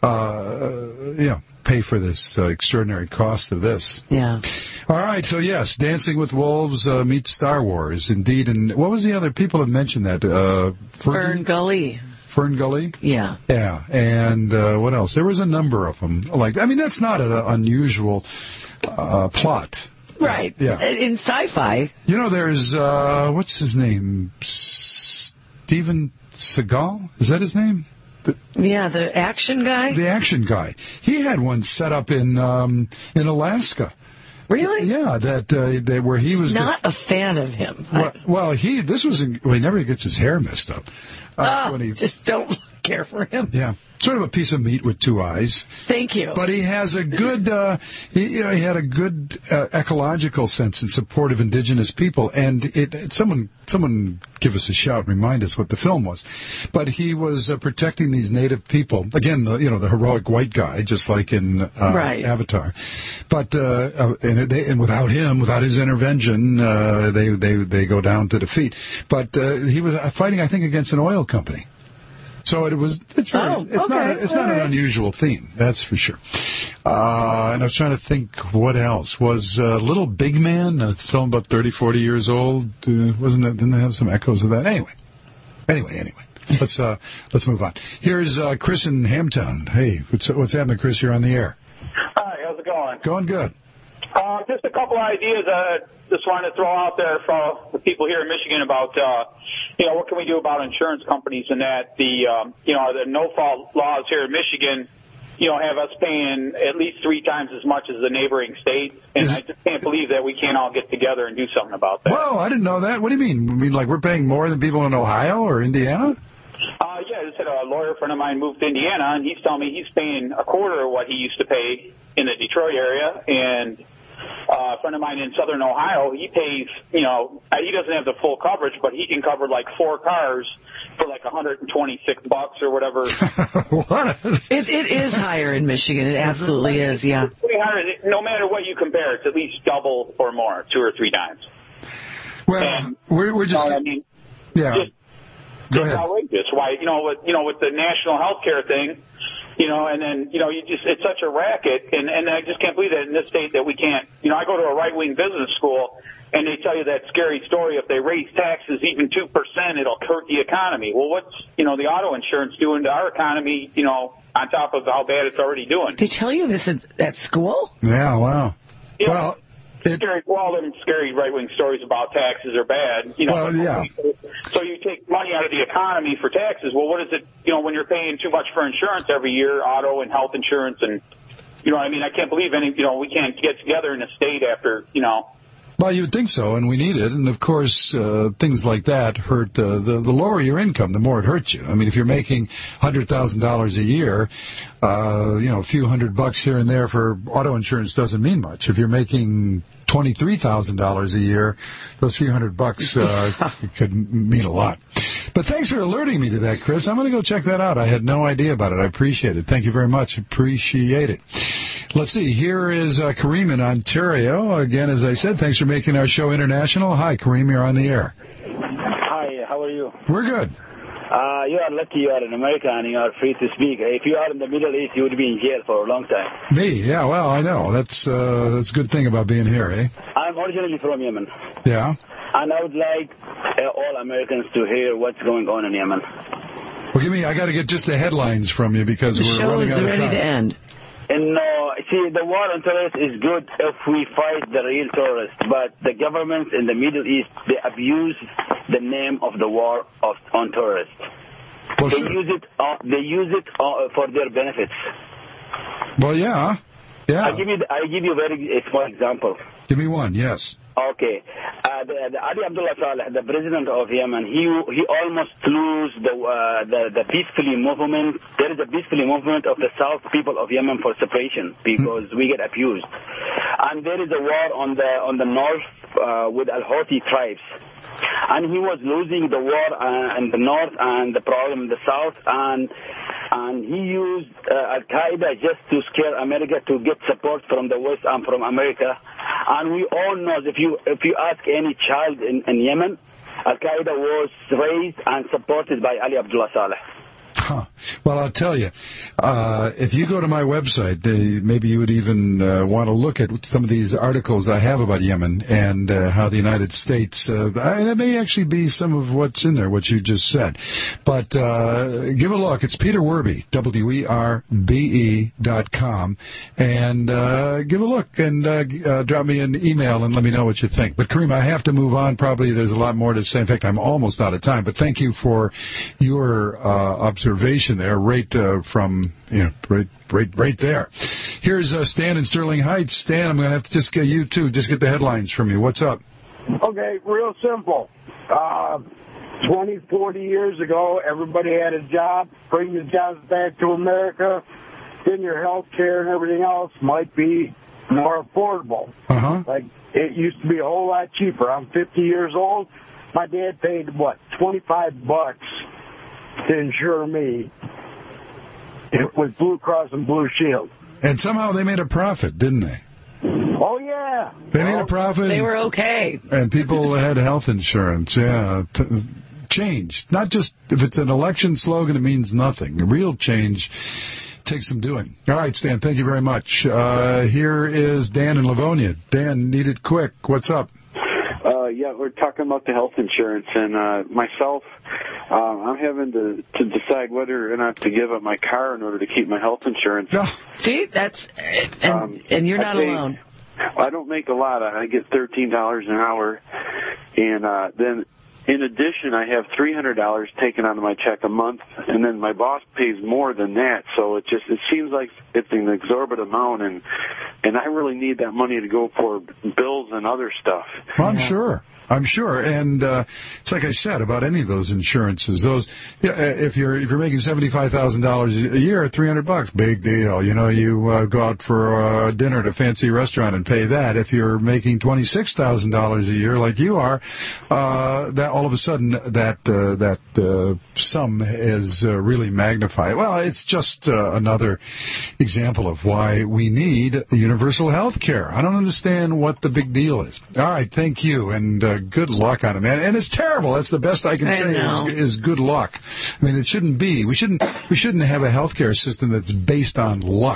uh, yeah, pay for this uh, extraordinary cost of this. Yeah. All right, so yes, Dancing with Wolves uh, meets Star Wars, indeed. And what was the other? People have mentioned that. Uh, Fern Gully. Fern Gully? Yeah. Yeah, and uh, what else? There was a number of them. Like, I mean, that's not an unusual uh, plot. Right. Yeah. In sci-fi. You know, there's, uh, what's his name? Steven Seagal? Is that his name? The, yeah, the action guy? The action guy. He had one set up in um, in Alaska. Really? Yeah, that uh, that where he was not the, a fan of him. Well, well, he this was in, well, he never gets his hair messed up. Uh, oh, when he, just don't care for him. Yeah, sort of a piece of meat with two eyes. Thank you. But he has a good, uh, he, you know, he had a good uh, ecological sense in support of indigenous people. And it, it, someone, someone give us a shout, remind us what the film was. But he was uh, protecting these native people. Again, the, you know, the heroic white guy, just like in uh, right. Avatar. But uh, and, they, and without him, without his intervention, uh, they they they go down to defeat. But uh, he was fighting, I think, against an oil company. So it was. It's, very, oh, it's okay. not. A, it's All not right. an unusual theme, that's for sure. Uh, and I was trying to think what else was uh, Little Big Man, a film about thirty, forty years old. Uh, wasn't it? Didn't they have some echoes of that? Anyway, anyway, anyway. Let's uh, let's move on. Here's uh, Chris in Hamtown. Hey, what's what's happening, Chris? You're on the air. Hi, how's it going? Going good. Uh, just a couple ideas I uh, just wanted to throw out there for the people here in Michigan about, uh, you know, what can we do about insurance companies and that the, um, you know, the no-fault laws here in Michigan, you know, have us paying at least three times as much as the neighboring state. And I just can't believe that we can't all get together and do something about that. Whoa, I didn't know that. What do you mean? I mean, like we're paying more than people in Ohio or Indiana? Uh, yeah, I just had a lawyer friend of mine moved to Indiana, and he's telling me he's paying a quarter of what he used to pay in the Detroit area. And Uh, a friend of mine in southern Ohio, he pays, you know, he doesn't have the full coverage, but he can cover like four cars for like one hundred twenty-six bucks or whatever. What? It, it is higher in Michigan. It absolutely is, yeah. No matter what you compare, it's at least double or more, two or three times. Well, and, we're, we're just, you know, I mean, yeah. Just, Go it's ahead. outrageous. Why, you know, with, you know, with the national health care thing, you know, and then, you know, you just, it's such a racket, and, and I just can't believe that in this state that we can't, you know, I go to a right-wing business school, and they tell you that scary story, if they raise taxes even two percent, it'll hurt the economy. Well, what's, you know, the auto insurance doing to our economy, you know, on top of how bad it's already doing? They tell you this at, at school? Yeah, wow. You know, well, it, scary, well, them scary right-wing stories about taxes are bad. You know, well, yeah. So you take money out of the economy for taxes. Well, what is it, you know, when you're paying too much for insurance every year, auto and health insurance, and, you know what I mean? I can't believe any, you know, we can't get together in a state after, you know, Well, you would think so, and we need it. And, of course, uh, things like that hurt. Uh, the, the lower your income, the more it hurts you. I mean, if you're making one hundred thousand dollars a year, uh, you know, a few hundred bucks here and there for auto insurance doesn't mean much. If you're making twenty-three thousand dollars a year, those few hundred bucks uh, could mean a lot. But thanks for alerting me to that, Chris. I'm going to go check that out. I had no idea about it. I appreciate it. Thank you very much. Appreciate it. Let's see. Here is uh, Kareem in Ontario. Again, as I said, thanks for making our show international. Hi, Kareem. You're on the air. Hi. How are you? We're good. Uh, you are lucky you are in America and you are free to speak. If you are in the Middle East, you would be in jail for a long time. Me? Yeah, well, I know. That's uh, that's a good thing about being here, eh? I'm originally from Yemen. Yeah? And I would like uh, all Americans to hear what's going on in Yemen. Well, give me, I got to get just the headlines from you because The we're show running is out of ready time. to end. And no, see, the war on terrorists is good if we fight the real terrorists, but the governments in the Middle East, they abuse the name of the war of, on terrorists. Well, they sure. use it. Uh, they use it uh, for their benefits. Well, yeah. Yeah. I give you. I give you a very a small example. Give me one, yes. Okay, uh, the, the Ali Abdullah Saleh, the president of Yemen, he he almost lose the uh, the the peacefully movement. There is a peacefully movement of the South people of Yemen for separation because mm. we get abused, and there is a war on the on the north uh, with Al Houthi tribes. And he was losing the war uh, in the north and the problem in the south, and and he used uh, Al-Qaeda just to scare America to get support from the West and from America. And we all know, if you if you ask any child in, in Yemen, Al-Qaeda was raised and supported by Ali Abdullah Saleh. Huh. Well, I'll tell you, uh, if you go to my website, uh, maybe you would even uh, want to look at some of these articles I have about Yemen and uh, how the United States, uh, I, that may actually be some of what's in there, what you just said. But uh, give a look. It's Peter Werbe, W E R B E dot com, and uh, give a look and uh, uh, drop me an email and let me know what you think. But, Kareem, I have to move on. Probably there's a lot more to say. In fact, I'm almost out of time. But thank you for your uh, observation. There, right uh, from, you know, right, right, right there. Here's uh, Stan in Sterling Heights. Stan, I'm going to have to just get you, too, just get the headlines from you. What's up? Okay, real simple. Uh, twenty, forty years ago, everybody had a job. Bring the jobs back to America. Then your health care and everything else might be more affordable. Uh-huh. Like, it used to be a whole lot cheaper. I'm fifty years old. My dad paid, what, twenty-five bucks to insure me with Blue Cross and Blue Shield. And somehow they made a profit, didn't they? Oh, yeah. They made a profit. They were okay. And people had health insurance, yeah. T- change. Not just, if it's an election slogan, it means nothing. Real change takes some doing. All right, Stan, thank you very much. Uh, here is Dan in Livonia. Dan, need it quick. What's up? Uh, yeah, we're talking about the health insurance, and uh, myself, uh, I'm having to, to decide whether or not to give up my car in order to keep my health insurance. No. See, that's and, um, and you're not I pay, alone. I don't make a lot. I get thirteen dollars an hour, and uh, then in addition, I have three hundred dollars taken out of my check a month, and then my boss pays more than that. So it just it seems like it's an exorbitant amount, and and I really need that money to go for bills and other stuff. Well, I'm sure. I'm sure, and uh, it's like I said about any of those insurances. Those, yeah, if you're if you're making seventy-five thousand dollars a year, three hundred bucks, big deal. You know, you uh, go out for uh, dinner at a fancy restaurant and pay that. If you're making twenty-six thousand dollars a year, like you are, uh, that all of a sudden that uh, that uh, sum is uh, really magnified. Well, it's just uh, another example of why we need universal health care. I don't understand what the big deal is. All right, thank you, and. Uh, good luck on it, man. And it's terrible. That's the best I can I say is, is good luck. I mean, it shouldn't be. We shouldn't we shouldn't have a healthcare system that's based on luck.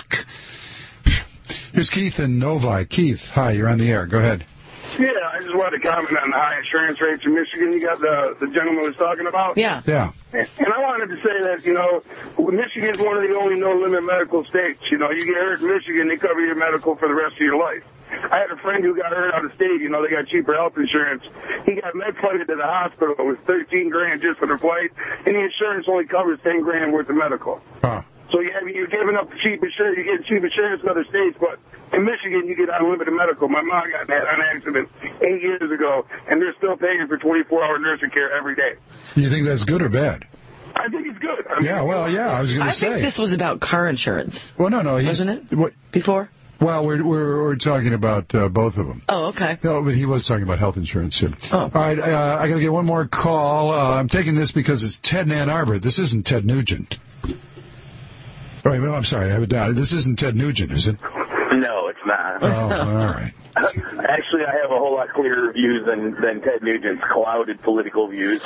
Here's Keith in Novi. Keith, hi, you're on the air. Go ahead. Yeah, I just wanted to comment on the high insurance rates in Michigan you got the, the gentleman was talking about. Yeah. Yeah. And I wanted to say that, you know, Michigan's one of the only no-limit medical states. You know, you get hurt in Michigan, they cover your medical for the rest of your life. I had a friend who got hurt out of state. You know, they got cheaper health insurance. He got med flighted to the hospital. It was thirteen grand just for the flight, and the insurance only covers ten grand worth of medical. Huh. So you have, you're giving up the cheap insurance, you get cheap insurance in other states, but in Michigan you get unlimited medical. My mom got in an accident eight years ago, and they're still paying for twenty-four hour nursing care every day. You think that's good or bad? I think it's good. I mean, yeah, well, yeah, I was going to say. I think this was about car insurance. Well, no, no. He's, Wasn't it? What, Before? Well, we're, we're, we're talking about uh, both of them. Oh, okay. No, but he was talking about health insurance, too. Oh. All right, uh, I got to get one more call. Uh, I'm taking this because it's Ted in Ann Arbor. This isn't Ted Nugent. Oh, wait, no, I'm sorry, I have it down. This isn't Ted Nugent, is it? No, it's not. Oh, all right. Actually, I have a whole lot clearer views than, than Ted Nugent's clouded political views.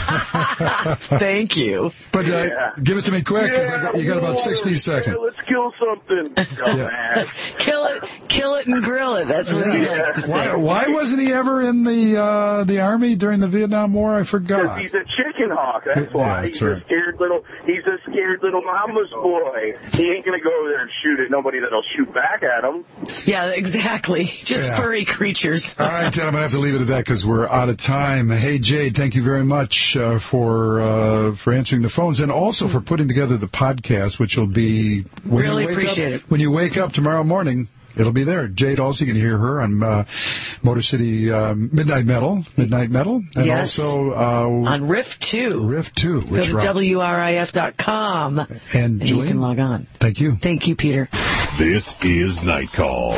Thank you. But uh, yeah. give it to me quick, because yeah, you got about sixty seconds. Yeah, let's kill something. Yeah. Kill it, kill it, and grill it. That's what he Yeah. likes to say. Why, why wasn't he ever in the uh, the Army during the Vietnam War? I forgot. Because he's a chicken hawk. That's Yeah, why. that's he's right. a scared little. He's a scared little mama's boy. He ain't gonna go over there and shoot at nobody that'll shoot back at him. Yeah, exactly. Just Yeah. furry creatures. All right, Ted, I'm going to have to leave it at that because we're out of time. Hey, Jade, thank you very much uh, for uh, for answering the phones and also for putting together the podcast, which will be... When Really you wake appreciate up, it. When you wake up tomorrow morning, it'll be there. Jade, also, you can hear her on uh, Motor City uh, Midnight Metal, Midnight Metal, and Yes. also... Uh, on Riff two. Riff two, Go which to rocks. W R I F dot com. And, And you Julian? can log on. Thank you. Thank you, Peter. This is Night Call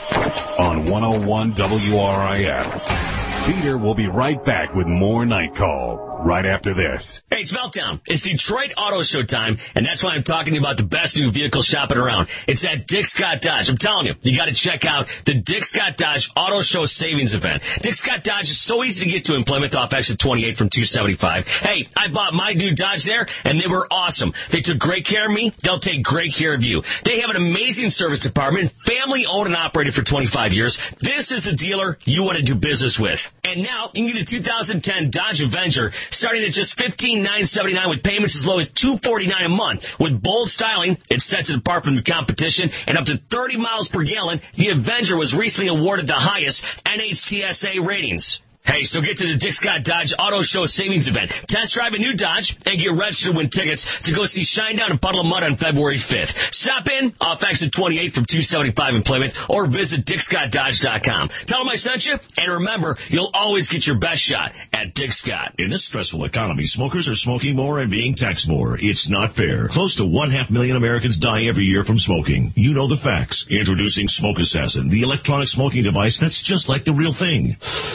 on one oh one W R I F. Peter will be right back with more Night Call right after this. Hey, it's Meltdown. It's Detroit Auto Show time, and that's why I'm talking to you about the best new vehicle shopping around. It's at Dick Scott Dodge. I'm telling you, you got to check out the Dick Scott Dodge Auto Show Savings Event. Dick Scott Dodge is so easy to get to in Plymouth off exit twenty-eight from two seventy-five. Hey, I bought my new Dodge there, and they were awesome. They took great care of me. They'll take great care of you. They have an amazing service department, family owned and operated for twenty-five years. This is the dealer you want to do business with. And now you can get a two thousand ten Dodge Avenger starting at just fifteen thousand nine hundred seventy-nine dollars with payments as low as two hundred forty-nine dollars a month. With bold styling, it sets it apart from the competition, and up to thirty miles per gallon, the Avenger was recently awarded the highest N H T S A ratings. Hey, so get to the Dick Scott Dodge Auto Show Savings Event. Test drive a new Dodge and get registered to win tickets to go see Shinedown and Puddle of Mud on February fifth. Stop in off exit twenty-eight from two seventy-five in Plymouth or visit dick scott dodge dot com. Tell them I sent you, and remember, you'll always get your best shot at Dick Scott. In this stressful economy, smokers are smoking more and being taxed more. It's not fair. Close to one half million Americans die every year from smoking. You know the facts. Introducing Smoke Assassin, the electronic smoking device that's just like the real thing.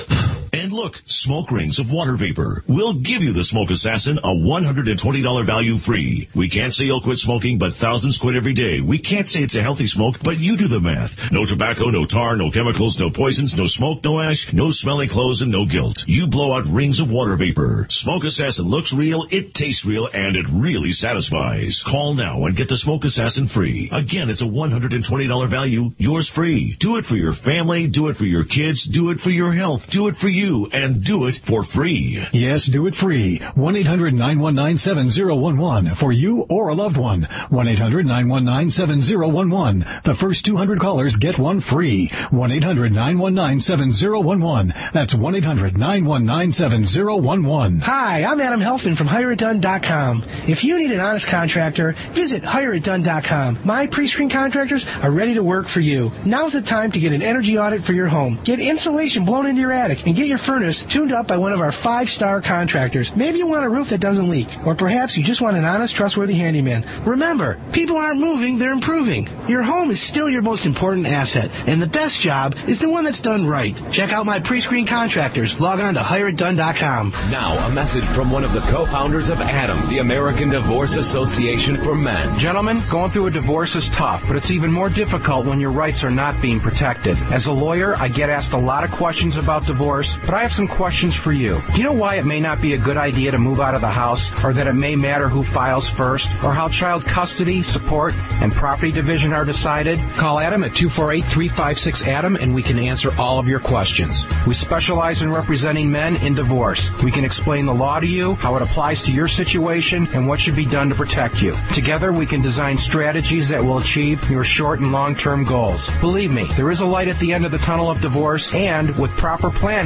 And look, smoke rings of water vapor. We'll give you the Smoke Assassin, a one hundred twenty dollars value free. We can't say you'll quit smoking, but thousands quit every day. We can't say it's a healthy smoke, but you do the math. No tobacco, no tar, no chemicals, no poisons, no smoke, no ash, no smelly clothes, and no guilt. You blow out rings of water vapor. Smoke Assassin looks real, it tastes real, and it really satisfies. Call now and get the Smoke Assassin free. Again, it's a one hundred twenty dollars value, yours free. Do it for your family, do it for your kids, do it for your health, do it for you, and do it for free. Yes, do it free. one eight hundred nine one nine seven zero one one for you or a loved one. one eight hundred nine one nine seven zero one one. The first two hundred callers get one free. one eight hundred nine one nine seven zero one one. That's one eight hundred nine one nine seven zero one one. Hi, I'm Adam Helfand from hire it done dot com. If you need an honest contractor, visit hire it done dot com. My pre-screen contractors are ready to work for you. Now's the time to get an energy audit for your home. Get insulation blown into your attic and get your furnace tuned up by one of our five-star contractors. Maybe you want a roof that doesn't leak, or perhaps you just want an honest, trustworthy handyman. Remember, people aren't moving, they're improving. Your home is still your most important asset, and the best job is the one that's done right. Check out my pre-screen contractors. Log on to hire it done dot com. Now, a message from one of the co-founders of ADAM, the American Divorce Association for Men. Gentlemen, going through a divorce is tough, but it's even more difficult when your rights are not being protected. As a lawyer, I get asked a lot of questions about divorce, but I have some questions for you. Do you know why it may not be a good idea to move out of the house, or that it may matter who files first, or how child custody, support, and property division are decided? Call Adam at two four eight, three five six, ADAM and we can answer all of your questions. We specialize in representing men in divorce. We can explain the law to you, how it applies to your situation, and what should be done to protect you. Together, we can design strategies that will achieve your short and long-term goals. Believe me, there is a light at the end of the tunnel of divorce, and with proper planning, that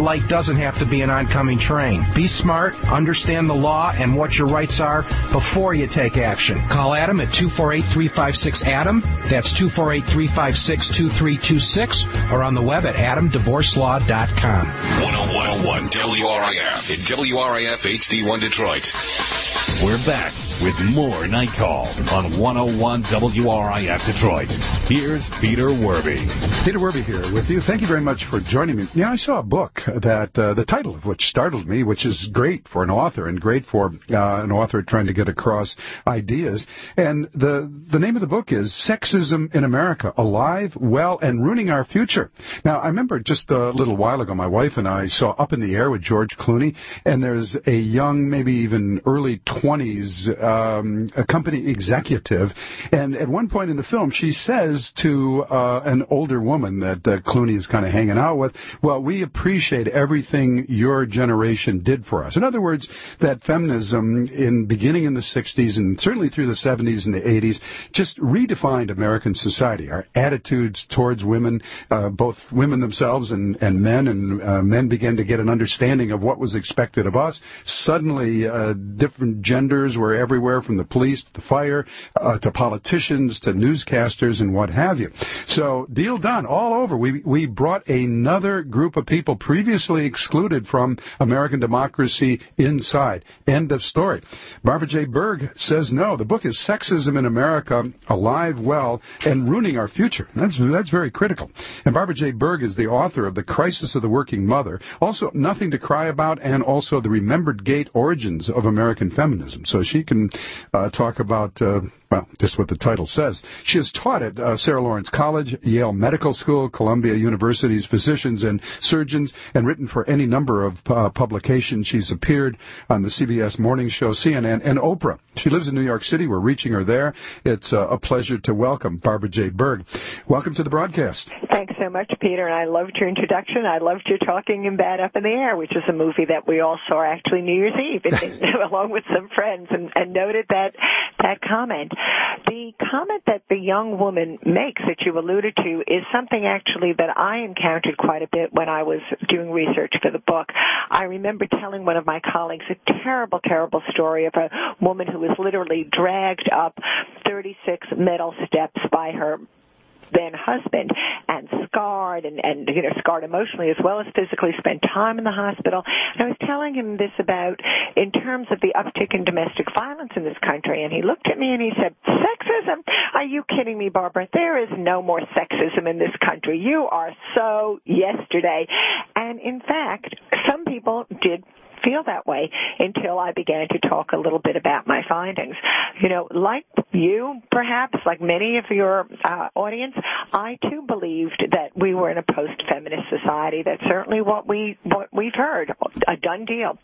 light doesn't have to be an oncoming train. Be smart, understand the law and what your rights are before you take action. Call Adam at two four eight, three five six, A D A M. That's two four eight, three five six, two three two six, or on the web at adam divorce law dot com. one oh one W R I F in W R I F H D one Detroit. We're back with more Night Call on one oh one W R I F Detroit. Here's Peter Werby. Peter Werby here with you. Thank you very much for joining me. Yeah, I saw a book that uh, the title of which startled me, which is great for an author and great for uh, an author trying to get across ideas. And the the name of the book is Sexism in America, Alive, Well, and Ruining Our Future. Now, I remember just a little while ago, my wife and I saw Up in the Air with George Clooney, and there's a young, maybe even early twenties um, a company executive, and at one point in the film, she says to uh, an older woman that uh, Clooney is kind of hanging out with, well, we appreciate everything your generation did for us. In other words, that feminism, in beginning in the sixties and certainly through the seventies and the eighties, just redefined American society, our attitudes towards women, uh, both women themselves and, and men, and uh, men began to get an understanding of what was expected of us. Suddenly, uh, different genders were everywhere, from the police to the fire, uh, to politicians, to newscasters, and what have you. So, deal done, all over. We, we brought another group of people previously excluded from American democracy inside. End of story. Barbara J. Berg says no. The book is Sexism in America, Alive, Well, and Ruining Our Future. That's, that's very critical. And Barbara J. Berg is the author of The Crisis of the Working Mother, also Nothing to Cry About, and also The Remembered Gate Origins of American Feminism. So she can uh, talk about, uh, well, just what the title says. She has taught at uh, Sarah Lawrence College, Yale Medical School, Columbia University's Physicians and Surgeons, and written for any number of uh, publications. She's appeared on the C B S Morning Show, C N N, and Oprah. She lives in New York City. We're reaching her there. It's uh, a pleasure to welcome Barbara J. Berg. Welcome to the broadcast. Thanks so much, Peter, and I loved your introduction. I loved your talking in Bad Up in the Air, which is a movie that we all saw actually New Year's Eve, along with some friends, and, and noted that that comment. The comment that the young woman makes that you alluded to is something actually that I encountered quite a bit when I was doing research for the book. I remember telling one of my colleagues a terrible, terrible story of a woman who was literally dragged up thirty-six metal steps by her then husband, and scarred, and, and you know, scarred emotionally as well as physically, spent time in the hospital. And I was telling him this about, in terms of the uptick in domestic violence in this country, and he looked at me and he said, sexism? Are you kidding me, Barbara? There is no more sexism in this country. You are so yesterday. And in fact, some people did feel that way until I began to talk a little bit about my findings. You know, like you, perhaps, like many of your uh, audience, I too believed that we were in a post-feminist society. That's certainly what we what we've heard, a done deal.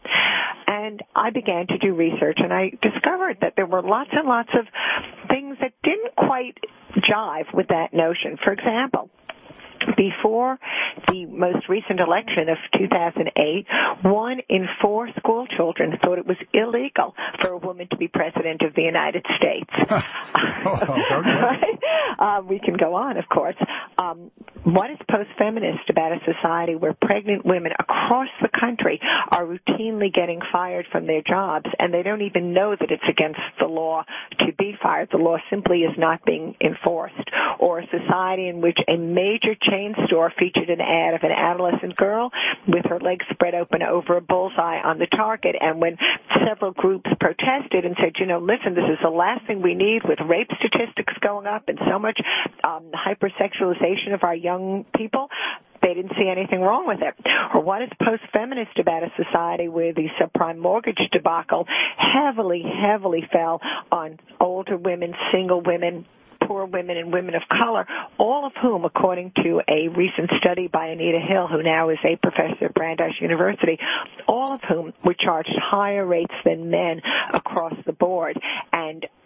And I began to do research, and I discovered that there were lots and lots of things that didn't quite jive with that notion. For example, before the most recent election of two thousand eight, one in four school children thought it was illegal for a woman to be president of the United States. Right? Uh, we can go on, of course. Um, what is post-feminist about a society where pregnant women across the country are routinely getting fired from their jobs, and they don't even know that it's against the law to be fired? The law simply is not being enforced. Or a society in which a major chain store featured an ad of an adolescent girl with her legs spread open over a bullseye on the target, and when several groups protested and said, you know, listen, this is the last thing we need with rape statistics going up and so much um, hypersexualization of our young people, they didn't see anything wrong with it. Or what is post-feminist about a society where the subprime mortgage debacle heavily, heavily fell on older women, single women, poor women, and women of color, all of whom, according to a recent study by Anita Hill, who now is a professor at Brandeis University, all of whom were charged higher rates than men across the board. And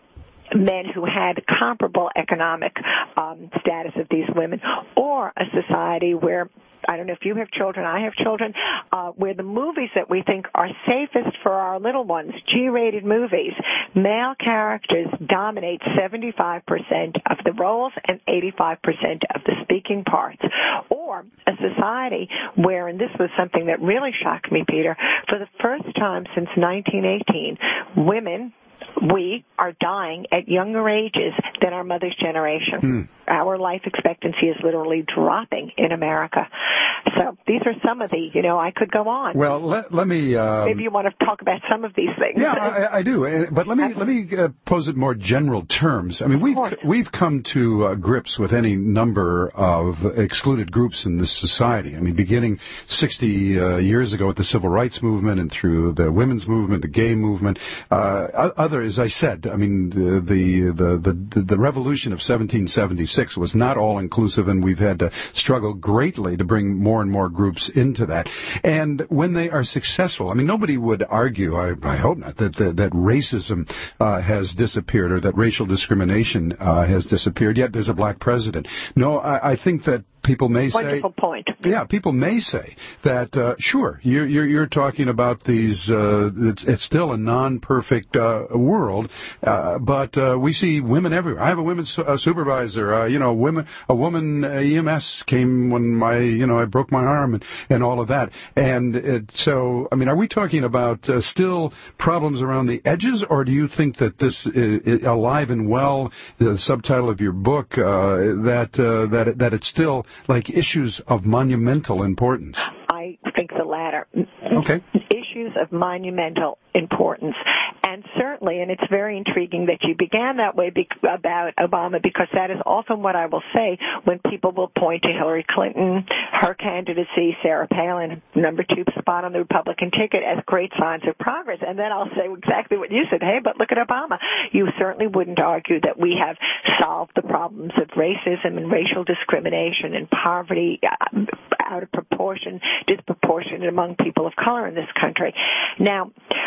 men who had comparable economic um, status of these women, or a society where, I don't know if you have children, I have children, uh, where the movies that we think are safest for our little ones, G-rated movies, male characters dominate seventy-five percent of the roles and eighty-five percent of the speaking parts. Or a society where, and this was something that really shocked me, Peter, for the first time since nineteen eighteen, women, we are dying at younger ages than our mother's generation. Hmm. Our life expectancy is literally dropping in America. So these are some of the, you know, I could go on. Well, let, let me... Um, Maybe you want to talk about some of these things. Yeah, I, I do. But let me let me uh, pose it more general terms. I mean, we've we've come to uh, grips with any number of excluded groups in this society. I mean, beginning sixty uh, years ago with the Civil Rights Movement and through the women's movement, the gay movement, uh, other, as I said, I mean, the the the the, the revolution of seventeen seventy-six was not all inclusive, and we've had to struggle greatly to bring more and more groups into that. And when they are successful, I mean, nobody would argue, I, I hope not, that that, that racism uh, has disappeared or that racial discrimination uh, has disappeared. Yet there's a black president. No, I, I think that people may say... Wonderful point. Yeah, people may say that, uh, sure, you're, you're, you're talking about these, uh, it's, it's still a non-perfect uh, world, uh, but uh, we see women everywhere. I have a women's uh, supervisor, uh, you know, women, a woman uh, E M S came when my, you know, I broke my arm and, and all of that. And it, so, I mean, are we talking about uh, still problems around the edges, or do you think that this is, is alive and well, the subtitle of your book, uh, that, uh, that, that it's still like issues of monumental importance? I think the latter. Okay. Issues of monumental importance. And certainly, and it's very intriguing that you began that way be- about Obama, because that is often what I will say when people will point to Hillary Clinton, her candidacy, Sarah Palin, number two spot on the Republican ticket, as great signs of progress. And then I'll say exactly what you said. Hey, but look at Obama. You certainly wouldn't argue that we have solved the problems of racism and racial discrimination and poverty uh, out of proportion, disproportionate among people of color in this country. Now,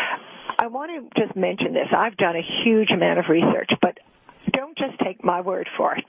I want to just mention this. I've done a huge amount of research, but don't just take my word for it.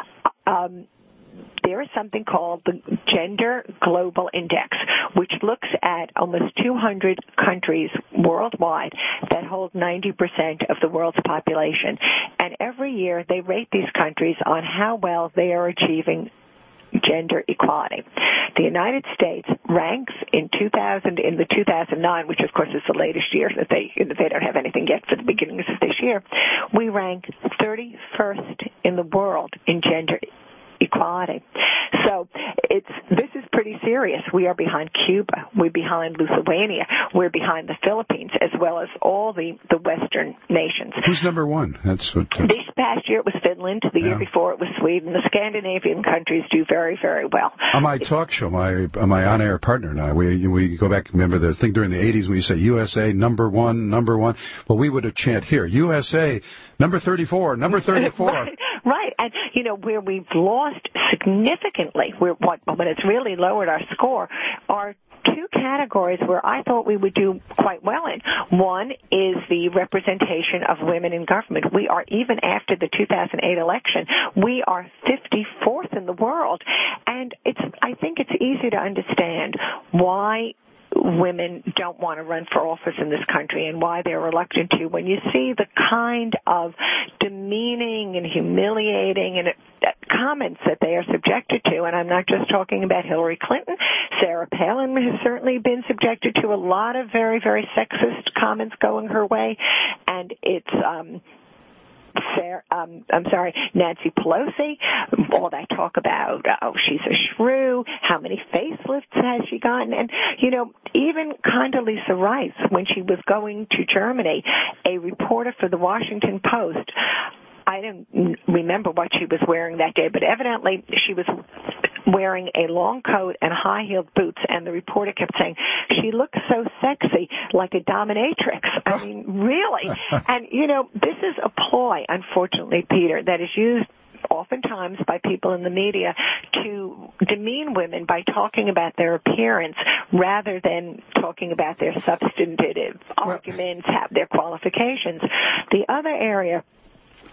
Um, there is something called the Gender Global Index, which looks at almost two hundred countries worldwide that hold ninety percent of the world's population. And every year they rate these countries on how well they are achieving gender equality. The United States ranks in two thousand, in the two thousand nine, which of course is the latest year that they they don't have anything yet for the beginnings of this year. We rank thirty-first in the world in gender equality. So it's this is pretty serious. We are behind Cuba. We're behind Lithuania. We're behind the Philippines, as well as all the, the Western nations. Who's number one? That's what. Uh... This past year it was Finland. The yeah. year before it was Sweden. The Scandinavian countries do very, very well. On my talk show, my my on-air partner and I, we we go back. Remember, the thing during the eighties when you say U S A number one, number one. Well, we would have chant here U S A number thirty-four, number thirty-four. Right, right, and you know where we've lost significantly, where what when it's really lowered our score, are two categories where I thought we would do quite well in. One is the representation of women in government. We are, even after the two thousand eight election, we are fifty-fourth in the world. And it's, I think it's easy to understand why women don't want to run for office in this country and why they're reluctant to when you see the kind of demeaning and humiliating and comments that they are subjected to. And I'm not just talking about Hillary Clinton. Sarah Palin has certainly been subjected to a lot of very, very sexist comments going her way. And it's... um Sarah, um, I'm sorry, Nancy Pelosi, all that talk about, oh, she's a shrew, how many facelifts has she gotten? And, you know, even Condoleezza Rice, when she was going to Germany, a reporter for the Washington Post, I don't remember what she was wearing that day, but evidently she was wearing a long coat and high-heeled boots, and the reporter kept saying, she looks so sexy, like a dominatrix. I mean, really? And, you know, this is a ploy, unfortunately, Peter, that is used oftentimes by people in the media to demean women by talking about their appearance rather than talking about their substantive arguments, have their qualifications. The other area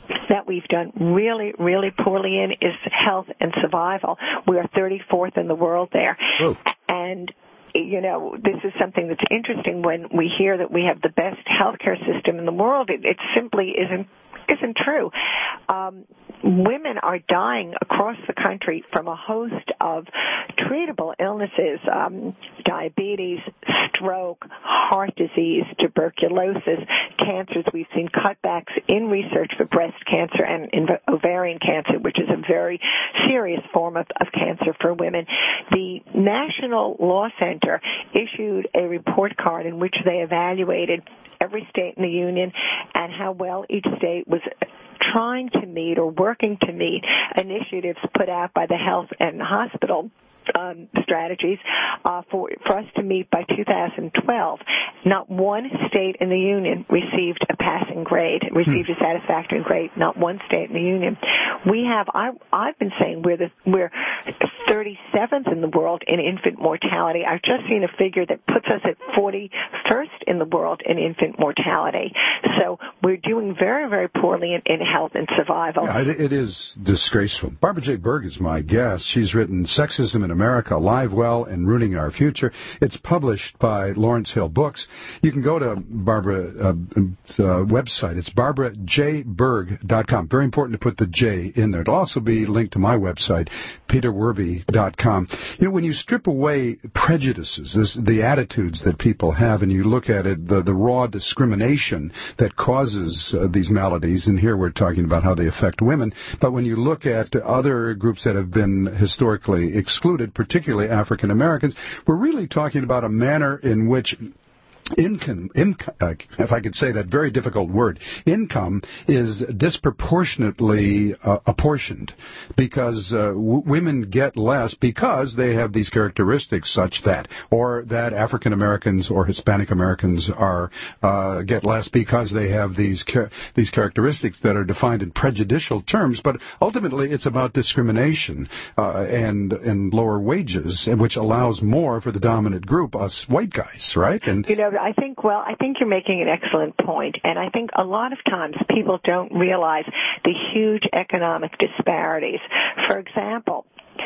that we've done really, really poorly in is health and survival. We are thirty-fourth in the world there. Oh. And you know, this is something that's interesting when we hear that we have the best healthcare system in the world. It, it simply isn't isn't true. Um, women are dying across the country from a host of treatable illnesses, um, diabetes, stroke, heart disease, tuberculosis, cancers. We've seen cutbacks in research for breast cancer and in ovarian cancer, which is a very serious form of, of cancer for women. The National Law Center issued a report card in which they evaluated every state in the union and how well each state was trying to meet or working to meet initiatives put out by the health and hospital um, strategies uh, for for us to meet by two thousand twelve. Not one state in the union received a passing grade, received a satisfactory grade. Not one state in the union. We have. I, I've been saying we're the we're thirty-seventh in the world in infant mortality. I've just seen a figure that puts us at forty-first in the world in infant mortality. So we're doing very, very poorly in, in health and survival. Yeah, it, it is disgraceful. Barbara J. Berg is my guest. She's written Sexism in America, Alive Well and Ruining Our Future. It's published by Lawrence Hill Books. You can go to Barbara's uh, uh, website. It's barbara j berg dot com. Very important to put the J in there. It'll also be linked to my website, peter werby dot com. You know, when you strip away prejudices, this, the attitudes that people have, and you look at it, the, the raw discrimination that causes uh, these maladies, and here we're talking about how they affect women, but when you look at other groups that have been historically excluded, particularly African Americans, we're really talking about a manner in which Income, income uh, if I could say that very difficult word, income is disproportionately uh, apportioned because uh, w- women get less because they have these characteristics such that, or that African Americans or Hispanic Americans are uh, get less because they have these char- these characteristics that are defined in prejudicial terms. But ultimately, it's about discrimination uh, and and lower wages, which allows more for the dominant group, us white guys, right? And you know. I think, well, I think you're making an excellent point, and I think a lot of times people don't realize the huge economic disparities. For example,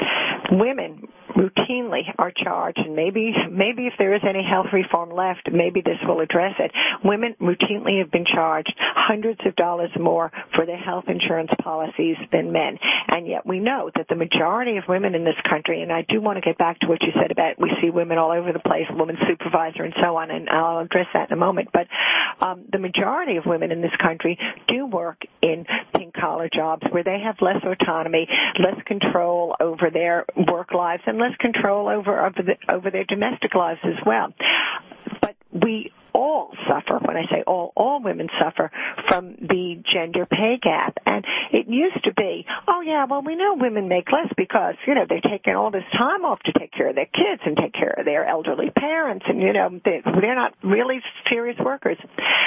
women routinely are charged, and maybe maybe if there is any health reform left, maybe this will address it. Women routinely have been charged hundreds of dollars more for their health insurance policies than men, and yet we know that the majority of women in this country, and I do want to get back to what you said about we see women all over the place, women supervisor and so on, and I'll address that in a moment, but um, the majority of women in this country do work in pink-collar jobs where they have less autonomy, less control over their work lives, and less control over over, the, over their domestic lives as well. But we all suffer, when I say all, all women suffer from the gender pay gap. And it used to be, oh, yeah, well, we know women make less because, you know, they're taking all this time off to take care of their kids and take care of their elderly parents, and, you know, they, they're not really serious workers.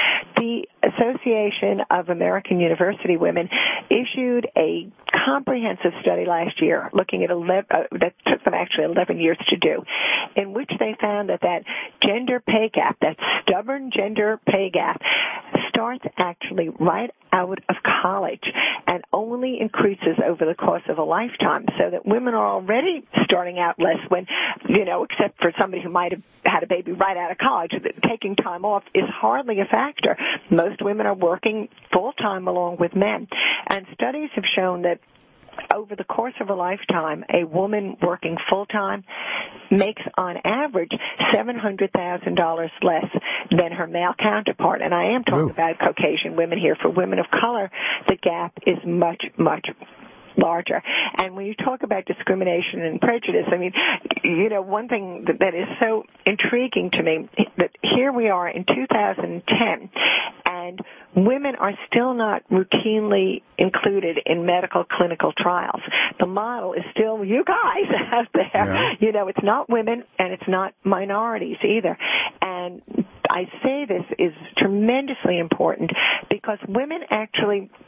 The Association of American University Women issued a comprehensive study last year looking at eleven, uh, that took them actually eleven years to do, in which they found that that gender pay gap, that stubborn gender pay gap, starts actually right out of college and only increases over the course of a lifetime, so that women are already starting out less when, you know, except for somebody who might have had a baby right out of college, taking time off is hardly a factor. Most women are working full-time along with men, and studies have shown that over the course of a lifetime, a woman working full-time makes, on average, seven hundred thousand dollars less than her male counterpart. And I am talking Ooh. about Caucasian women here. For women of color, the gap is much, much larger. And when you talk about discrimination and prejudice, I mean, you know, one thing that, that is so intriguing to me, that here we are in two thousand ten, and women are still not routinely included in medical clinical trials. The model is still you guys out there. Yeah. You know, it's not women and it's not minorities either. And I say this is tremendously important because women actually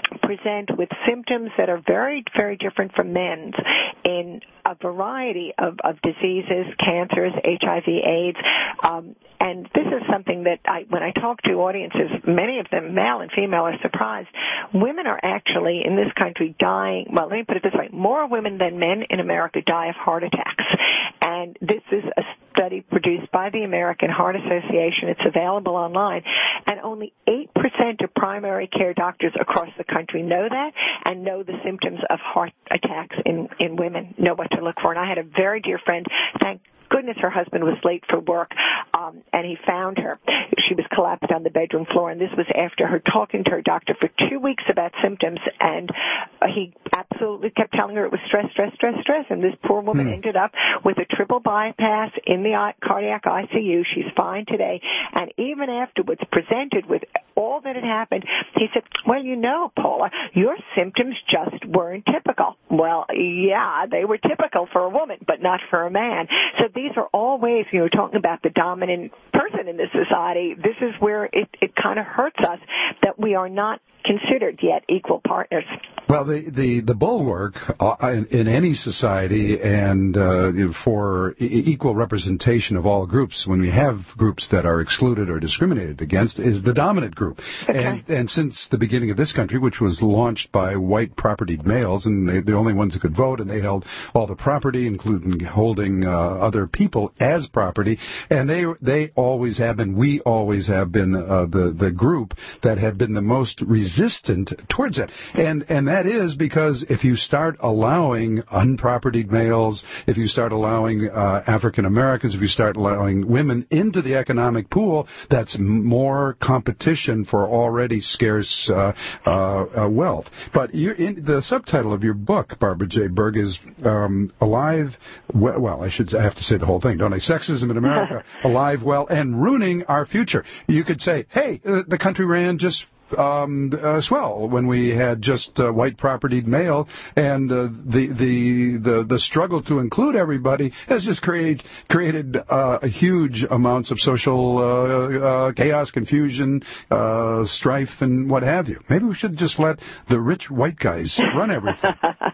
present with symptoms that are very, very different from men's in a variety of, of diseases, cancers, H I V, AIDS. Um, and this is something that I, when I talk to audiences, many of them, male and female, are surprised. Women are actually in this country dying, well, let me put it this way, more women than men in America die of heart attacks. And this is a study produced by the American Heart Association. It's available online. And only eight percent of primary care doctors across the country know that and know the symptoms of heart attacks in, in women, know what to look for. And I had a very dear friend, thank goodness her husband was late for work, um, and he found her. She was collapsed on the bedroom floor, and this was after her talking to her doctor for two weeks about symptoms, and he absolutely kept telling her it was stress, stress, stress, stress, and this poor woman mm. ended up with a triple bypass in the cardiac I C U. She's fine today, and even afterwards presented with all that had happened, he said, well, you know, Paula, your symptoms just weren't typical. Well, yeah, they were typical for a woman, but not for a man. So these are all ways, you know, talking about the dominant person in this society, this is where it, it kind of hurts us that we are not considered yet equal partners. Well, the the, the bulwark uh, in, in any society and uh, for e- equal representation of all groups, when we have groups that are excluded or discriminated against, is the dominant group. Okay. And, and since the beginning of this country, which was launched by white propertied males, and they, the only ones who could vote, and they held all the property, including holding uh, other people as property, and they they always have been, we always have been uh, the the group that have been the most resistant towards it. And and that is because if you start allowing unpropertied males, if you start allowing uh, African Americans, if you start allowing women into the economic pool, that's more competition for already scarce uh, uh, uh, wealth. But you're in, the subtitle of your book, Barbara J. Berg, is um, Alive, well, well, I should I have to say the whole thing, don't I? Sexism in America, Alive, Well, and Ruining Our Future. You could say, hey, uh, the country ran just Um, uh, swell when we had just uh, white propertied male, and uh, the, the the the struggle to include everybody has just created created uh, huge amounts of social uh, uh, chaos, confusion, uh, strife, and what have you. Maybe we should just let the rich white guys run everything.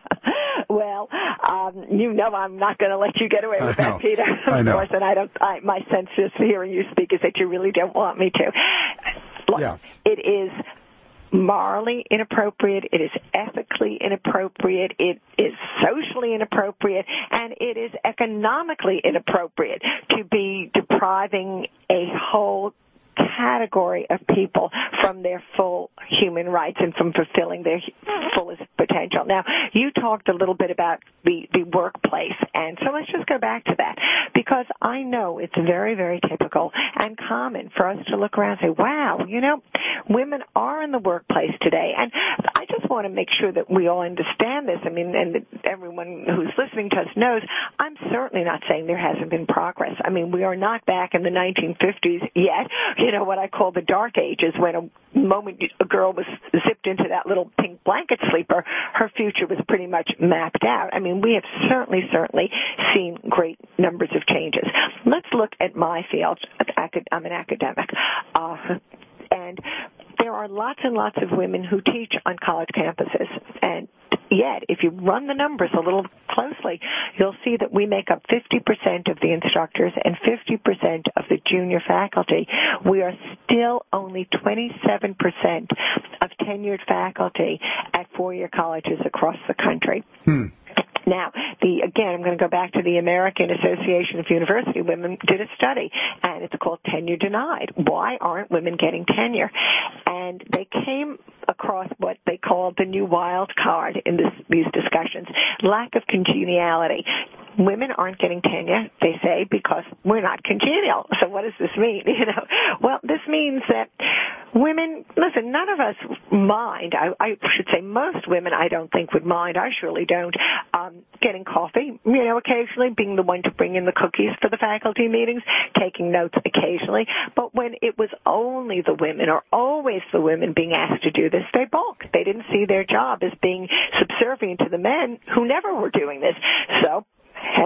Well, um, you know I'm not going to let you get away with that, Peter. Of I know. course, and I don't. I, my sense just hearing you speak is that you really don't want me to. Look, yeah. It is morally inappropriate, it is ethically inappropriate, it is socially inappropriate, and it is economically inappropriate to be depriving a whole category of people from their full human rights and from fulfilling their fullest potential. Now, you talked a little bit about the, the workplace, and so let's just go back to that, because I know it's very, very typical and common for us to look around and say, wow, you know, women are in the workplace today, and I just want to make sure that we all understand this. I mean, and that everyone who's listening to us knows I'm certainly not saying there hasn't been progress. I mean, we are not back in the nineteen fifties yet. You know, what I call the dark ages, when a moment a girl was zipped into that little pink blanket sleeper, her future was pretty much mapped out. I mean, we have certainly, certainly seen great numbers of changes. Let's look at my field. I'm an academic. Uh, and there are lots and lots of women who teach on college campuses. And yet, if you run the numbers a little closely, you'll see that we make up fifty percent of the instructors and fifty percent of the junior faculty. We are still only twenty-seven percent of tenured faculty at four-year colleges across the country. Hmm. Now, the again, I'm going to go back to the American Association of University Women did a study, and it's called Tenure Denied. Why aren't women getting tenure? And they came across what they called the new wild card in this, these discussions, lack of congeniality. Women aren't getting tenure, they say, because we're not congenial. So what does this mean? You know, well, this means that women, listen, none of us mind. I, I should say most women I don't think would mind. I surely don't. Um, getting coffee, you know, occasionally, being the one to bring in the cookies for the faculty meetings, taking notes occasionally. But when it was only the women or always the women being asked to do this, they balked. They didn't see their job as being subservient to the men who never were doing this. So, hence,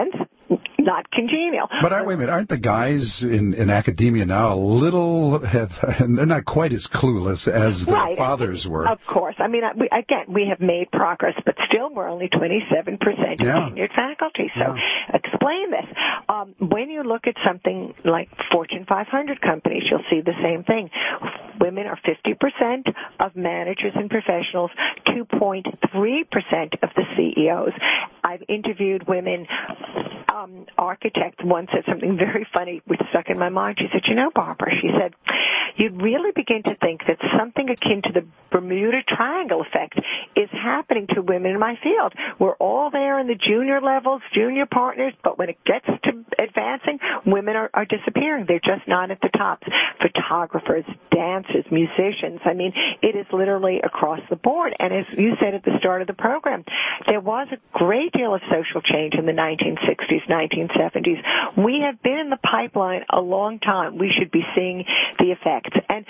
not congenial. But wait a minute, aren't the guys in, in academia now a little, have, and they're not quite as clueless as their right. fathers were? Of course. I mean, we, again, we have made progress, but still we're only twenty-seven percent yeah. tenured faculty. So yeah. explain this. Um, when you look at something like Fortune five hundred companies, you'll see the same thing. Women are fifty percent of managers and professionals, two point three percent of the C E Os. I've interviewed women. Um, architect once said something very funny which stuck in my mind. She said, you know, Barbara, she said, you'd really begin to think that something akin to the Bermuda Triangle effect is happening to women in my field. We're all there in the junior levels, junior partners, but when it gets to advancing, women are, are disappearing. They're just not at the tops. Photographers, dancers, musicians. I mean, it is literally across the board. And as you said at the start of the program, there was a great deal of social change in the nineteen sixties, nineteen seventies. We have been in the pipeline a long time. We should be seeing the effects. And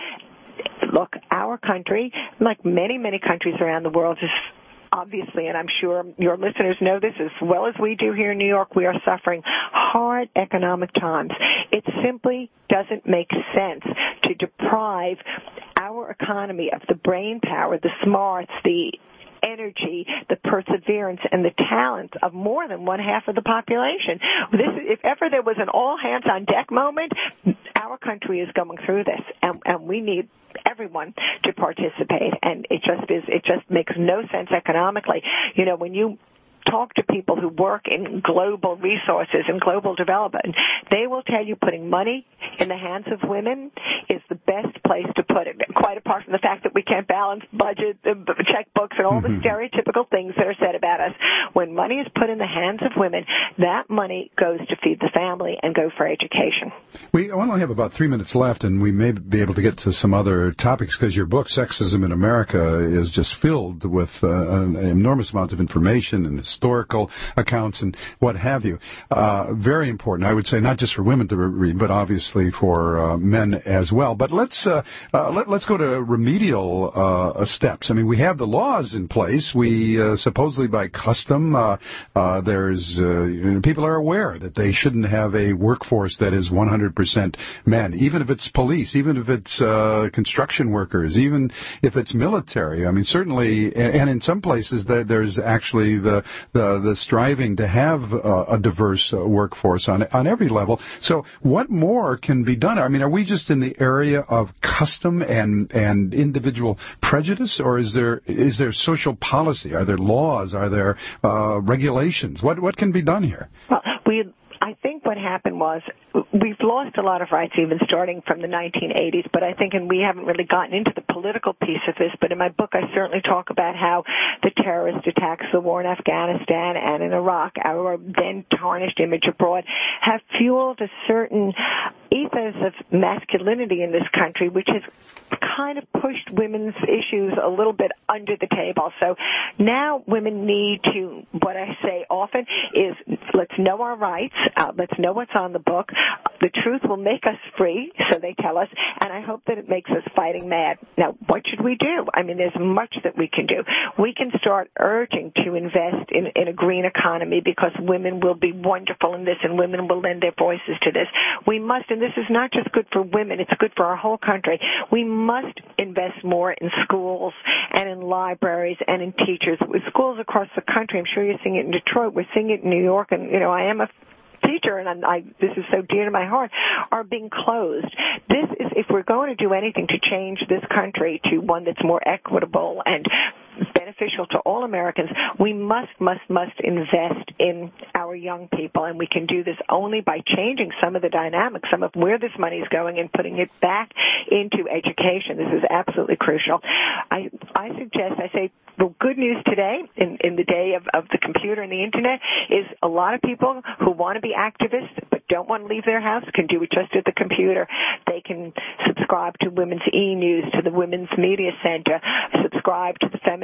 look, our country, like many, many countries around the world, is obviously, and I'm sure your listeners know this as well as we do here in New York, we are suffering hard economic times. It simply doesn't make sense to deprive our economy of the brain power, the smarts, the energy, the perseverance, and the talents of more than one half of the population. This, if ever there was an all-hands-on-deck moment, our country is going through this, and, and we need everyone to participate. And it just is. It just makes no sense economically. You know, when you talk to people who work in global resources and global development, they will tell you putting money in the hands of women is the best place to put it, quite apart from the fact that we can't balance budget, uh, checkbooks, and all mm-hmm. the stereotypical things that are said about us. When money is put in the hands of women, that money goes to feed the family and go for education. We only have about three minutes left, and we may be able to get to some other topics because your book, Sexism in America, is just filled with uh, an enormous amounts of information and historical accounts and what have you. Uh, very important, I would say, not just for women to read, but obviously for uh, men as well. But let's uh, uh, let, let's go to remedial uh, steps. I mean, we have the laws in place. We uh, supposedly by custom, uh, uh, there's uh, you know, people are aware that they shouldn't have a workforce that is one hundred percent men, even if it's police, even if it's uh, construction workers, even if it's military. I mean, certainly, and, and in some places there, there's actually the the, the striving to have uh, a diverse uh, workforce on on every level. So what more can be done? I mean, are we just in the area of custom and and individual prejudice, or is there is there social policy? Are there laws? Are there uh, regulations? What what can be done here? Well, we. I think what happened was we've lost a lot of rights even starting from the nineteen eighties, but I think, and we haven't really gotten into the political piece of this, but in my book I certainly talk about how the terrorist attacks, the war in Afghanistan and in Iraq, our then tarnished image abroad, have fueled a certain ethos of masculinity in this country, which has kind of pushed women's issues a little bit under the table. So now women need to, what I say often is, let's know our rights, uh, let's know what's on the book. The truth will make us free, so they tell us, and I hope that it makes us fighting mad. Now, what should we do? I mean, there's much that we can do. We can start urging to invest in, in a green economy because women will be wonderful in this and women will lend their voices to this. We must, and this is not just good for women, it's good for our whole country. We must invest more in schools and in libraries and in teachers. With schools across the country, I'm sure you're seeing it in Detroit, we're seeing it in New York, and, you know, I am a teacher, and I'm, I, this is so dear to my heart, are being closed. This is, if we're going to do anything to change this country to one that's more equitable and beneficial to all Americans, we must, must, must invest in our young people, and we can do this only by changing some of the dynamics, some of where this money is going, and putting it back into education. This is absolutely crucial. I, I suggest, I say, the good news today, in, in the day of, of the computer and the Internet, is a lot of people who want to be activists but don't want to leave their house can do it just at the computer. They can subscribe to Women's E-News, to the Women's Media Center, subscribe to the Feminist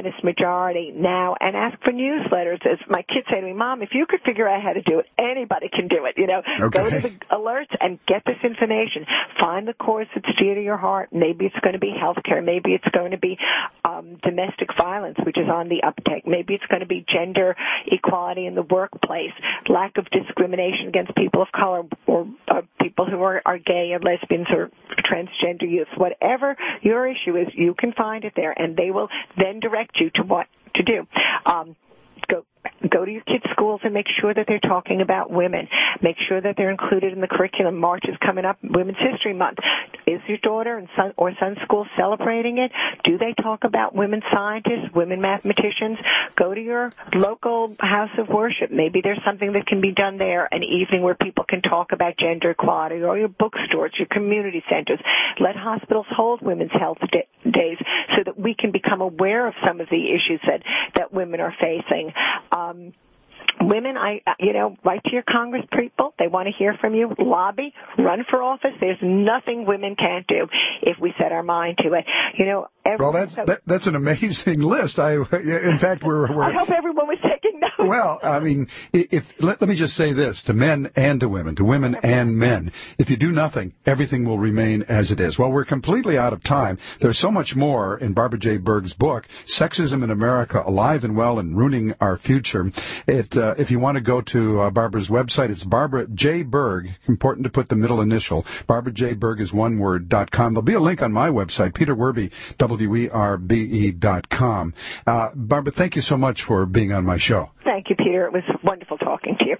feminist majority now and ask for newsletters. As my kids say to me, Mom, if you could figure out how to do it, anybody can do it. You know, okay. Go to the alerts and get this information. Find the cause that's dear to your heart. Maybe it's going to be health care. Maybe it's going to be um, domestic violence, which is on the uptake. Maybe it's going to be gender equality in the workplace, lack of discrimination against people of color or uh, people who are, are gay or lesbians or transgender youths. Whatever your issue is, you can find it there, and they will then direct you to what to do. Um, go go to your kids' schools and make sure that they're talking about women. Make sure that they're included in the curriculum. March is coming up, Women's History Month. Is your daughter and son or son's school celebrating it? Do they talk about women scientists, women mathematicians? Go to your local house of worship. Maybe there's something that can be done there, an evening where people can talk about gender equality, or your bookstores, your community centers. Let hospitals hold women's health day, days so that we can become aware of some of the issues that, that women are facing. Um, Women, I, you know, write to your Congress people. They want to hear from you. Lobby, run for office. There's nothing women can't do if we set our mind to it. You know, every, well, that's that, that's an amazing list. I, in fact, we're. we're I hope everyone was taking notes. Well, I mean, if let, let me just say this to men and to women, to women and men: if you do nothing, everything will remain as it is. Well, we're completely out of time. There's so much more in Barbara J. Berg's book, "Sexism in America: Alive and Well and Ruining Our Future." It. Uh, if you want to go to uh, Barbara's website, it's Barbara J. Berg. Important to put the middle initial. Barbara J. Berg is one word, dot com. There'll be a link on my website, Peter Werby, W E R B E dot com. Uh, Barbara, thank you so much for being on my show. Thank you, Peter. It was wonderful talking to you.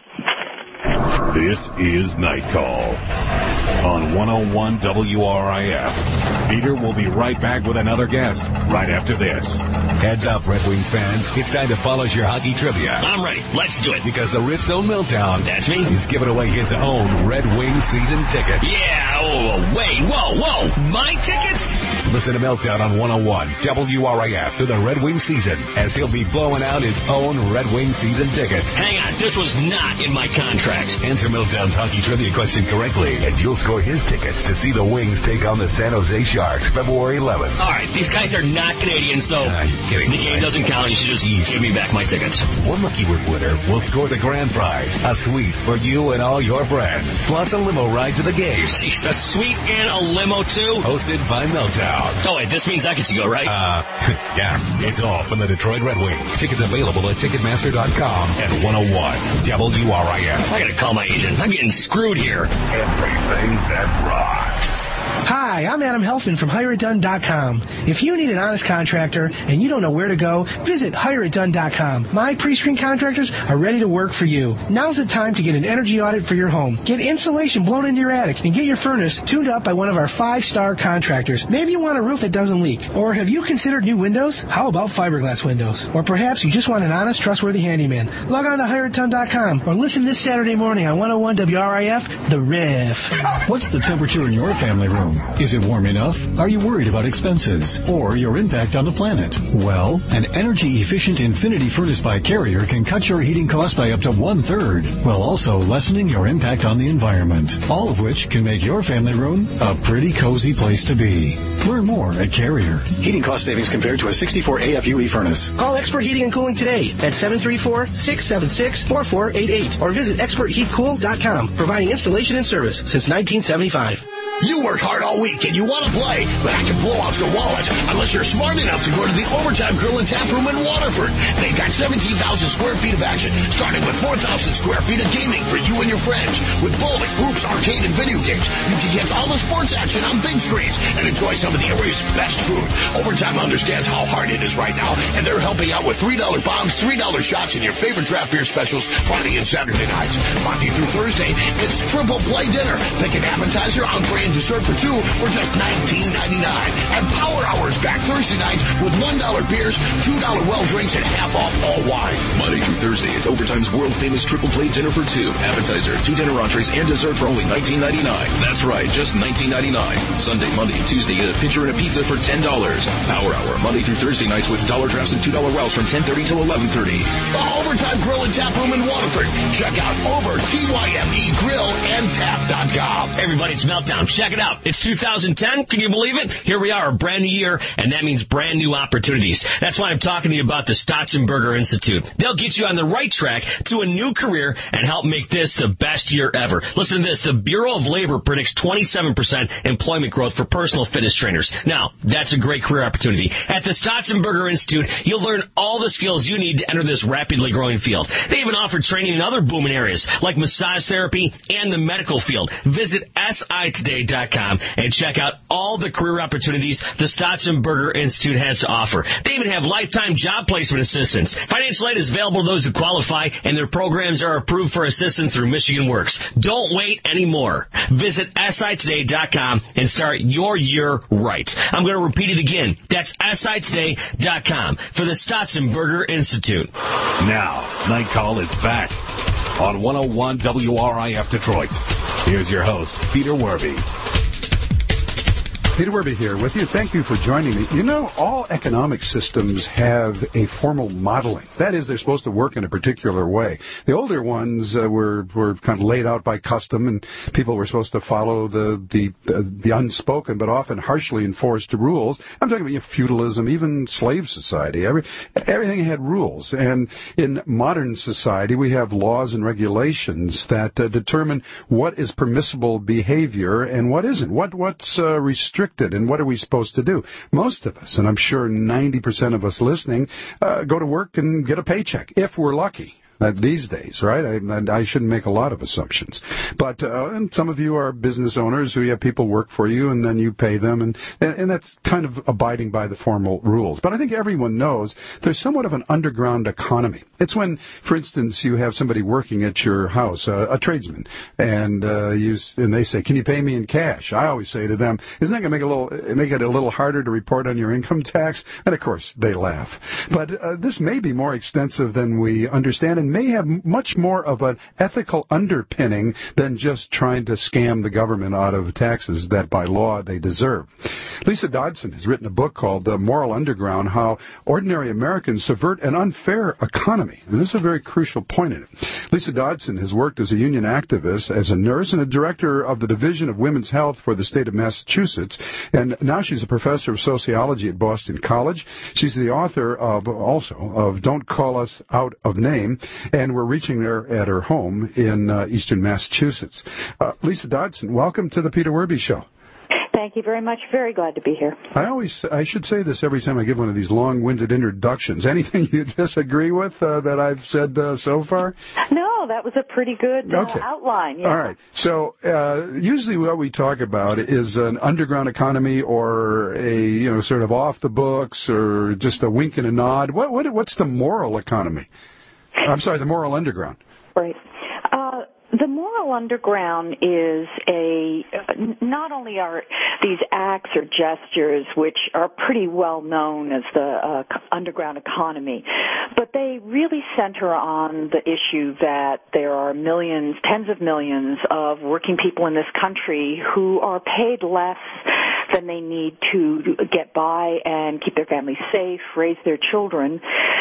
This is Night Call on one oh one W R I F. Peter will be right back with another guest right after this. Heads up, Red Wings fans. It's time to follow your hockey trivia. I'm ready. Let's do it. Because the Ritzone Milltown, that's me, is giving away his own Red Wings season tickets. Yeah. Oh, wait. Whoa, whoa. My tickets? Listen to Milltown on one oh one W R I F through the Red Wings season, as he'll be blowing out his own Red Wings season tickets. Hang on. This was not in my contract. Answer Milltown's hockey trivia question correctly, and you'll score his tickets to see the Wings take on the San Jose Sharks February eleventh. All right, these guys are not Canadian, so uh, you're kidding the game right? doesn't count. You should just give me back my tickets. One lucky word winner will score the grand prize, a suite for you and all your friends, plus a limo ride to the game. Jeez, a suite and a limo, too? Hosted by Milltown. Oh, wait, this means I get to go, right? Uh, yeah, it's all from the Detroit Red Wings. Tickets available at Ticketmaster dot com and one oh one W R I F. I gotta call my agent. I'm getting screwed here. Everything that rocks. Hi, I'm Adam Helfman from Hire It Done dot com. If you need an honest contractor and you don't know where to go, visit Hire It Done dot com. My pre-screen contractors are ready to work for you. Now's the time to get an energy audit for your home. Get insulation blown into your attic and get your furnace tuned up by one of our five-star contractors. Maybe you want a roof that doesn't leak. Or have you considered new windows? How about fiberglass windows? Or perhaps you just want an honest, trustworthy handyman. Log on to Hire It Done dot com or listen this Saturday morning on one oh one W R I F, The Riff. What's the temperature in your family room? Is it warm enough? Are you worried about expenses or your impact on the planet? Well, an energy-efficient Infinity Furnace by Carrier can cut your heating costs by up to one-third, while also lessening your impact on the environment, all of which can make your family room a pretty cozy place to be. Learn more at Carrier. Heating cost savings compared to a sixty-four A F U E furnace. Call Expert Heating and Cooling today at seven three four, six seven six, four four eight eight or visit expert heat cool dot com, providing installation and service since nineteen seventy-five. You worked hard all week and you want to play, but I can blow out your wallet unless you're smart enough to go to the Overtime Grill and Tap Room in Waterford. They've got seventeen thousand square feet of action, starting with four thousand square feet of gaming for you and your friends. With bowling, hoops, arcade, and video games, you can get all the sports action on big screens and enjoy some of the area's best food. Overtime understands how hard it is right now, and they're helping out with three dollar bombs, three dollar shots, and your favorite draft beer specials Friday and Saturday nights. Monday through Thursday, it's triple play dinner. Pick an appetizer, entree, and dessert for two for just nineteen ninety-nine. And Power Hours back Thursday nights with one dollar beers, two dollar well drinks, and half off all wine. Monday through Thursday, it's Overtime's world-famous triple plate dinner for two. Appetizer, two dinner entrees, and dessert for only nineteen ninety-nine. That's right, just nineteen ninety-nine. Sunday, Monday, Tuesday, get a pitcher and a pizza for ten dollars. Power Hour, Monday through Thursday nights with dollar drafts and two dollar wells from ten thirty till eleven thirty. The Overtime Grill and Tap Room in Waterford. Check out over T Y M E Grill and Tap dot com. Everybody's Meltdown. Check it out. It's two thousand ten. Can you believe it? Here we are, a brand new year, and that means brand new opportunities. That's why I'm talking to you about the Stotzenberger Institute. They'll get you on the right track to a new career and help make this the best year ever. Listen to this. The Bureau of Labor predicts twenty-seven percent employment growth for personal fitness trainers. Now, that's a great career opportunity. At the Stotzenberger Institute, you'll learn all the skills you need to enter this rapidly growing field. They even offer training in other booming areas like massage therapy and the medical field. Visit S I today dot com and check out all the career opportunities the Stotzenberger Institute has to offer. They even have lifetime job placement assistance. Financial aid is available to those who qualify, and their programs are approved for assistance through Michigan Works. Don't wait anymore. Visit S I today dot com and start your year right. I'm going to repeat it again. That's S I today dot com for the Stotzenberger Institute. Now, Night Call is back on one oh one W R I F Detroit. Here's your host, Peter Werby. Peter Werby here with you. Thank you for joining me. You know, all economic systems have a formal modeling. That is, they're supposed to work in a particular way. The older ones uh, were were kind of laid out by custom, and people were supposed to follow the the uh, the unspoken but often harshly enforced rules. I'm talking about you know, feudalism, even slave society. Every everything had rules. And in modern society, we have laws and regulations that uh, determine what is permissible behavior and what isn't. What what's uh, restricted. And what are we supposed to do? Most of us, and I'm sure ninety percent of us listening, uh, go to work and get a paycheck, if we're lucky. Uh, these days, right? I, I shouldn't make a lot of assumptions. But uh, and some of you are business owners who you have people work for you, and then you pay them, and, and that's kind of abiding by the formal rules. But I think everyone knows there's somewhat of an underground economy. It's when, for instance, you have somebody working at your house, uh, a tradesman, and uh, you and they say, "Can you pay me in cash?" I always say to them, "Isn't that going to make a little make it a little harder to report on your income tax?" And of course, they laugh. But uh, this may be more extensive than we understand, and may have much more of an ethical underpinning than just trying to scam the government out of taxes that by law they deserve. Lisa Dodson has written a book called The Moral Underground, How Ordinary Americans Subvert an Unfair Economy. And this is a very crucial point in it. Lisa Dodson has worked as a union activist, as a nurse, and a director of the Division of Women's Health for the state of Massachusetts. And now she's a professor of sociology at Boston College. She's the author of, also, of Don't Call Us Out of Name, and we're reaching her at her home in uh, eastern Massachusetts. Uh, Lisa Dodson, welcome to the Peter Werby Show. Thank you very much. Very glad to be here. I always, I should say this every time I give one of these long-winded introductions. Anything you disagree with uh, that I've said uh, so far? No, that was a pretty good uh, okay. outline. Yeah. All right. So uh, usually what we talk about is an underground economy or a, you know, sort of off the books or just a wink and a nod. What, what what's the moral economy? I'm sorry, the moral underground. Right. Uh, the moral underground is a, not only are these acts or gestures, which are pretty well known as the uh, underground economy, but they really center on the issue that there are millions, tens of millions of working people in this country who are paid less than they need to get by and keep their families safe, raise their children.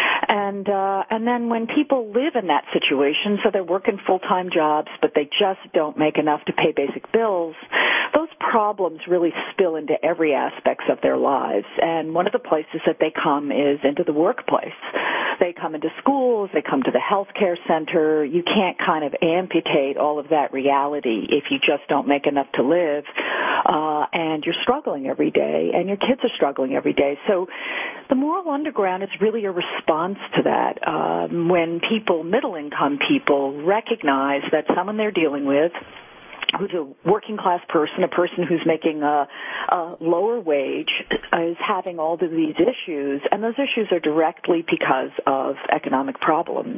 And uh, and then when people live in that situation, so they're working full-time jobs, but they just don't make enough to pay basic bills, those problems really spill into every aspect of their lives. And one of the places that they come is into the workplace. They come into schools, they come to the health care center. You can't kind of amputate all of that reality if you just don't make enough to live, uh, and you're struggling every day, and your kids are struggling every day. So the moral underground is really a response to that. Um, when people, middle-income people, recognize that someone they're dealing with who's a working-class person, a person who's making a, a lower wage, is having all of these issues, and those issues are directly because of economic problems.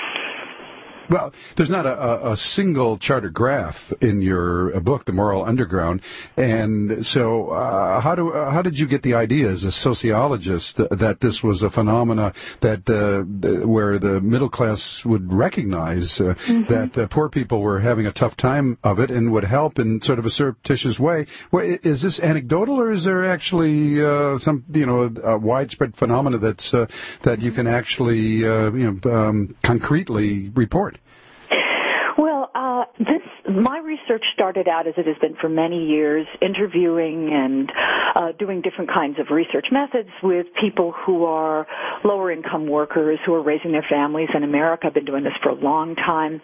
Well, there's not a, a single charted graph in your book, The Moral Underground, and so uh, how do uh, how did you get the idea as a sociologist that this was a phenomena that uh, where the middle class would recognize uh, mm-hmm. that uh, poor people were having a tough time of it and would help in sort of a surreptitious way? Well, is this anecdotal, or is there actually uh, some you know a widespread phenomena that's uh, that you can actually uh, you know um, concretely report? Well, uh, this my research started out, as it has been for many years, interviewing and uh, doing different kinds of research methods with people who are lower-income workers who are raising their families in America. I've been doing this for a long time.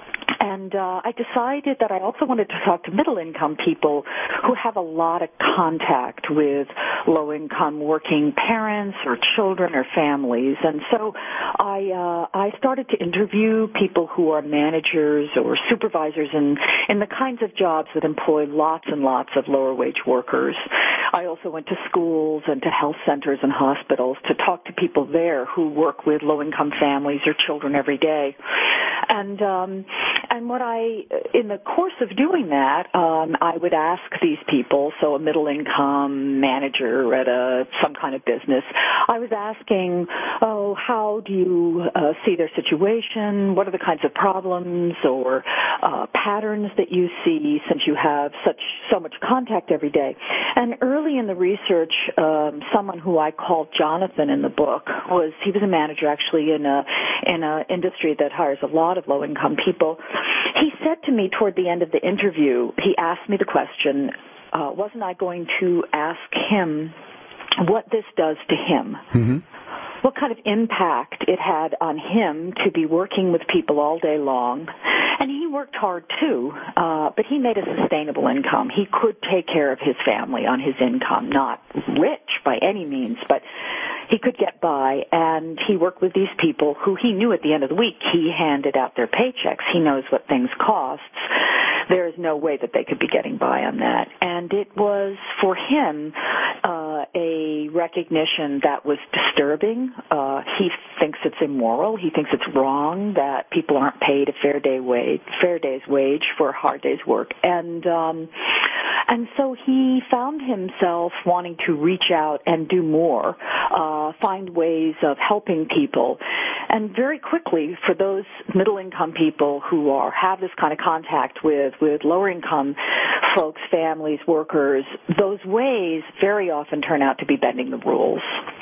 And uh, I decided that I also wanted to talk to middle-income people who have a lot of contact with low-income working parents or children or families. And so I uh, I started to interview people who are managers or supervisors in, in the kinds of jobs that employ lots and lots of lower-wage workers. I also went to schools and to health centers and hospitals to talk to people there who work with low-income families or children every day. And um, and what I, in the course of doing that, um, I would ask these people, so a middle-income manager at a some kind of business, I was asking, oh, how do you uh, see their situation? What are the kinds of problems or uh, patterns that you see since you have such so much contact every day? And early in the research, um, someone who I called Jonathan in the book was he was a manager actually in a in an industry that hires a lot of low-income people. He said to me toward the end of the interview, he asked me the question, uh, wasn't I going to ask him what this does to him? Mm-hmm. What kind of impact it had on him to be working with people all day long. And he worked hard, too, uh, but he made a sustainable income. He could take care of his family on his income, not rich by any means, but he could get by, and he worked with these people who he knew at the end of the week he handed out their paychecks. He knows what things cost. There is no way that they could be getting by on that. And it was, for him, uh, a recognition that was disturbing. Uh, he thinks it's immoral. He thinks it's wrong that people aren't paid a fair day wage, fair day's wage for a hard day's work. And um, and so he found himself wanting to reach out and do more, uh, find ways of helping people. And very quickly, for those middle-income people who are have this kind of contact with, with lower-income folks, families, workers, those ways very often turn out to be bending the rules.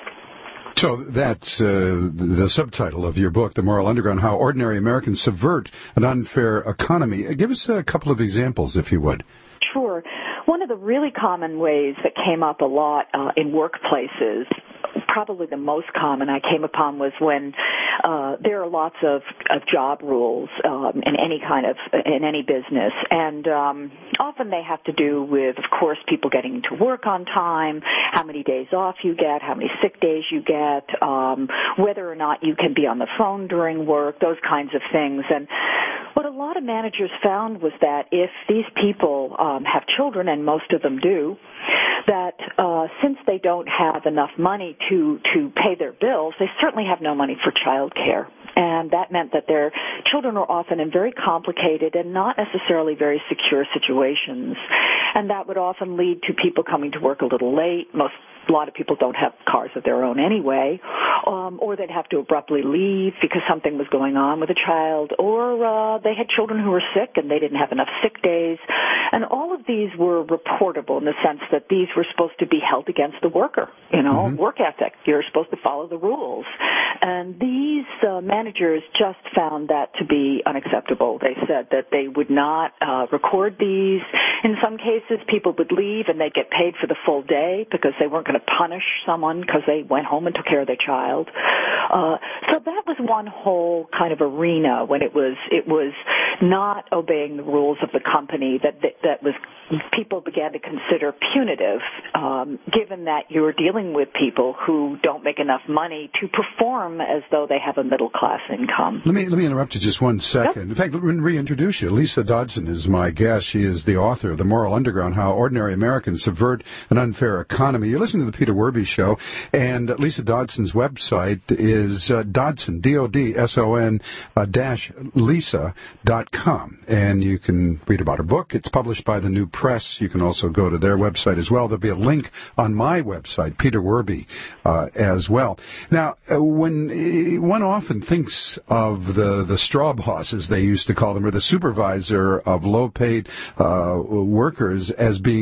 So that's uh, the subtitle of your book, The Moral Underground, How Ordinary Americans Subvert an Unfair Economy. Give us a couple of examples, if you would. Sure. One of the really common ways that came up a lot uh, in workplaces, probably the most common I came upon, was when uh, there are lots of, of job rules um, in any kind of in any business, and um, often they have to do with, of course, people getting to work on time, how many days off you get, how many sick days you get, um, whether or not you can be on the phone during work, those kinds of things. And what a lot of managers found was that if these people um, have children, and most of them do, that uh, since they don't have enough money to, to pay their bills, they certainly have no money for child care. And that meant that their children were often in very complicated and not necessarily very secure situations. And that would often lead to people coming to work a little late. Most, a lot of people don't have cars of their own anyway, um, or they'd have to abruptly leave because something was going on with a child, or uh, they had children who were sick and they didn't have enough sick days. And all of these were reportable in the sense that these were supposed to be held against the worker, you know, mm-hmm. work ethic. You're supposed to follow the rules. And these uh, managers just found that to be unacceptable. They said that they would not uh, record these. In some cases, people would leave and they'd get paid for the full day because they weren't going to punish someone because they went home and took care of their child. Uh, so that was one whole kind of arena when it was it was not obeying the rules of the company that that, that was people began to consider punitive, um, given that you're dealing with people who don't make enough money to perform as though they have a middle class income. Let me let me interrupt you just one second. Yep. In fact, let me reintroduce you. Lisa Dodson is my guest. She is the author of The Moral Underground: How Ordinary Americans Subvert an Unfair Economy. You're listening to the Peter Werby Show, and Lisa Dodson's website is uh, Dodson, D O D S O N uh, dash Lisa dot com, and you can read about her book. It's published by the New Press. You can also go to their website as well. There'll be a link on my website, Peter Werby, uh, as well. Now, uh, when uh, one often thinks of the, the straw boss, as they used to call them, or the supervisor of low-paid uh, workers as being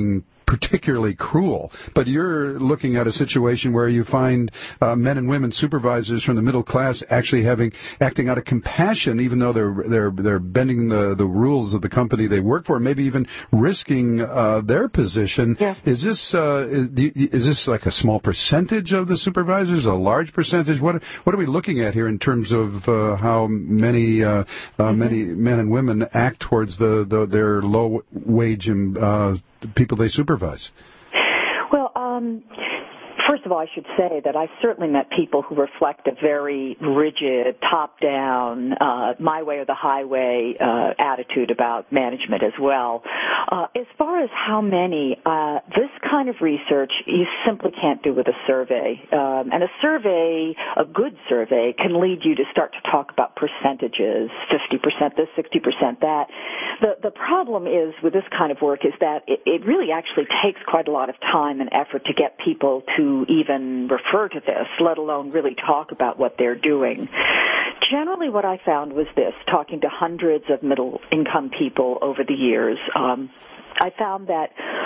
particularly cruel. But you're looking at a situation where you find uh, men and women supervisors from the middle class actually having acting out of compassion, even though they're they're they're bending the the rules of the company they work for, maybe even risking uh, their position. Yeah. Is this uh, is, is this like a small percentage of the supervisors, a large percentage? What what are we looking at here in terms of uh, how many uh, uh, mm-hmm. many men and women act towards the, the their low wage and uh, people they supervise? Well, um, first of all, I should say that I certainly met people who reflect a very rigid, top-down, uh, my way or the highway uh, attitude about management as well. Uh, as far as how many, uh, this kind of research you simply can't do with a survey. Um, and a survey, a good survey, can lead you to start to talk about percentages, fifty percent this, sixty percent that. The, the problem is with this kind of work is that it, it really actually takes quite a lot of time and effort to get people to even refer to this, let alone really talk about what they're doing. Generally what I found was this, talking to hundreds of middle-income people over the years, um, I found that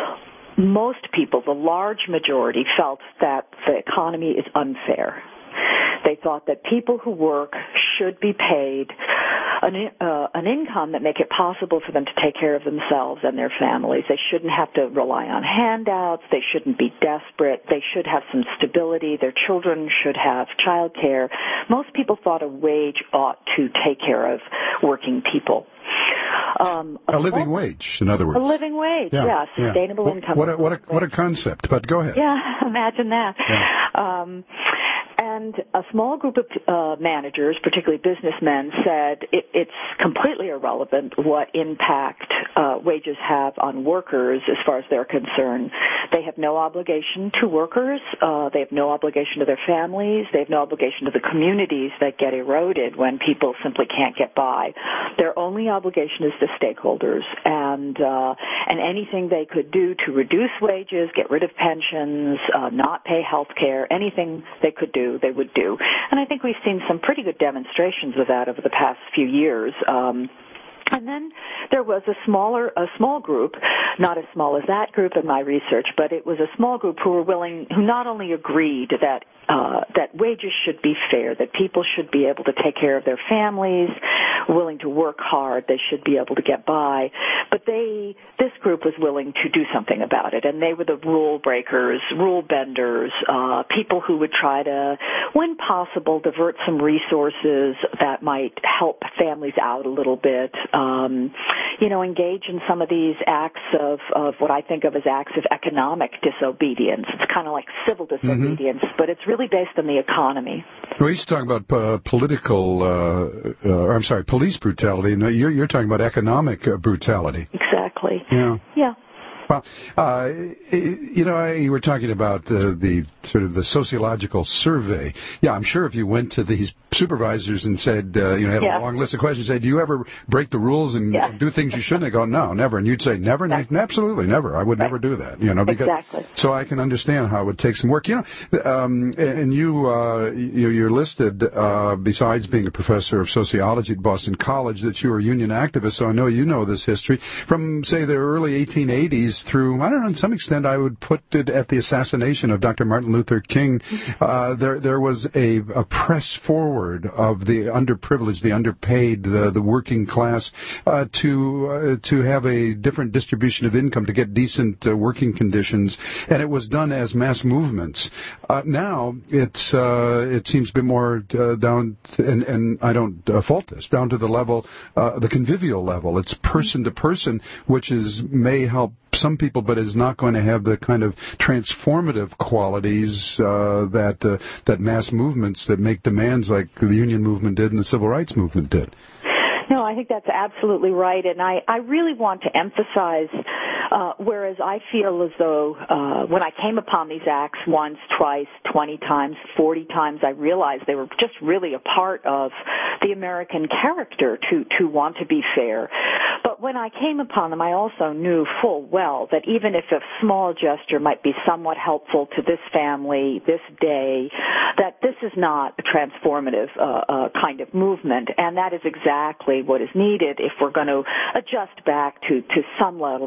most people, the large majority, felt that the economy is unfair. They thought that people who work should be paid an, uh, an income that make it possible for them to take care of themselves and their families. They shouldn't have to rely on handouts. They shouldn't be desperate. They should have some stability. Their children should have child care. Most people thought a wage ought to take care of working people. Um, a, a living wage, in other words. A living wage, yeah, yeah, yeah. sustainable What, income. what a, what a, what a concept, but go ahead. Yeah, imagine that. Yeah. Um, and a small group of uh, managers, particularly businessmen, said it, it's completely irrelevant what impact uh, wages have on workers as far as they're concerned. They have no obligation to workers. Uh, they have no obligation to their families. They have no obligation to the communities that get eroded when people simply can't get by. Their only obligation is to stakeholders, and uh, and anything they could do to reduce wages, get rid of pensions, uh, not pay health care, anything they could do, they would do. And I think we've seen some pretty good demonstrations of that over the past few years. Um, And then there was a smaller, a small group, not as small as that group in my research, but it was a small group who were willing, who not only agreed that uh, that wages should be fair, that people should be able to take care of their families, willing to work hard, they should be able to get by, but they, this group was willing to do something about it, and they were the rule breakers, rule benders, uh, people who would try to, when possible, divert some resources that might help families out a little bit. Um, you know, engage in some of these acts of, of what I think of as acts of economic disobedience. It's kind of like civil disobedience, mm-hmm. but it's really based on the economy. We used to talk about uh, political, uh, uh, I'm sorry, police brutality. No, you're, you're talking about economic uh, brutality. Exactly. Yeah. Yeah. Well, uh, you know, you were talking about uh, the sort of the sociological survey. Yeah, I'm sure if you went to these supervisors and said, uh, you know, had yeah. a long list of questions, say, do you ever break the rules and yeah. do things you shouldn't? They go, no, never. And you'd say, never? Exactly. Absolutely, never. I would right. never do that. You know, because exactly. So I can understand how it would take some work. You know, um, and you, uh, you, you're listed, uh, besides being a professor of sociology at Boston College, that you were a union activist, so I know you know this history. From, say, the early eighteen eighties through, I don't know, to some extent I would put it at the assassination of Doctor Martin Luther King, uh, there there was a, a press forward of the underprivileged, the underpaid, the, the working class, uh, to uh, to have a different distribution of income, to get decent uh, working conditions, and it was done as mass movements. Uh, now it's uh, it seems a bit more uh, down, to, and, and I don't uh, fault this, down to the level, uh, the convivial level. It's person to person, which is may help some people, but is not going to have the kind of transformative qualities uh, that uh, that mass movements that make demands like the union movement did and the civil rights movement did. No, I think that's absolutely right, and I, I really want to emphasize, uh, whereas I feel as though uh, when I came upon these acts once, twice, twenty times, forty times, I realized they were just really a part of the American character to, to want to be fair. But when I came upon them, I also knew full well that even if a small gesture might be somewhat helpful to this family, this day, that this is not a transformative uh, uh, kind of movement, and that is exactly what is needed if we're going to adjust back to, to some level of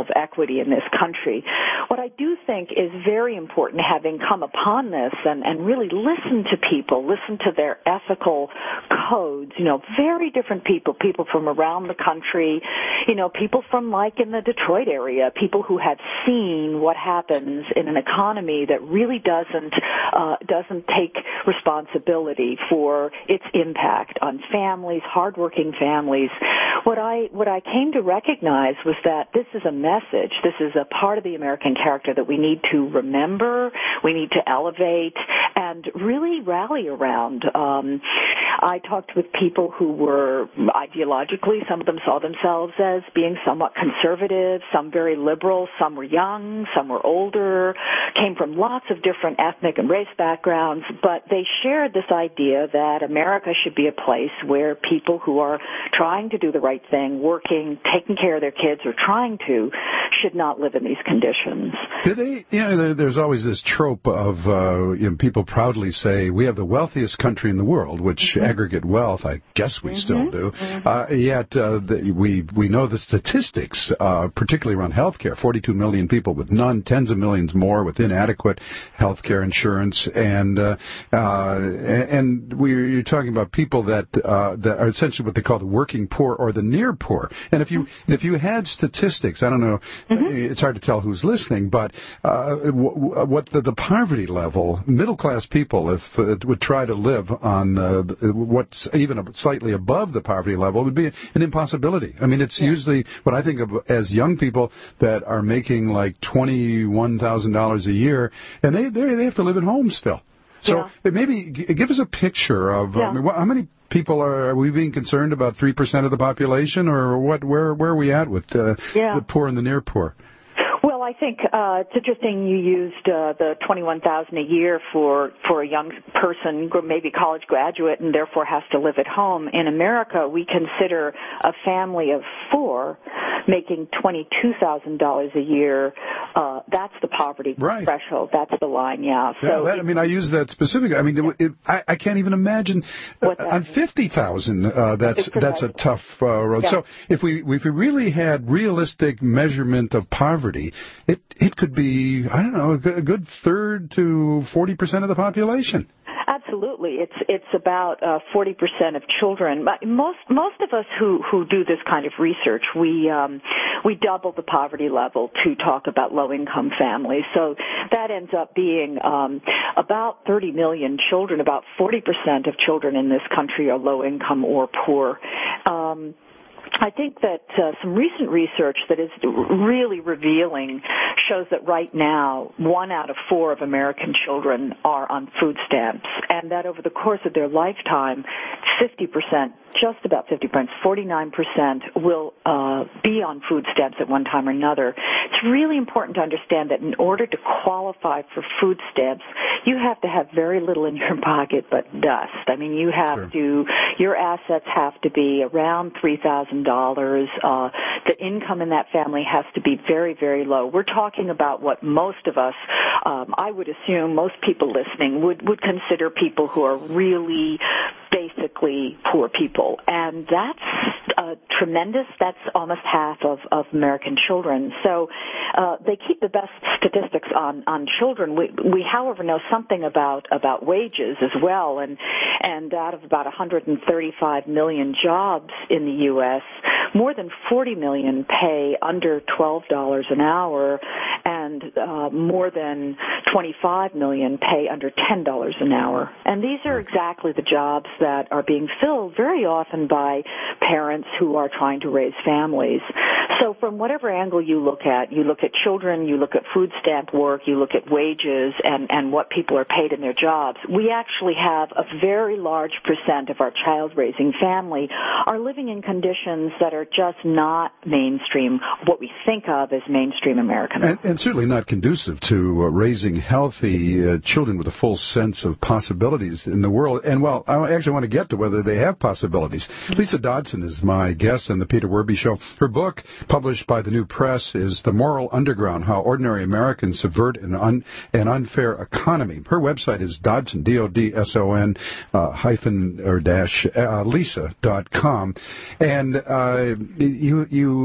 equity in this country. What I do think is very important, having come upon this and, and really listen to people, listen to their ethical codes, you know, very different people, people from around the country, you know, people from like in the Detroit area, people who have seen what happens in an economy that really doesn't, uh, doesn't take responsibility for its impact on families, hardworking families. What I, what I came to recognize was that this is a message, this is a part of the American character that we need to remember, we need to elevate, and really rally around. Um, I talked with people who were ideologically, some of them saw themselves as being somewhat conservative, some very liberal, some were young, some were older, came from lots of different ethnic and race backgrounds, but they shared this idea that America should be a place where people who are trying to do the right thing, working, taking care of their kids, or trying to, should not live in these conditions. Do they, you know, there, there's always this trope of uh, you know, people proudly say we have the wealthiest country in the world, which mm-hmm. aggregate wealth, I guess we mm-hmm. still do. Mm-hmm. Uh, yet uh, the, we we know the statistics, uh, particularly around health care. forty-two million people with none, tens of millions more with inadequate health care insurance, and uh, uh, and we're you're talking about people that uh, that are essentially what they call the working poor or the near poor. And if you and if you had statistics, I don't know, mm-hmm. it's hard to tell who's listening, but uh, w- what the, the poverty level, middle class people, if uh, would try to live on uh, what's even slightly above the poverty level, would be an impossibility. I mean, it's yeah. usually what I think of as young people that are making like twenty-one thousand dollars a year, and they they they have to live at home still. So yeah. maybe g- give us a picture of yeah. I mean, wh- how many people are, are we being concerned about? Three percent of the population, or what? Where where are we at with uh, yeah. the poor and the near poor? Well, I think uh, it's interesting you used uh, the twenty-one thousand dollars a year for for a young person, maybe college graduate, and therefore has to live at home. In America, we consider a family of four making twenty-two thousand dollars a year. Uh, that's the poverty right. threshold. That's the line, yeah. yeah so that, I mean, I use that specifically. I mean, it, it, I, I can't even imagine uh, on fifty thousand. Uh, that's that's a tough uh, road. Yeah. So if we if we really had realistic measurement of poverty, it it could be, I don't know, a good third to forty percent of the population. Absolutely, it's it's about uh, forty percent of children. Most most of us who, who do this kind of research, we um, we double the poverty level to talk about low income families. So that ends up being um, about thirty million children. About forty percent of children in this country are low income or poor. Um, I think that uh, some recent research that is really revealing shows that right now one out of four of American children are on food stamps, and that over the course of their lifetime, fifty percent, just about fifty percent, forty-nine percent will uh, be on food stamps at one time or another. It's really important to understand that in order to qualify for food stamps, you have to have very little in your pocket but dust. I mean, you have sure. to, your assets have to be around three thousand dollars. Uh, the income in that family has to be very, very low. We're talking about what most of us, um, I would assume most people listening would, would consider people who are really basically poor people. And that's uh, tremendous. That's almost half of, of American children. So uh, they keep the best statistics on, on children. We, we, however, know something about, about wages as well. And, and out of about one hundred thirty-five million jobs in the U S, more than forty million pay under twelve dollars an hour, and uh, more than twenty-five million pay under ten dollars an hour. And these are exactly the jobs that are being filled very often by parents who are trying to raise families. So from whatever angle you look at, you look at children, you look at food stamp work, you look at wages and, and what people are paid in their jobs, we actually have a very large percent of our child-raising family are living in conditions that are just not mainstream, what we think of as mainstream American. And, and certainly not conducive to uh, raising healthy uh, children with a full sense of possibilities in the world. And, well, I actually want to get to whether they have possibilities. Lisa Dodson is my guest on the Peter Werby Show. Her book, published by the New Press, is The Moral Underground, How Ordinary Americans Subvert an, un, an Unfair Economy. Her website is Dodson, D O D S O N, uh, hyphen, or dash, uh, Lisa dot com. And uh, you, you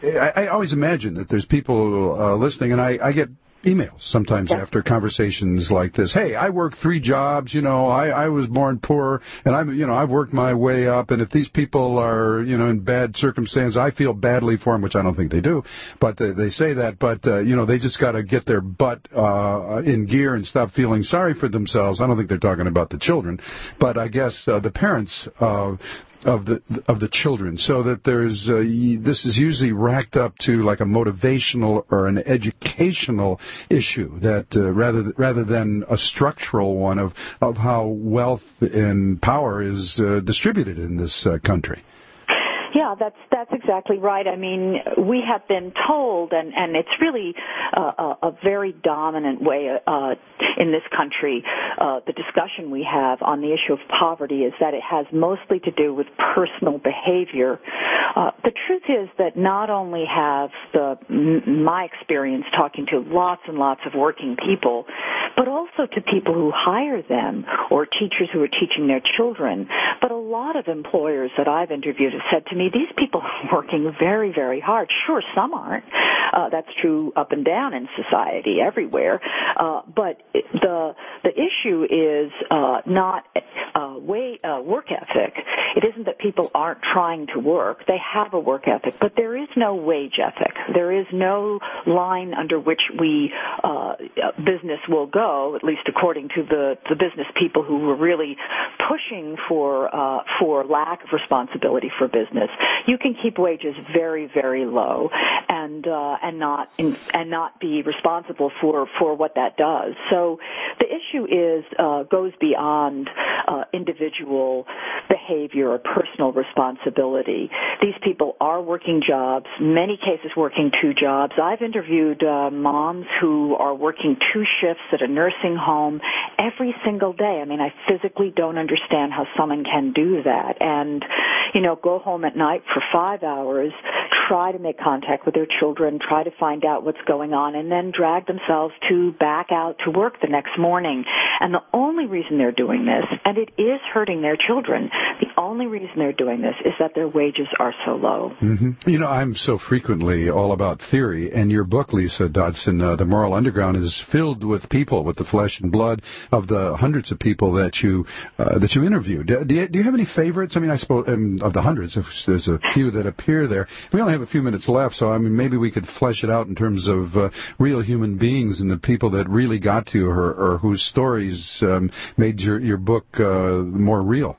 I, I always imagine that there's people uh, listening, and I, I get emails sometimes yeah. after conversations like this. Hey, I work three jobs, you know, I, I was born poor, and I'm, you know, I've worked my way up, and if these people are, you know, in bad circumstances, I feel badly for them, which I don't think they do, but they, they say that, but, uh, you know, they just got to get their butt uh, in gear and stop feeling sorry for themselves. I don't think they're talking about the children, but I guess uh, the parents uh, of the of the children, so that there's uh, this is usually racked up to like a motivational or an educational issue that uh, rather rather than a structural one of of how wealth and power is uh, distributed in this uh, country. Yeah, that's that's exactly right. I mean, we have been told, and, and it's really uh, a, a very dominant way uh, in this country, uh, the discussion we have on the issue of poverty is that it has mostly to do with personal behavior. Uh, the truth is that not only have the my experience talking to lots and lots of working people, but also to people who hire them or teachers who are teaching their children. But a lot of employers that I've interviewed have said to me, these people are working very, very hard. Sure, some aren't. Uh, that's true up and down in society, everywhere. Uh, but the the issue is uh, not uh, way, uh, work ethic. It isn't that people aren't trying to work. They have a work ethic, but there is no wage ethic. There is no line under which we uh, business will go, at least according to the, the business people who were really pushing for uh, for lack of responsibility for business. You can keep wages very, very low, and uh, and not in, and not be responsible for, for what that does. So the issue is uh, goes beyond uh, individual behavior or personal responsibility. These people are working jobs, many cases working two jobs. I've interviewed uh, moms who are working two shifts at a nursing home every single day. I mean, I physically don't understand how someone can do that. And, you know, go home at night for five hours, try to make contact with their children, try to find out what's going on, and then drag themselves to back out to work the next morning. And the only reason they're doing this, and it is hurting their children, the only reason they're doing this is that their wages are so low. Mm-hmm. You know, I'm so frequently all about theory, and your book, Lisa Dodson, uh, The Moral Underground, is filled with people, with the flesh and blood of the hundreds of people that you uh, that you interviewed. Do, do, you, do you have any favorites? I mean, I suppose um, of the hundreds, if there's a few that appear there. We only have a few minutes left, so I mean, maybe we could flesh it out in terms of uh, real human beings and the people that really got to you, or, or whose stories um, made your your book uh, more real.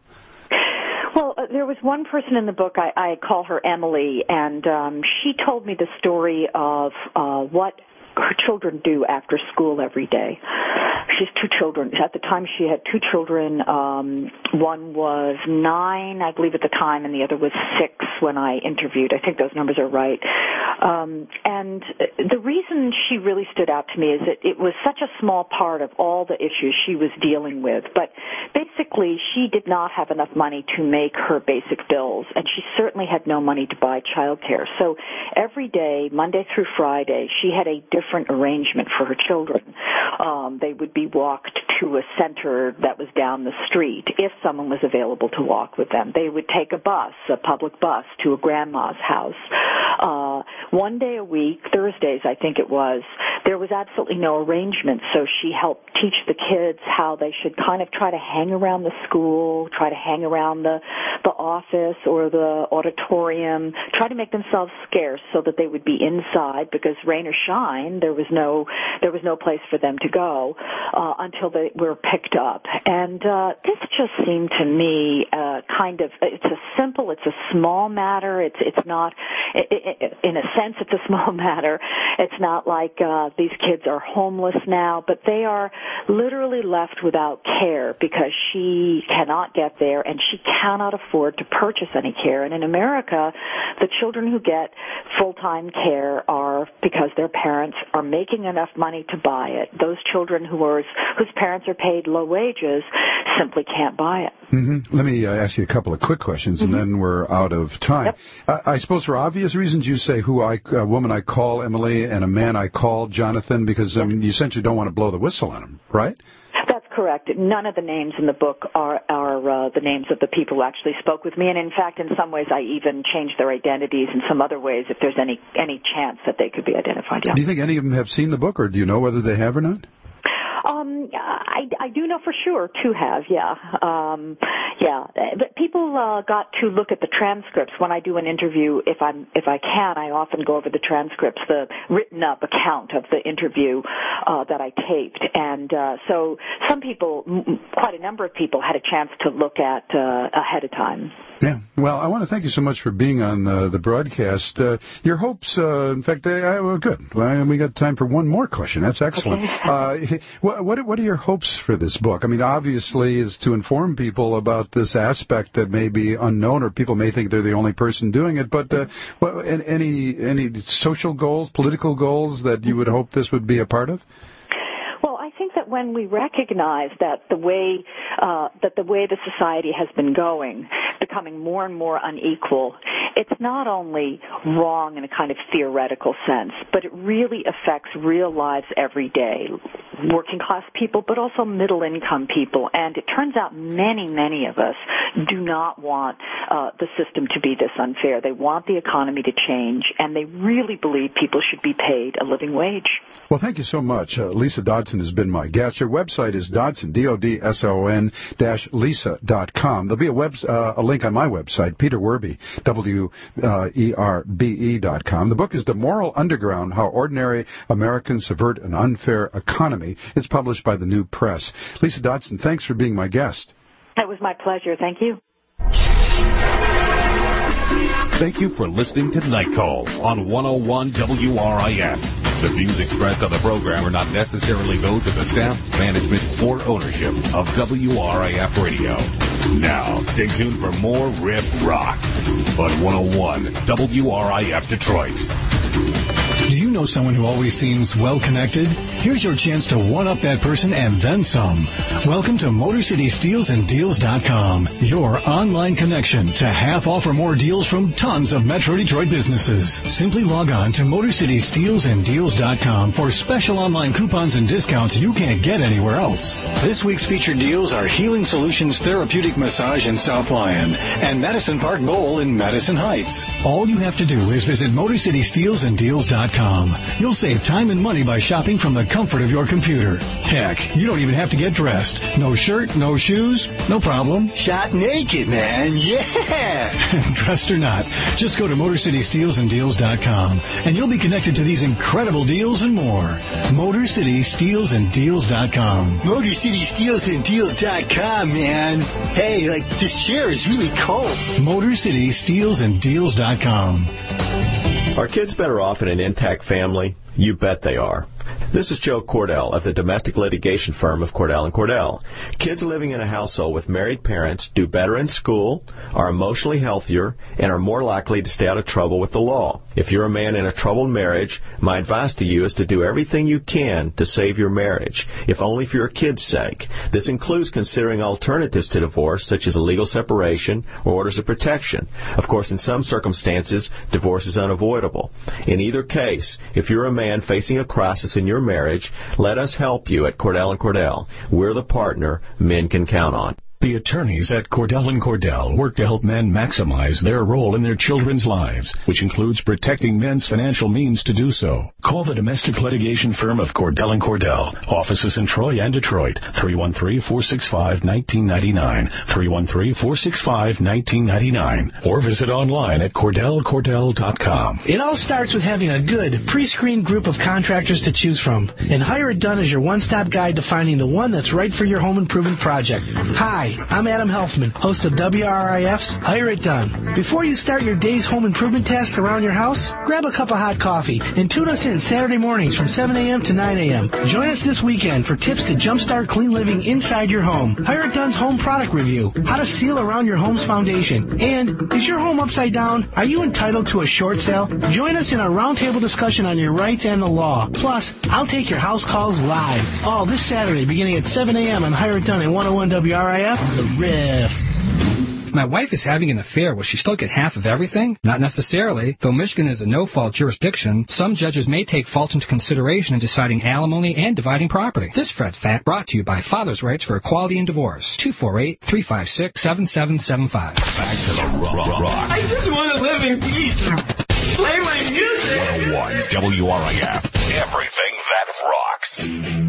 Well, uh, there was one person in the book, I, I call her Emily, and um, she told me the story of uh, what her children do after school every day. She has two children. At the time, she had two children. Um, one was nine, I believe, at the time, and the other was six when I interviewed. I think those numbers are right. Um, and the reason she really stood out to me is that it was such a small part of all the issues she was dealing with. But basically, she did not have enough money to make her basic bills, and she certainly had no money to buy childcare. So every day, Monday through Friday, she had a different arrangement for her children. Um, they would be walked to a center that was down the street if someone was available to walk with them. They would take a bus, a public bus, to a grandma's house. Uh, one day a week, Thursdays I think it was, there was absolutely no arrangement, so she helped teach the kids how they should kind of try to hang around the school, try to hang around the, the office or the auditorium, try to make themselves scarce so that they would be inside, because rain or shine, there was no, there was no place for them to go uh, until they were picked up. And uh, this just seemed to me uh, kind of, it's a simple, it's a small matter. It's it's not, it, it, in a sense, it's a small matter. It's not like uh, these kids are homeless now, but they are literally left without care because she cannot get there and she cannot afford to purchase any care. And in America, the children who get full-time care are because their parents are making enough money to buy it. Those children who are whose parents are paid low wages simply can't buy it. Mm-hmm. Let me uh, ask you a couple of quick questions, and mm-hmm. then we're out of time. Yep. Uh, I suppose for obvious reasons you say who I, a woman I call Emily and a man I call Jonathan, because um, you essentially don't want to blow the whistle on them, right? That's correct. None of the names in the book are, are are uh, the names of the people who actually spoke with me. And in fact, in some ways, I even changed their identities in some other ways if there's any any chance that they could be identified. Yeah. Do you think any of them have seen the book, or do you know whether they have or not? Um, I, I do know for sure two have, yeah. Um, yeah. But people uh, got to look at the transcripts. When I do an interview, if I'm if I can, I often go over the transcripts, the written up account of the interview uh, that I taped. And uh, so some people, m- quite a number of people, had a chance to look at uh, ahead of time. Yeah. Well, I want to thank you so much for being on the, the broadcast. Uh, your hopes, uh, in fact, they, uh, well, good. Well, we got time for one more question. That's excellent. Okay. uh, what, what, what are your hopes for this book? I mean, obviously, is to inform people about this aspect that may be unknown, or people may think they're the only person doing it. But uh, what, any any social goals, political goals that you would hope this would be a part of? That when we recognize that the way uh, that the way the society has been going, becoming more and more unequal, it's not only wrong in a kind of theoretical sense, but it really affects real lives every day, working class people, but also middle income people. And it turns out many, many of us do not want uh, the system to be this unfair. They want the economy to change, and they really believe people should be paid a living wage. Well, thank you so much. Uh, Lisa Dodson has been my guest. Her website is Dodson, D O D S O N, dash Lisa dot com. There'll be a, web, uh, a link on my website, Peter Werby, W E R B E dot com. The book is The Moral Underground, How Ordinary Americans Subvert an Unfair Economy. It's published by the New Press. Lisa Dodson, thanks for being my guest. It was my pleasure. Thank you. Thank you for listening to Night Call on one oh one W R I F. The views expressed on the program are not necessarily those of the staff, management, or ownership of W R I F Radio. Now, stay tuned for more Riff Rock on one oh one W R I F Detroit. Do you know someone who always seems well-connected? Here's your chance to one-up that person and then some. Welcome to Motor City Steels and Deals dot com, your online connection to half-off or more deals from tons of Metro Detroit businesses. Simply log on to Motor City Steels and Deals dot com for special online coupons and discounts you can't get anywhere else. This week's featured deals are Healing Solutions Therapeutic Massage in South Lyon and Madison Park Bowl in Madison Heights. All you have to do is visit Motor City Steels and Deals dot com. You'll save time and money by shopping from the comfort of your computer. Heck, you don't even have to get dressed. No shirt, no shoes, no problem. Shot naked, man. Yeah! Dressed or not, just go to Motor City Steels and Deals dot com and you'll be connected to these incredible deals and more. Motor City Steels and Deals dot com. Motor City Steels and Deals dot com, man. Hey, like, this chair is really cold. Motor City Steels and Deals dot com. Are kids better off in an intact family? You bet they are. This is Joe Cordell of the domestic litigation firm of Cordell and Cordell. Kids living in a household with married parents do better in school, are emotionally healthier, and are more likely to stay out of trouble with the law. If you're a man in a troubled marriage, my advice to you is to do everything you can to save your marriage, if only for your kids' sake. This includes considering alternatives to divorce, such as a legal separation or orders of protection. Of course, in some circumstances, divorce is unavoidable. In either case, if you're a man facing a crisis in your marriage, let us help you at Cordell and Cordell. We're the partner men can count on. The attorneys at Cordell and Cordell work to help men maximize their role in their children's lives, which includes protecting men's financial means to do so. Call the domestic litigation firm of Cordell and Cordell. Offices in Troy and Detroit. three one three, four six five, one nine nine nine. three one three, four six five, one nine nine nine. Or visit online at Cordell Cordell dot com. It all starts with having a good, pre-screened group of contractors to choose from. And Hire It Done is your one-stop guide to finding the one that's right for your home improvement project. Hi, I'm Adam Helfman, host of W R I F's Hire It Done. Before you start your day's home improvement tasks around your house, grab a cup of hot coffee and tune us in Saturday mornings from seven a.m. to nine a.m. Join us this weekend for tips to jumpstart clean living inside your home. Hire It Done's home product review, how to seal around your home's foundation, and is your home upside down? Are you entitled to a short sale? Join us in a roundtable discussion on your rights and the law. Plus, I'll take your house calls live. All this Saturday beginning at seven a.m. on Hire It Done at one oh one W R I F. The Riff. my wife is having an affair, will she still get half of everything? Not necessarily. Though Michigan is a no-fault jurisdiction, some judges may take fault into consideration in deciding alimony and dividing property. This Fred Fact brought to you by Father's Rights for Equality in Divorce. two four eight, three five six, seven seven seven five. Back to the rock. rock. I just want to live in peace. Play my music. one oh one W R I F. Everything that rocks.